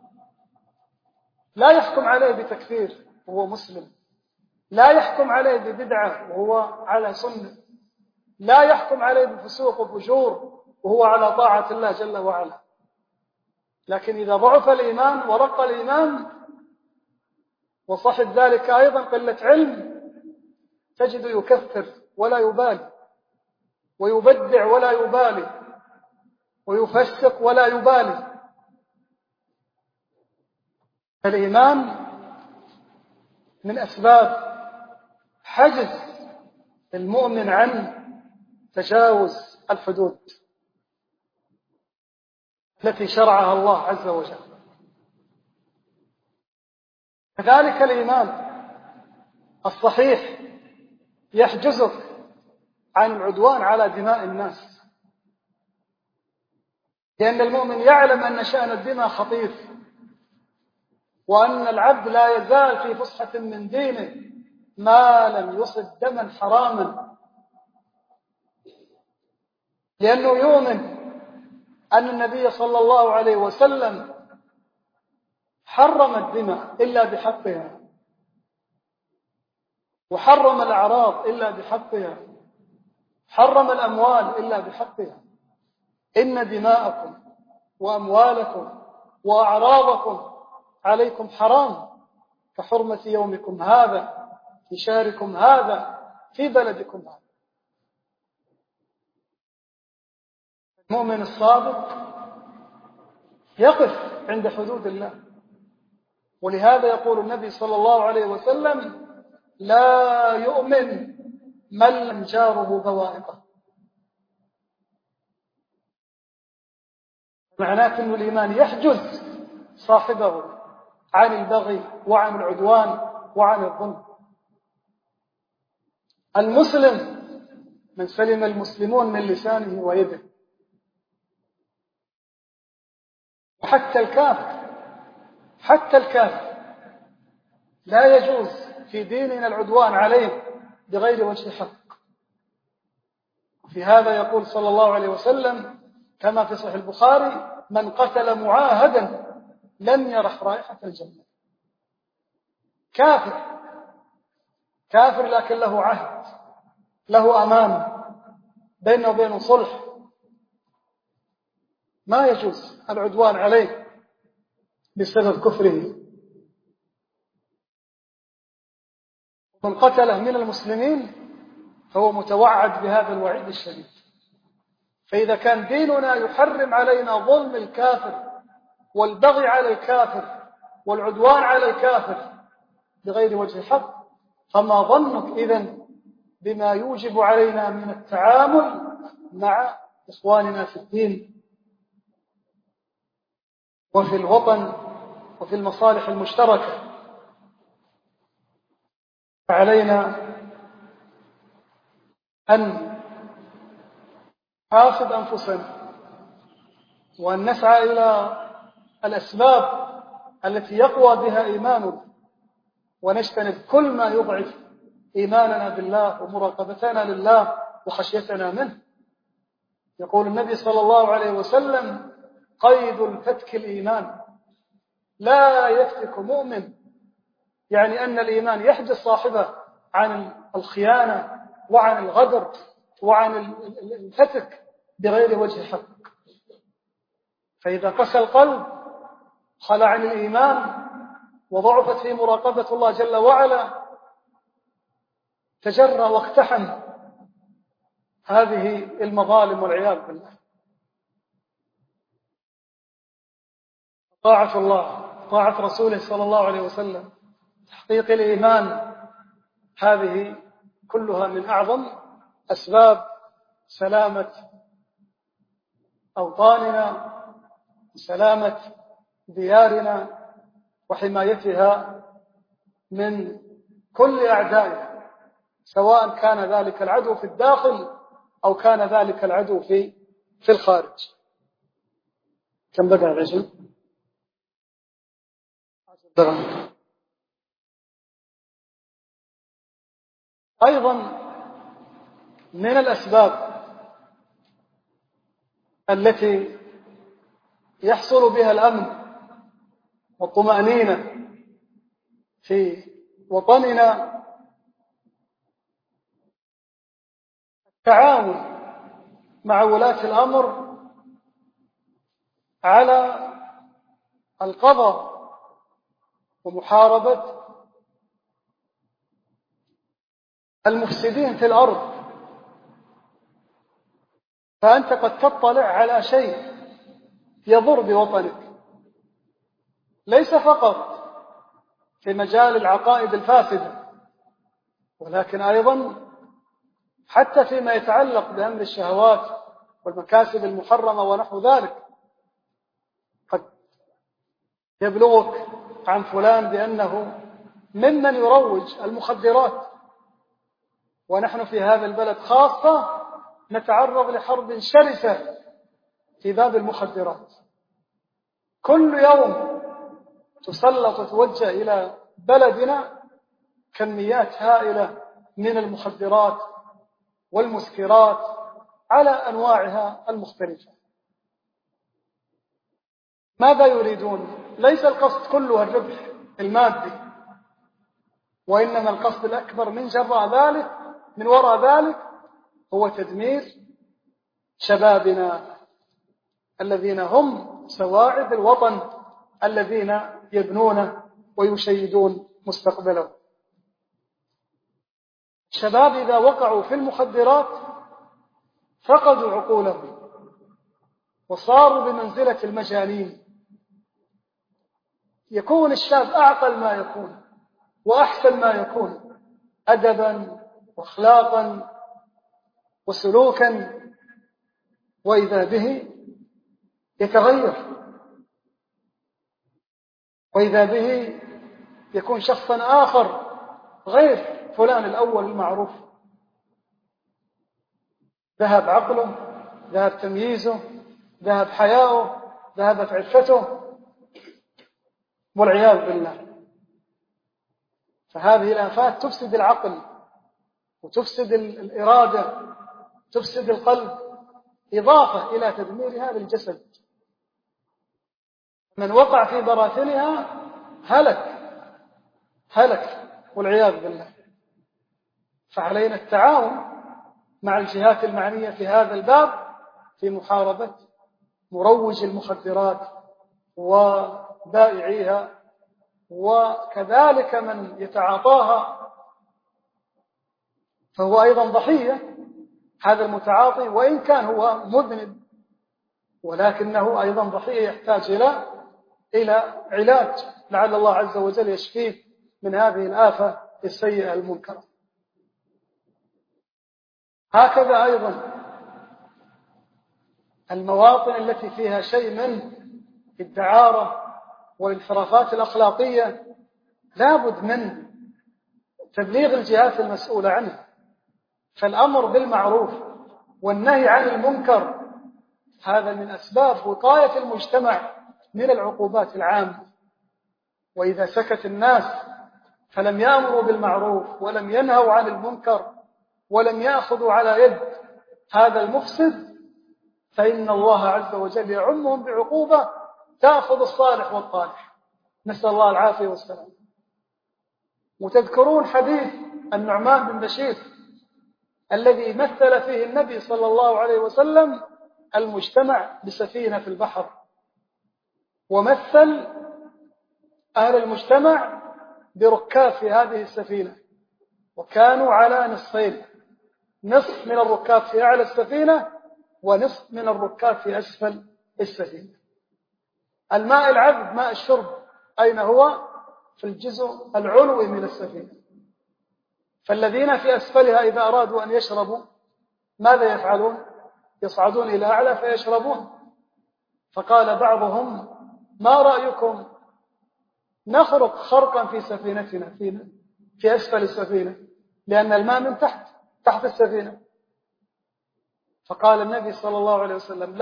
لا يحكم عليه بتكفير وهو مسلم، لا يحكم عليه ببدعة وهو على سنة، لا يحكم عليه بفسوق وفجور وهو على طاعة الله جل وعلا. لكن إذا ضعف الإيمان ورق الإيمان وصحب ذلك أيضا قلة علم، تجد يكفر ولا يبالي، ويبدع ولا يبالي، ويفسق ولا يبالي. الإيمان من أسباب حجز المؤمن عن تجاوز الحدود التي شرعها الله عز وجل. كذلك الإيمان الصحيح يحجزك عن العدوان على دماء الناس، لأن المؤمن يعلم أن شأن الدماء خطير، وأن العبد لا يزال في فسحة من دينه ما لم يصب دما حراما، لأنه يؤمن أن النبي صلى الله عليه وسلم حرم الدماء إلا بحقها، وحرم الأعراض إلا بحقها، حرم الأموال إلا بحقها. إن دماءكم وأموالكم وأعراضكم عليكم حرام كحرمة يومكم هذا في شهركم هذا في بلدكم هذا. المؤمن الصادق يقف عند حدود الله ولهذا يقول النبي صلى الله عليه وسلم: لا يؤمن من لم جاره بوائقه. معناه أن الإيمان يحجز صاحبه عن البغي وعن العدوان وعن الظلم. المسلم من سلم المسلمون من لسانه ويده. وحتى الكافر لا يجوز في ديننا العدوان عليه بغير وجه حق. في هذا يقول صلى الله عليه وسلم كما في صحيح البخاري: من قتل معاهدا لم يرح رائحة الجنة. كافر لكن له عهد، له أمان، بينه وبينه صلح، ما يجوز العدوان عليه بسبب كفره. من قتله من المسلمين فهو متوعد بهذا الوعيد الشديد. فإذا كان ديننا يحرم علينا ظلم الكافر والبغي على الكافر والعدوان على الكافر بغير وجه حق، فما ظنك إذن بما يوجب علينا من التعامل مع إخواننا في الدين وفي الوطن وفي المصالح المشتركة. فعلينا أن نحاسب أنفسنا وأن نسعى إلى الأسباب التي يقوى بها إيماننا، ونجتنب كل ما يضعف إيماننا بالله ومراقبتنا لله وخشيتنا منه. يقول النبي صلى الله عليه وسلم: قيد الفتك الإيمان. لا يفتك مؤمن، يعني أن الإيمان يحجز صاحبه عن الخيانة وعن الغدر وعن الفتك بغير وجه حق. فإذا قسى القلب خلع عن الإيمان وضعفت فيه مراقبة الله جل وعلا، تجرى واقتحم هذه المظالم والعياذ بالله. طاعة الله، طاعة رسوله صلى الله عليه وسلم، تحقيق الإيمان، هذه كلها من أعظم أسباب سلامة أوطاننا وسلامة ديارنا وحمايتها من كل أعدائها، سواء كان ذلك العدو في الداخل أو كان ذلك العدو في الخارج. كم بقى الرجل؟ أيضا من الأسباب التي يحصل بها الأمن والطمأنينة في وطننا التعاون مع ولاة الأمر على القضاء ومحاربة المفسدين في الأرض. فأنت قد تطلع على شيء يضر بوطنك، ليس فقط في مجال العقائد الفاسدة، ولكن أيضا حتى فيما يتعلق بأمر الشهوات والمكاسب المحرمة ونحو ذلك. قد يبلغك عن فلان بأنه ممن يروج المخدرات، ونحن في هذا البلد خاصة نتعرض لحرب شرسة في باب المخدرات. كل يوم تسلط وتوجه إلى بلدنا كميات هائلة من المخدرات والمسكرات على أنواعها المختلفة. ماذا يريدون؟ ليس القصد كله الربح المادي، وإنما القصد الأكبر من وراء ذلك هو تدمير شبابنا الذين هم سواعد الوطن، الذين يبنون ويشيدون مستقبله. الشباب إذا وقعوا في المخدرات فقدوا عقولهم وصاروا بمنزلة المجانين. يكون الشاب أعقل ما يكون وأحسن ما يكون أدبا وأخلاقا وسلوكا، وإذا به يتغير، وإذا به يكون شخصا آخر غير فلان الأول المعروف. ذهب عقله، ذهب تمييزه، ذهب حياؤه، ذهبت عفته، والعياذ بالله. فهذه الآفات تفسد العقل وتفسد الإرادة، تفسد القلب، إضافة إلى تدمير هذا الجسد. من وقع في براثنها هلك والعياذ بالله. فعلينا التعاون مع الجهات المعنية في هذا الباب في محاربة مروج المخدرات وبائعيها، وكذلك من يتعاطاها فهو أيضا ضحية. هذا المتعاطي وإن كان هو مذنب ولكنه أيضا ضحية، يحتاج إلى علاج لعل الله عز وجل يشفيه من هذه الآفة السيئة المنكرة. هكذا أيضا المواطن التي فيها شيء من الدعارة والانحرافات الأخلاقية لابد من تبليغ الجهات المسؤولة عنها. فالأمر بالمعروف والنهي عن المنكر هذا من أسباب وقاية المجتمع من العقوبات العامة. وإذا سكت الناس فلم يأمروا بالمعروف ولم ينهوا عن المنكر ولم يأخذوا على يد هذا المفسد فإن الله عز وجل يعمهم بعقوبة تأخذ الصالح والطالح، نسأل الله العافية والسلام. وتذكرون حديث النعمان بن بشير الذي مثل فيه النبي صلى الله عليه وسلم المجتمع بسفينة في البحر، ومثل أهل المجتمع بركاب في هذه السفينة، وكانوا على نصفين، نصف من الركاب في أعلى السفينة ونصف من الركاب في أسفل السفينة. الماء العذب ماء الشرب أين هو؟ في الجزء العلوي من السفينة. فالذين في أسفلها إذا أرادوا أن يشربوا ماذا يفعلون؟ يصعدون إلى أعلى فيشربون. فقال بعضهم ما رأيكم نخرق خرقا في سفينتنا في أسفل السفينة، لأن الماء من تحت السفينة. فقال النبي صلى الله عليه وسلم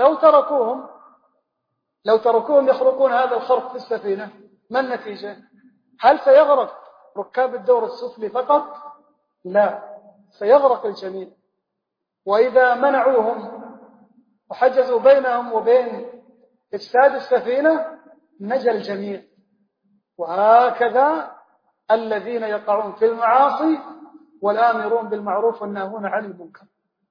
لو تركوهم يخرقون هذا الخرق في السفينة ما النتيجة؟ هل سيغرق ركاب الدور السفلي فقط؟ لا، سيغرق الجميع. وإذا منعوهم وحجزوا بينهم وبين إفساد السفينة نجا الجميع. وهكذا الذين يقعون في المعاصي والآمرون بالمعروف والناهون عن المنكر.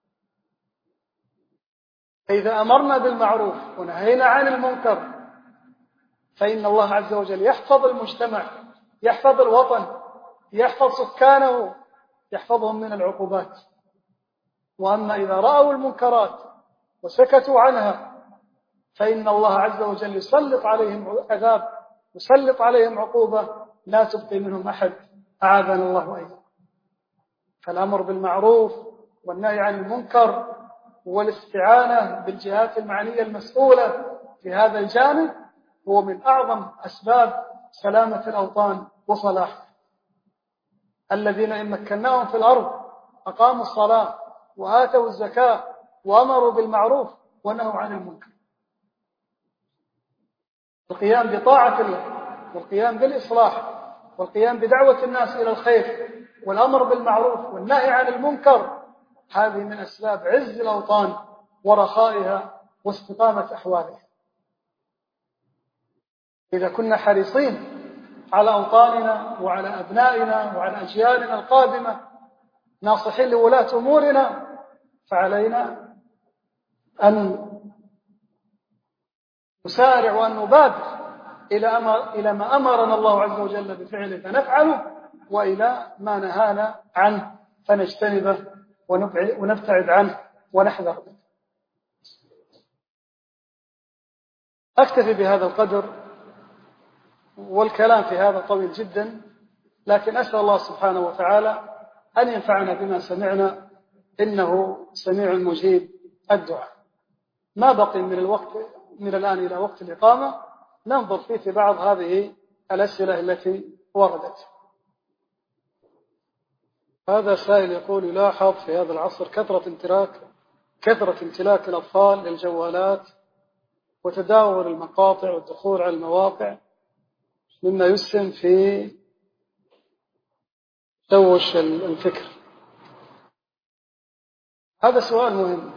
إذا أمرنا بالمعروف ونهينا عن المنكر فإن الله عز وجل يحفظ المجتمع، يحفظ الوطن، يحفظ سكانه، يحفظهم من العقوبات. وأما إذا رأوا المنكرات وسكتوا عنها فإن الله عز وجل يسلط عليهم عذاب، يسلط عليهم عقوبة لا تبقي منهم أحد، أعاذنا الله أيضا. فالأمر بالمعروف والنهي عن المنكر والاستعانة بالجهات المعنية المسؤولة في هذا الجانب هو من أعظم أسباب سلامة الأوطان وصلاحها. الذين إن مكناهم في الأرض أقاموا الصلاة وآتوا الزكاة وأمروا بالمعروف ونهوا عن المنكر. القيام بطاعة الله والقيام بالإصلاح والقيام بدعوة الناس إلى الخير والأمر بالمعروف والنهي عن المنكر هذه من أسباب عز الأوطان ورخائها واستقامة أحوالها. إذا كنا حريصين على أوطاننا وعلى أبنائنا وعلى أجيالنا القادمة ناصحين لولاة أمورنا فعلينا أن نسارع وأن نبادر إلى ما أمرنا الله عز وجل بفعله فنفعله، وإلى ما نهانا عنه فنجتنبه ونبتعد عنه ونحذر. أكتفي بهذا القدر والكلام في هذا طويل جدا، لكن أسأل الله سبحانه وتعالى أن ينفعنا بما سمعنا، إنه سميع مجيب الدعاء. ما بقي من الوقت من الآن إلى وقت الإقامة، ننظر فيه في بعض هذه الأسئلة التي وردت. هذا سائل يقول: يلاحظ في هذا العصر كثرة امتلاك الأطفال للجوالات وتداول المقاطع والدخول على المواقع، مما يسهم في توش الفكر. هذا سؤال مهم.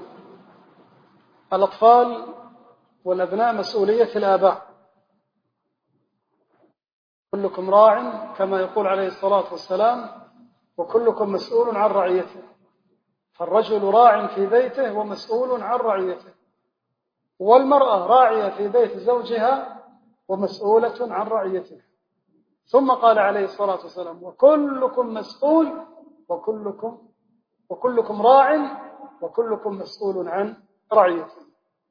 الأطفال والأبناء مسؤولية الآباء. كلكم راع كما يقول عليه الصلاة والسلام: وكلكم مسؤول عن رعيته. فالرجل راع في بيته ومسؤول عن رعيته، والمرأة راعية في بيت زوجها ومسؤولة عن رعيته. ثم قال عليه الصلاة والسلام: وكلكم مسؤول وكلكم راع وكلكم مسؤول عن رعيته.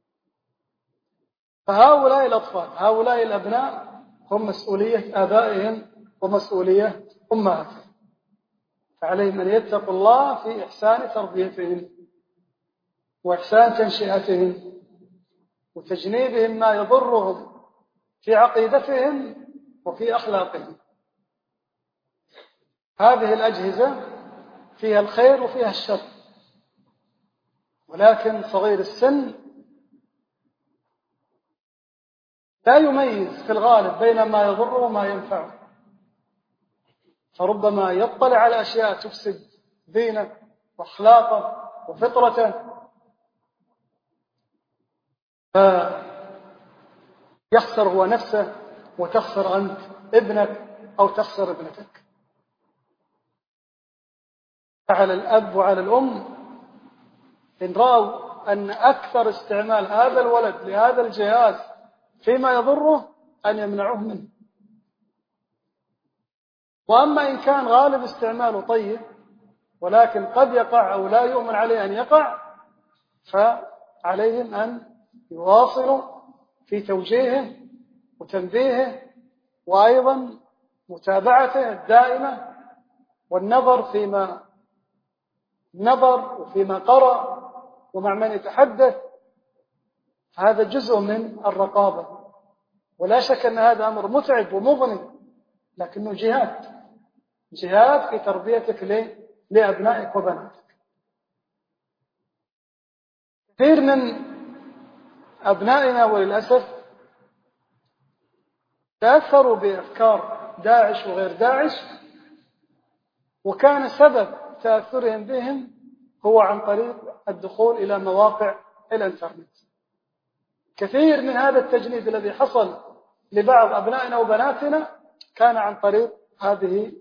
فهؤلاء الأطفال، هؤلاء الأبناء، هم مسؤولية آبائهم ومسؤولية أمهاتهم، فعليهم أن يتقوا الله في إحسان تربيتهم وإحسان تنشئتهم وتجنيبهم ما يضرهم في عقيدتهم وفي أخلاقهم. هذه الأجهزة فيها الخير وفيها الشر، ولكن صغير السن لا يميز في الغالب بين ما يضره وما ينفعه، فربما يطلع على أشياء تفسد دينه وأخلاقه وفطرته، فيخسر هو نفسه وتخسر أنت ابنك أو تخسر ابنتك. فعلى الأب وعلى الأم إن رأوا أن أكثر استعمال هذا الولد لهذا الجهاز فيما يضره أن يمنعوه منه. وأما إن كان غالب استعماله طيب ولكن قد يقع أو لا يؤمن عليه أن يقع، فعليهم أن يواصلوا في توجيهه وتنبيهه، وأيضا متابعته الدائمة والنظر فيما نظر وفيما قرأ ومع من يتحدث. هذا جزء من الرقابة، ولا شك أن هذا أمر متعب ومضني، لكنه جهاد في تربيتك لأبنائك وبناتك. كثير من أبنائنا وللأسف تأثروا بأفكار داعش وغير داعش، وكان سبب تأثرهم بهم هو عن طريق الدخول إلى مواقع الإنترنت. كثير من هذا التجنيد الذي حصل لبعض أبنائنا وبناتنا كان عن طريق هذه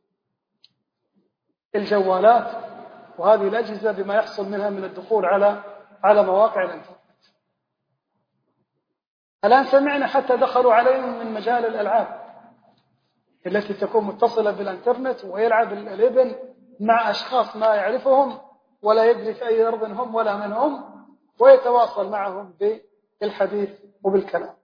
الجوالات وهذه الأجهزة، بما يحصل منها من الدخول على مواقع الإنترنت. الآن سمعنا حتى دخلوا عليهم من مجال الألعاب التي تكون متصلة بالإنترنت، ويلعب الابن مع أشخاص ما يعرفهم ولا يدري في أي أرض هم ولا من هم، ويتواصل معهم بالحديث وبالكلام.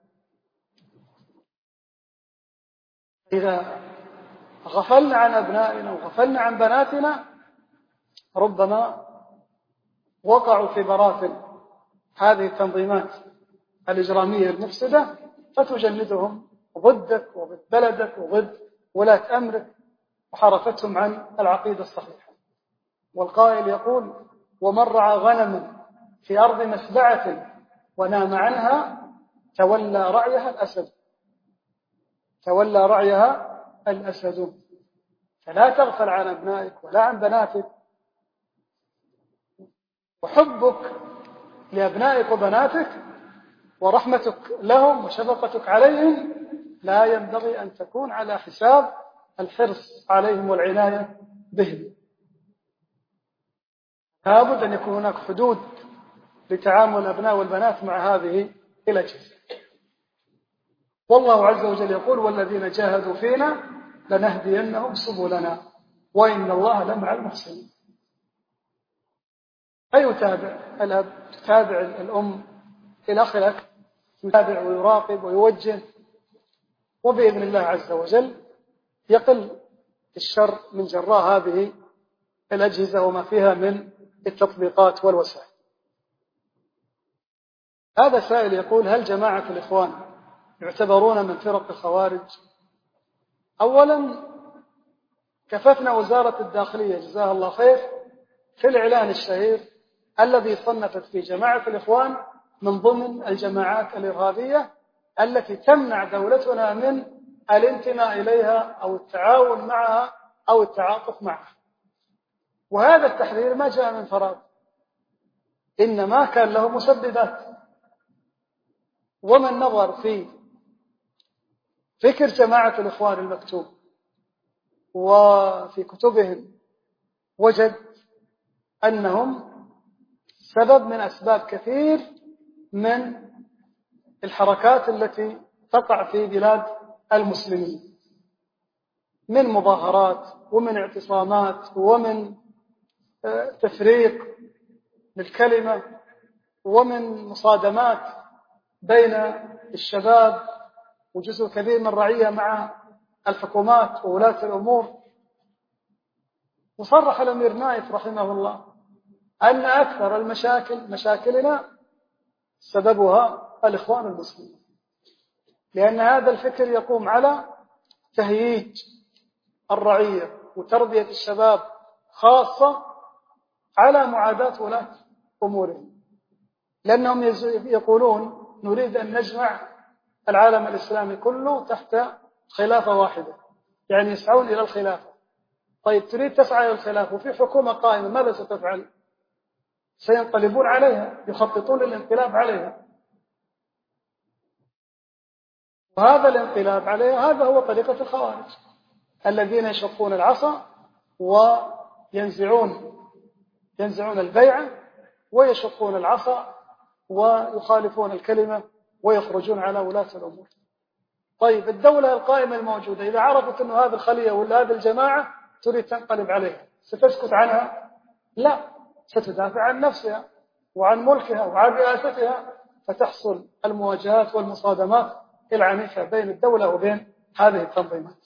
إذا غفلنا عن أبنائنا وغفلنا عن بناتنا ربما وقعوا في براثن هذه التنظيمات الإجرامية المفسدة، فتجندهم ضدك وضد بلدك وضد ولاة أمرك، وحرفتهم عن العقيدة الصحيحة. والقائل يقول: ومن رعى غنما في أرض مسبعة ونام عنها تولى رعيها الأسد. فلا تغفل عن أبنائك ولا عن بناتك، وحبك لأبنائك وبناتك ورحمتك لهم وشفقتك عليهم لا ينبغي أن تكون على حساب الحرص عليهم والعناية بهم. لابد أن يكون هناك حدود لتعامل الأبناء والبنات مع هذه الأجهزة. والله عز وجل يقول: والذين جاهدوا فينا لنهدينهم سبلنا وإن الله لمع المحسنين. فيتابع الأب، تتابع الأم، الأخ لك يتابع ويراقب ويوجه وبإذن الله عز وجل يقل الشر من جراء هذه الأجهزة وما فيها من التطبيقات والوسائل. هذا سائل يقول: هل جماعة الإخوان يعتبرون من فرق الخوارج؟ أولا كفتنا وزارة الداخلية جزاها الله خير في الإعلان الشهير الذي صنفت في جماعة الإخوان من ضمن الجماعات الإرهابية التي تمنع دولتنا من الانتماء إليها أو التعاون معها أو التعاطف معها. وهذا التحذير ما جاء من فراغ، إنما كان له مسببات. ومن نظر في فكر جماعة الإخوان المكتوب وفي كتبهم وجد أنهم سبب من أسباب كثير من الحركات التي تقع في بلاد المسلمين من مظاهرات ومن اعتصامات ومن تفريق للكلمة ومن مصادمات بين الشباب وجزء كبير من الرعية مع الحكومات وولاة الأمور. وصرح الأمير نايف رحمه الله أن أكثر مشاكلنا سببها الإخوان المسلمين، لأن هذا الفكر يقوم على تهييج الرعية وتربية الشباب خاصة على معاداة ولاة أمورهم، لأنهم يقولون نريد أن نجمع العالم الإسلامي كله تحت خلافة واحدة، يعني يسعون إلى الخلافة. طيب تريد تسعى إلى الخلافة وفي حكومة قائمة، ماذا ستفعل؟ سينقلبون عليها، يخططون للانقلاب عليها، وهذا الانقلاب عليها هذا هو طريقة الخوارج الذين يشقون العصا وينزعون البيعة ويشقون العصا ويخالفون الكلمة ويخرجون على ولاة الأمور. طيب الدولة القائمة الموجودة إذا عرفت أن هذه الخلية ولا هذه الجماعة تريد تنقلب عليها ستسكت عنها؟ لا، ستدافع عن نفسها وعن ملكها وعن رئاستها، فتحصل المواجهات والمصادمات العنيفة بين الدولة وبين هذه التنظيمات.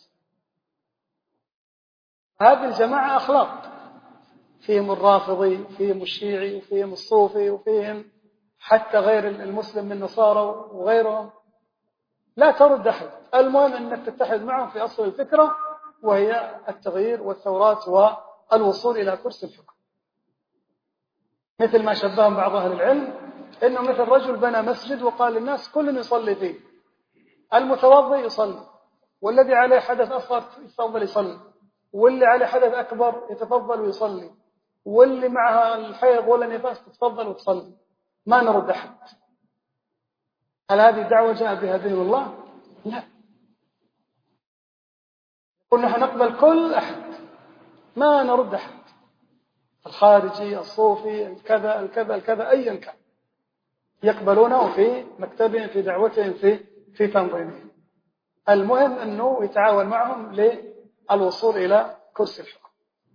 هذه الجماعة أخلاق، فيهم الرافضي، فيهم الشيعي، وفيهم الصوفي، وفيهم حتى غير المسلم من النصارى وغيرهم، لا ترد أحد. المهم أنك تتحد معهم في أصل الفكرة، وهي التغيير والثورات والوصول إلى كرسي الحكم. مثل ما شبههم بعض أهل العلم إنه مثل رجل بنى مسجد وقال للناس كل يصلي فيه، المتوضئ يصلي، والذي عليه حدث أصغر يتفضل يصلي، واللي عليه حدث أكبر يتفضل ويصلي، واللي معها الحيض ولا النفاس تتفضل وتصلي، ما نرد أحد. هل هذه دعوة جاء بها دين الله؟ لا. قلنا نقبل كل أحد، ما نرد أحد، الخارجي، الصوفي، الكذا الكذا الكذا، أيا كان يقبلونه في مكتبهم، في دعوتهم، في تنظيمهم. المهم أنه يتعاون معهم للوصول إلى كرسي الحكم.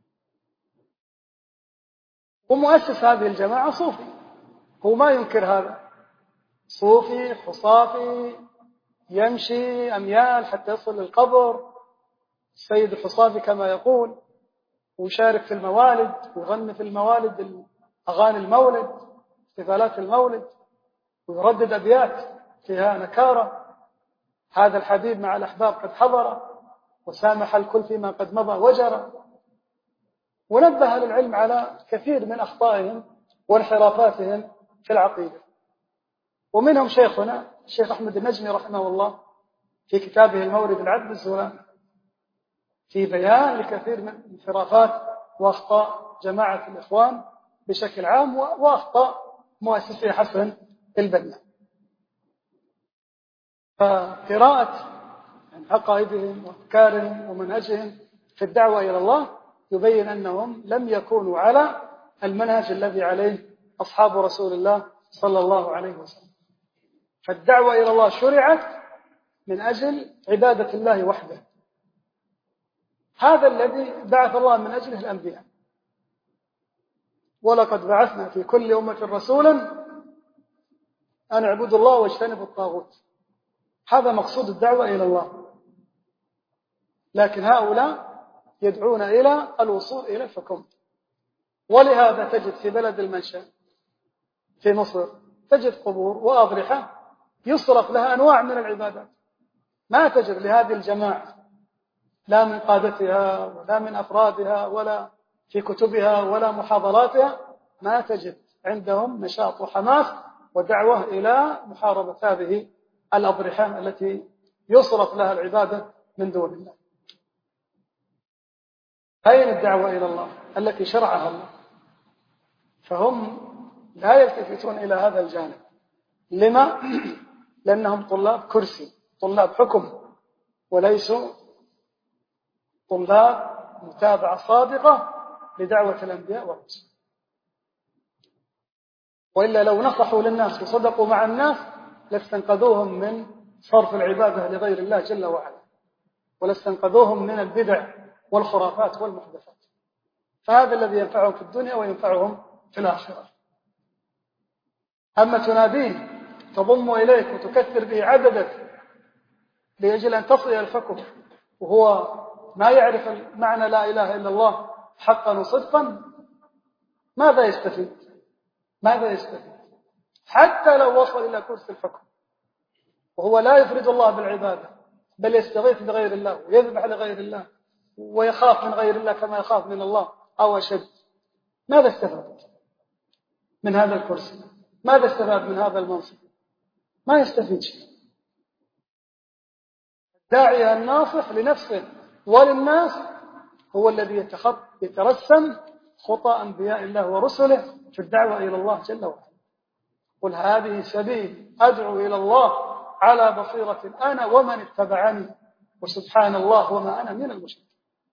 ومؤسس هذه الجماعة صوفي، هو ما ينكر هذا، صوفي حصافي يمشي أميال حتى يصل للقبر، السيد الحصافي كما يقول، ويشارك في الموالد ويغني في الموالد أغاني المولد، احتفالات المولد، ويردد أبيات فيها نكارة: هذا الحبيب مع الأحباب قد حضر، وسامح الكل فيما قد مضى وجرى. ونبه للعلم على كثير من أخطائهم وانحرافاتهم في العقيدة. ومنهم شيخنا الشيخ أحمد النجمي رحمه الله في كتابه المورد العذب الزلال، في بيان لكثير من انحرافات وأخطاء جماعة الإخوان بشكل عام وأخطاء مؤسسي حسن البنا. فقراءة عقائدهم وأفكارهم ومنهجهم في الدعوة إلى الله يبين أنهم لم يكونوا على المنهج الذي عليه أصحاب رسول الله صلى الله عليه وسلم. فالدعوة إلى الله شرعت من أجل عبادة الله وحده، هذا الذي بعث الله من أجله الأنبياء. ولقد بعثنا في كل أمة رسولا أن اعبدوا الله واجتنبوا الطاغوت. هذا مقصود الدعوة إلى الله. لكن هؤلاء يدعون إلى الوصول إلى الحكم. ولهذا تجد في بلد المنشأ في مصر تجد قبور وأضرحة يصرف لها أنواع من العبادات، ما تجد لهذه الجماعة لا من قادتها ولا من أفرادها ولا في كتبها ولا محاضراتها، ما تجد عندهم نشاط وحماس ودعوة إلى محاربة هذه الأضرحة التي يصرف لها العبادة من دون الله. أين الدعوة إلى الله التي شرعها الله؟ فهم لا يلتفتون إلى هذا الجانب. لما؟ لأنهم طلاب كرسي، طلاب حكم، وليسوا طلاب متابعة صادقة لدعوة الأنبياء والرسل. وإلا لو نصحوا للناس وصدقوا مع الناس لاستنقذوهم من صرف العبادة لغير الله جل وعلا، ولاستنقذوهم من البدع والخرافات والمحدثات. فهذا الذي ينفعهم في الدنيا وينفعهم في الآخرة. أما تناديه تضم إليك وتكثر به عددك لأجل أن تصل إلى الحكم وهو ما يعرف معنى لا إله إلا الله حقا وصدقا، ماذا يستفيد؟ ماذا يستفيد؟ حتى لو وصل إلى كرسي الحكم وهو لا يفرد الله بالعبادة بل يستغيث بغير الله ويذبح لغير الله ويخاف من غير الله كما يخاف من الله أو أشد، ماذا استفاد من هذا الكرسي؟ ماذا استفاد من هذا المنصب؟ ما يستفيد شيء. الداعية الناصح لنفسه وللناس هو الذي يترسم خطى أنبياء الله ورسله في الدعوة إلى الله جل وعلا. قل هذه سبيل أدعو إلى الله على بصيرة أنا ومن اتبعني وسبحان الله وما أنا من المشركين.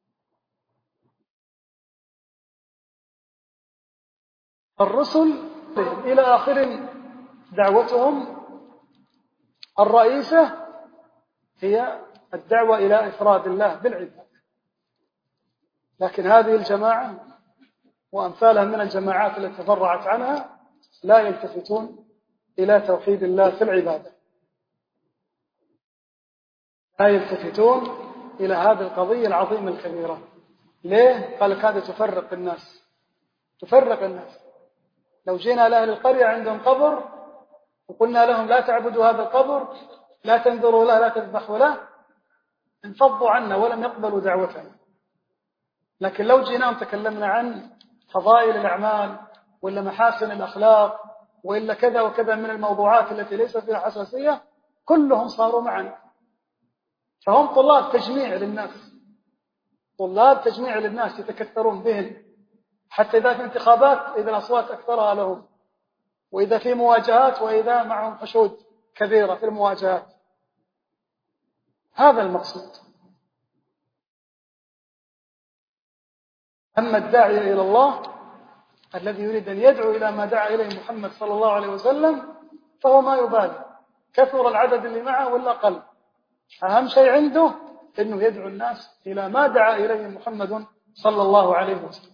الرسل إلى آخر دعوتهم الرئيسة هي الدعوة إلى إفراد الله بالعبادة. لكن هذه الجماعة وأمثالها من الجماعات التي تفرعت عنها لا يلتفتون إلى توحيد الله في العبادة، لا يلتفتون إلى هذه القضية العظيمة الكبيرة. ليه؟ قال هذا تفرق الناس، تفرق الناس. لو جينا لأهل القرية عندهم قبر وقلنا لهم لا تعبدوا هذا القبر، لا تنذروا له، لا تذبحوا له، انفضوا عنا ولم يقبلوا دعوتنا. لكن لو جينا تكلمنا عن فضائل الأعمال ولا محاسن الأخلاق وإلا كذا وكذا من الموضوعات التي ليس فيها حساسية، كلهم صاروا معنا. فهم طلاب تجميع للناس، طلاب تجميع للناس يتكثرون بهم، حتى إذا في انتخابات إذا الأصوات أكثرها لهم، وإذا في مواجهات وإذا معهم حشود كبيرة في المواجهات. هذا المقصود. أما الداعي إلى الله الذي يريد أن يدعو إلى ما دعا إليه محمد صلى الله عليه وسلم فهو ما يبالي كثر العدد اللي معه ولا قل، أهم شيء عنده أنه يدعو الناس إلى ما دعا إليه محمد صلى الله عليه وسلم.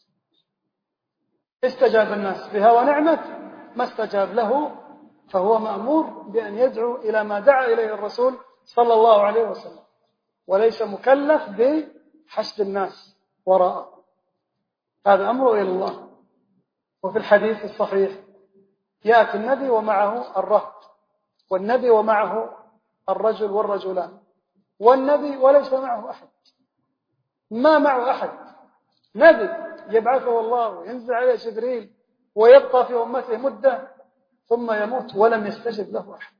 استجاب الناس بها ونعمت، ما استجاب له فهو مأمور بأن يدعو إلى ما دعا إليه الرسول صلى الله عليه وسلم، وليس مكلف بحشد الناس وراءه. هذا أمره إلى الله. وفي الحديث الصحيح يأتي النبي ومعه الرهط، والنبي ومعه الرجل والرجلان، والنبي وليس معه أحد، ما معه أحد. نبي يبعثه الله وينزل عليه جبريل ويبقى في أمته مدة ثم يموت ولم يستجب له أحد.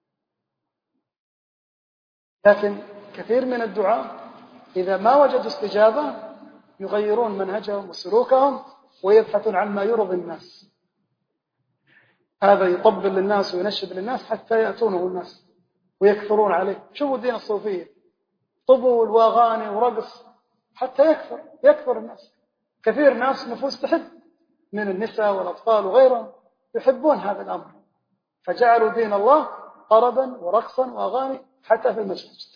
لكن كثير من الدعاء إذا ما وجدوا استجابة يغيرون منهجهم وسلوكهم ويبحثون عن ما يرضي الناس. هذا يطبل للناس وينشد للناس حتى يأتونه الناس ويكثرون عليه. شوفوا الدين الصوفية، طبول وأغاني ورقص حتى يكثر الناس. كثير ناس نفوس تحب من النساء والأطفال وغيرهم، يحبون هذا الأمر، فجعلوا دين الله طربا ورقصا وأغاني حتى في المساجد.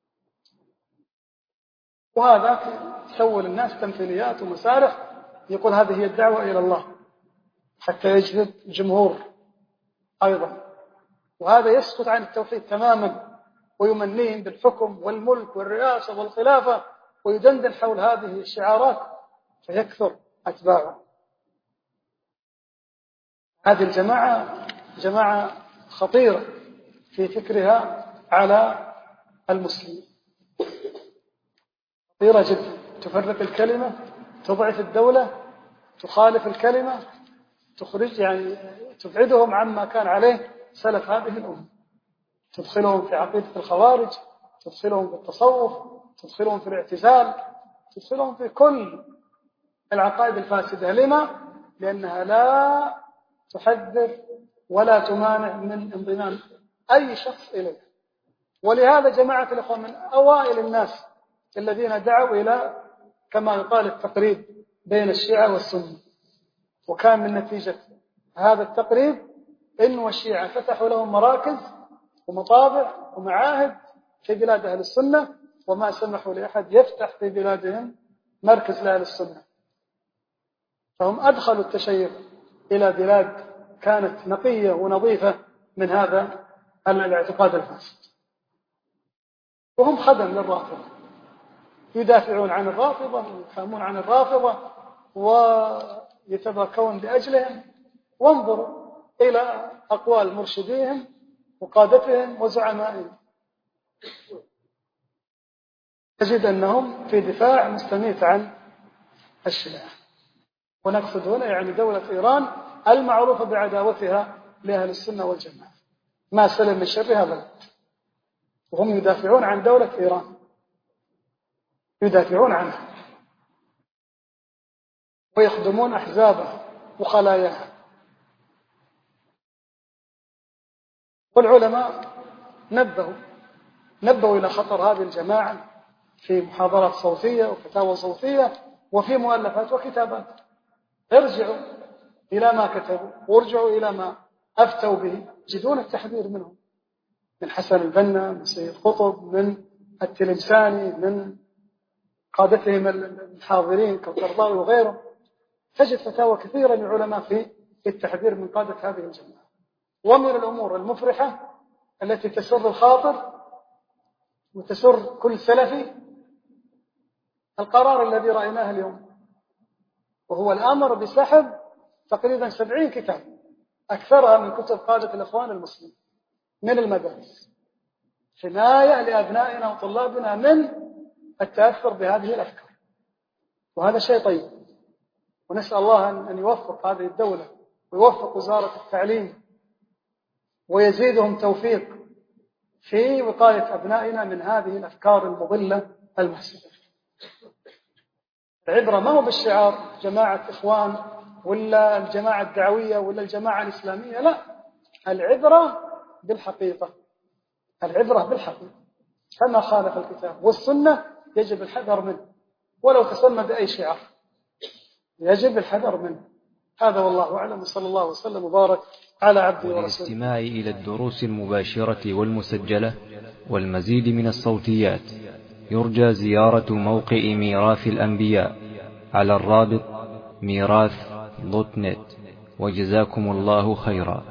وهذا سووا للناس تمثيليات ومسارح، يقول هذه هي الدعوة إلى الله حتى يجذب جمهور أيضا. وهذا يسقط عن التوحيد تماما، ويمنيهم بالحكم والملك والرئاسة والخلافة ويدندن حول هذه الشعارات فيكثر أتباعه. هذه الجماعة جماعة خطيرة في فكرها على المسلمين، خطيرة جدا، تفرق الكلمة، تضعف الدولة، تخالف الكلمة، تخرج يعني تبعدهم عما كان عليه سلف هذه الأمة، تدخلهم في عقيدة الخوارج، تدخلهم في التصوف، تدخلهم في الاعتزال، تدخلهم في كل العقائد الفاسدة. لما؟ لأنها لا تحذر ولا تمانع من انضمام أي شخص إليه. ولهذا جماعة الإخوان من أوائل الناس الذين دعوا إلى كما يقال التقريب بين الشيعة والسنة، وكان من نتيجة هذا التقريب إن والشيعة فتحوا لهم مراكز ومطابع ومعاهد في بلاد أهل السنة، وما سمحوا لأحد يفتح في بلادهم مركز لأهل السنة. فهم أدخلوا التشيع إلى بلاد كانت نقية ونظيفة من هذا الاعتقاد الفاسد، وهم خدم للرافضة، يدافعون عن الرافضة ويحامون عن الرافضة ويتباكون بأجلهم. وانظروا إلى أقوال مرشديهم وقادتهم وزعمائهم، تجد أنهم في دفاع مستميت عن الشيعة. ونقصد هنا يعني دولة إيران المعروفة بعداوتها لأهل السنة والجماعة، ما سلم من شرها بلد، وهم يدافعون عن دولة إيران، يدافعون عنها ويخدمون أحزابها وخلاياها. والعلماء نبهوا إلى خطر هذه الجماعة في محاضرات صوتية وفتاوى صوتية وفي مؤلفات وكتابات. ارجعوا إلى ما كتبوا وارجعوا إلى ما أفتوا به، تجدون التحذير منهم، من حسن البنا، من سيد قطب، من التلمساني، من قادتهم الحاضرين كالقرضاوي وغيره. تجد فتاوى كثيرة للعلماء في التحذير من قادة هذه الجماعة. ومن الأمور المفرحة التي تسر الخاطر وتسر كل سلفي القرار الذي رأيناه اليوم، وهو الأمر بسحب تقريبا 70 كتاب، أكثرها من كتب قادة الإخوان المسلمين من المدارس، حماية لأبنائنا وطلابنا من التأثر بهذه الأفكار. وهذا شيء طيب، ونسأل الله أن يوفق هذه الدولة ويوفق وزارة التعليم ويزيدهم توفيق في وقاية أبنائنا من هذه الأفكار المضلة المفسدة. العبرة ما هو بالشعار جماعة إخوان ولا الجماعة الدعوية ولا الجماعة الإسلامية، لا، العبرة بالحقيقة، العبرة بالحقيقة. فما خالف الكتاب والسنة يجب الحذر منه، ولو تسمى بأي شعار يجب الحذر منه. هذا والله أعلم، صلى الله وسلم وبارك على عبده ورسوله. والاستماع إلى الدروس المباشرة والمسجلة والمزيد من الصوتيات يرجى زيارة موقع ميراث الأنبياء على الرابط ميراث.net. وجزاكم الله خيرا.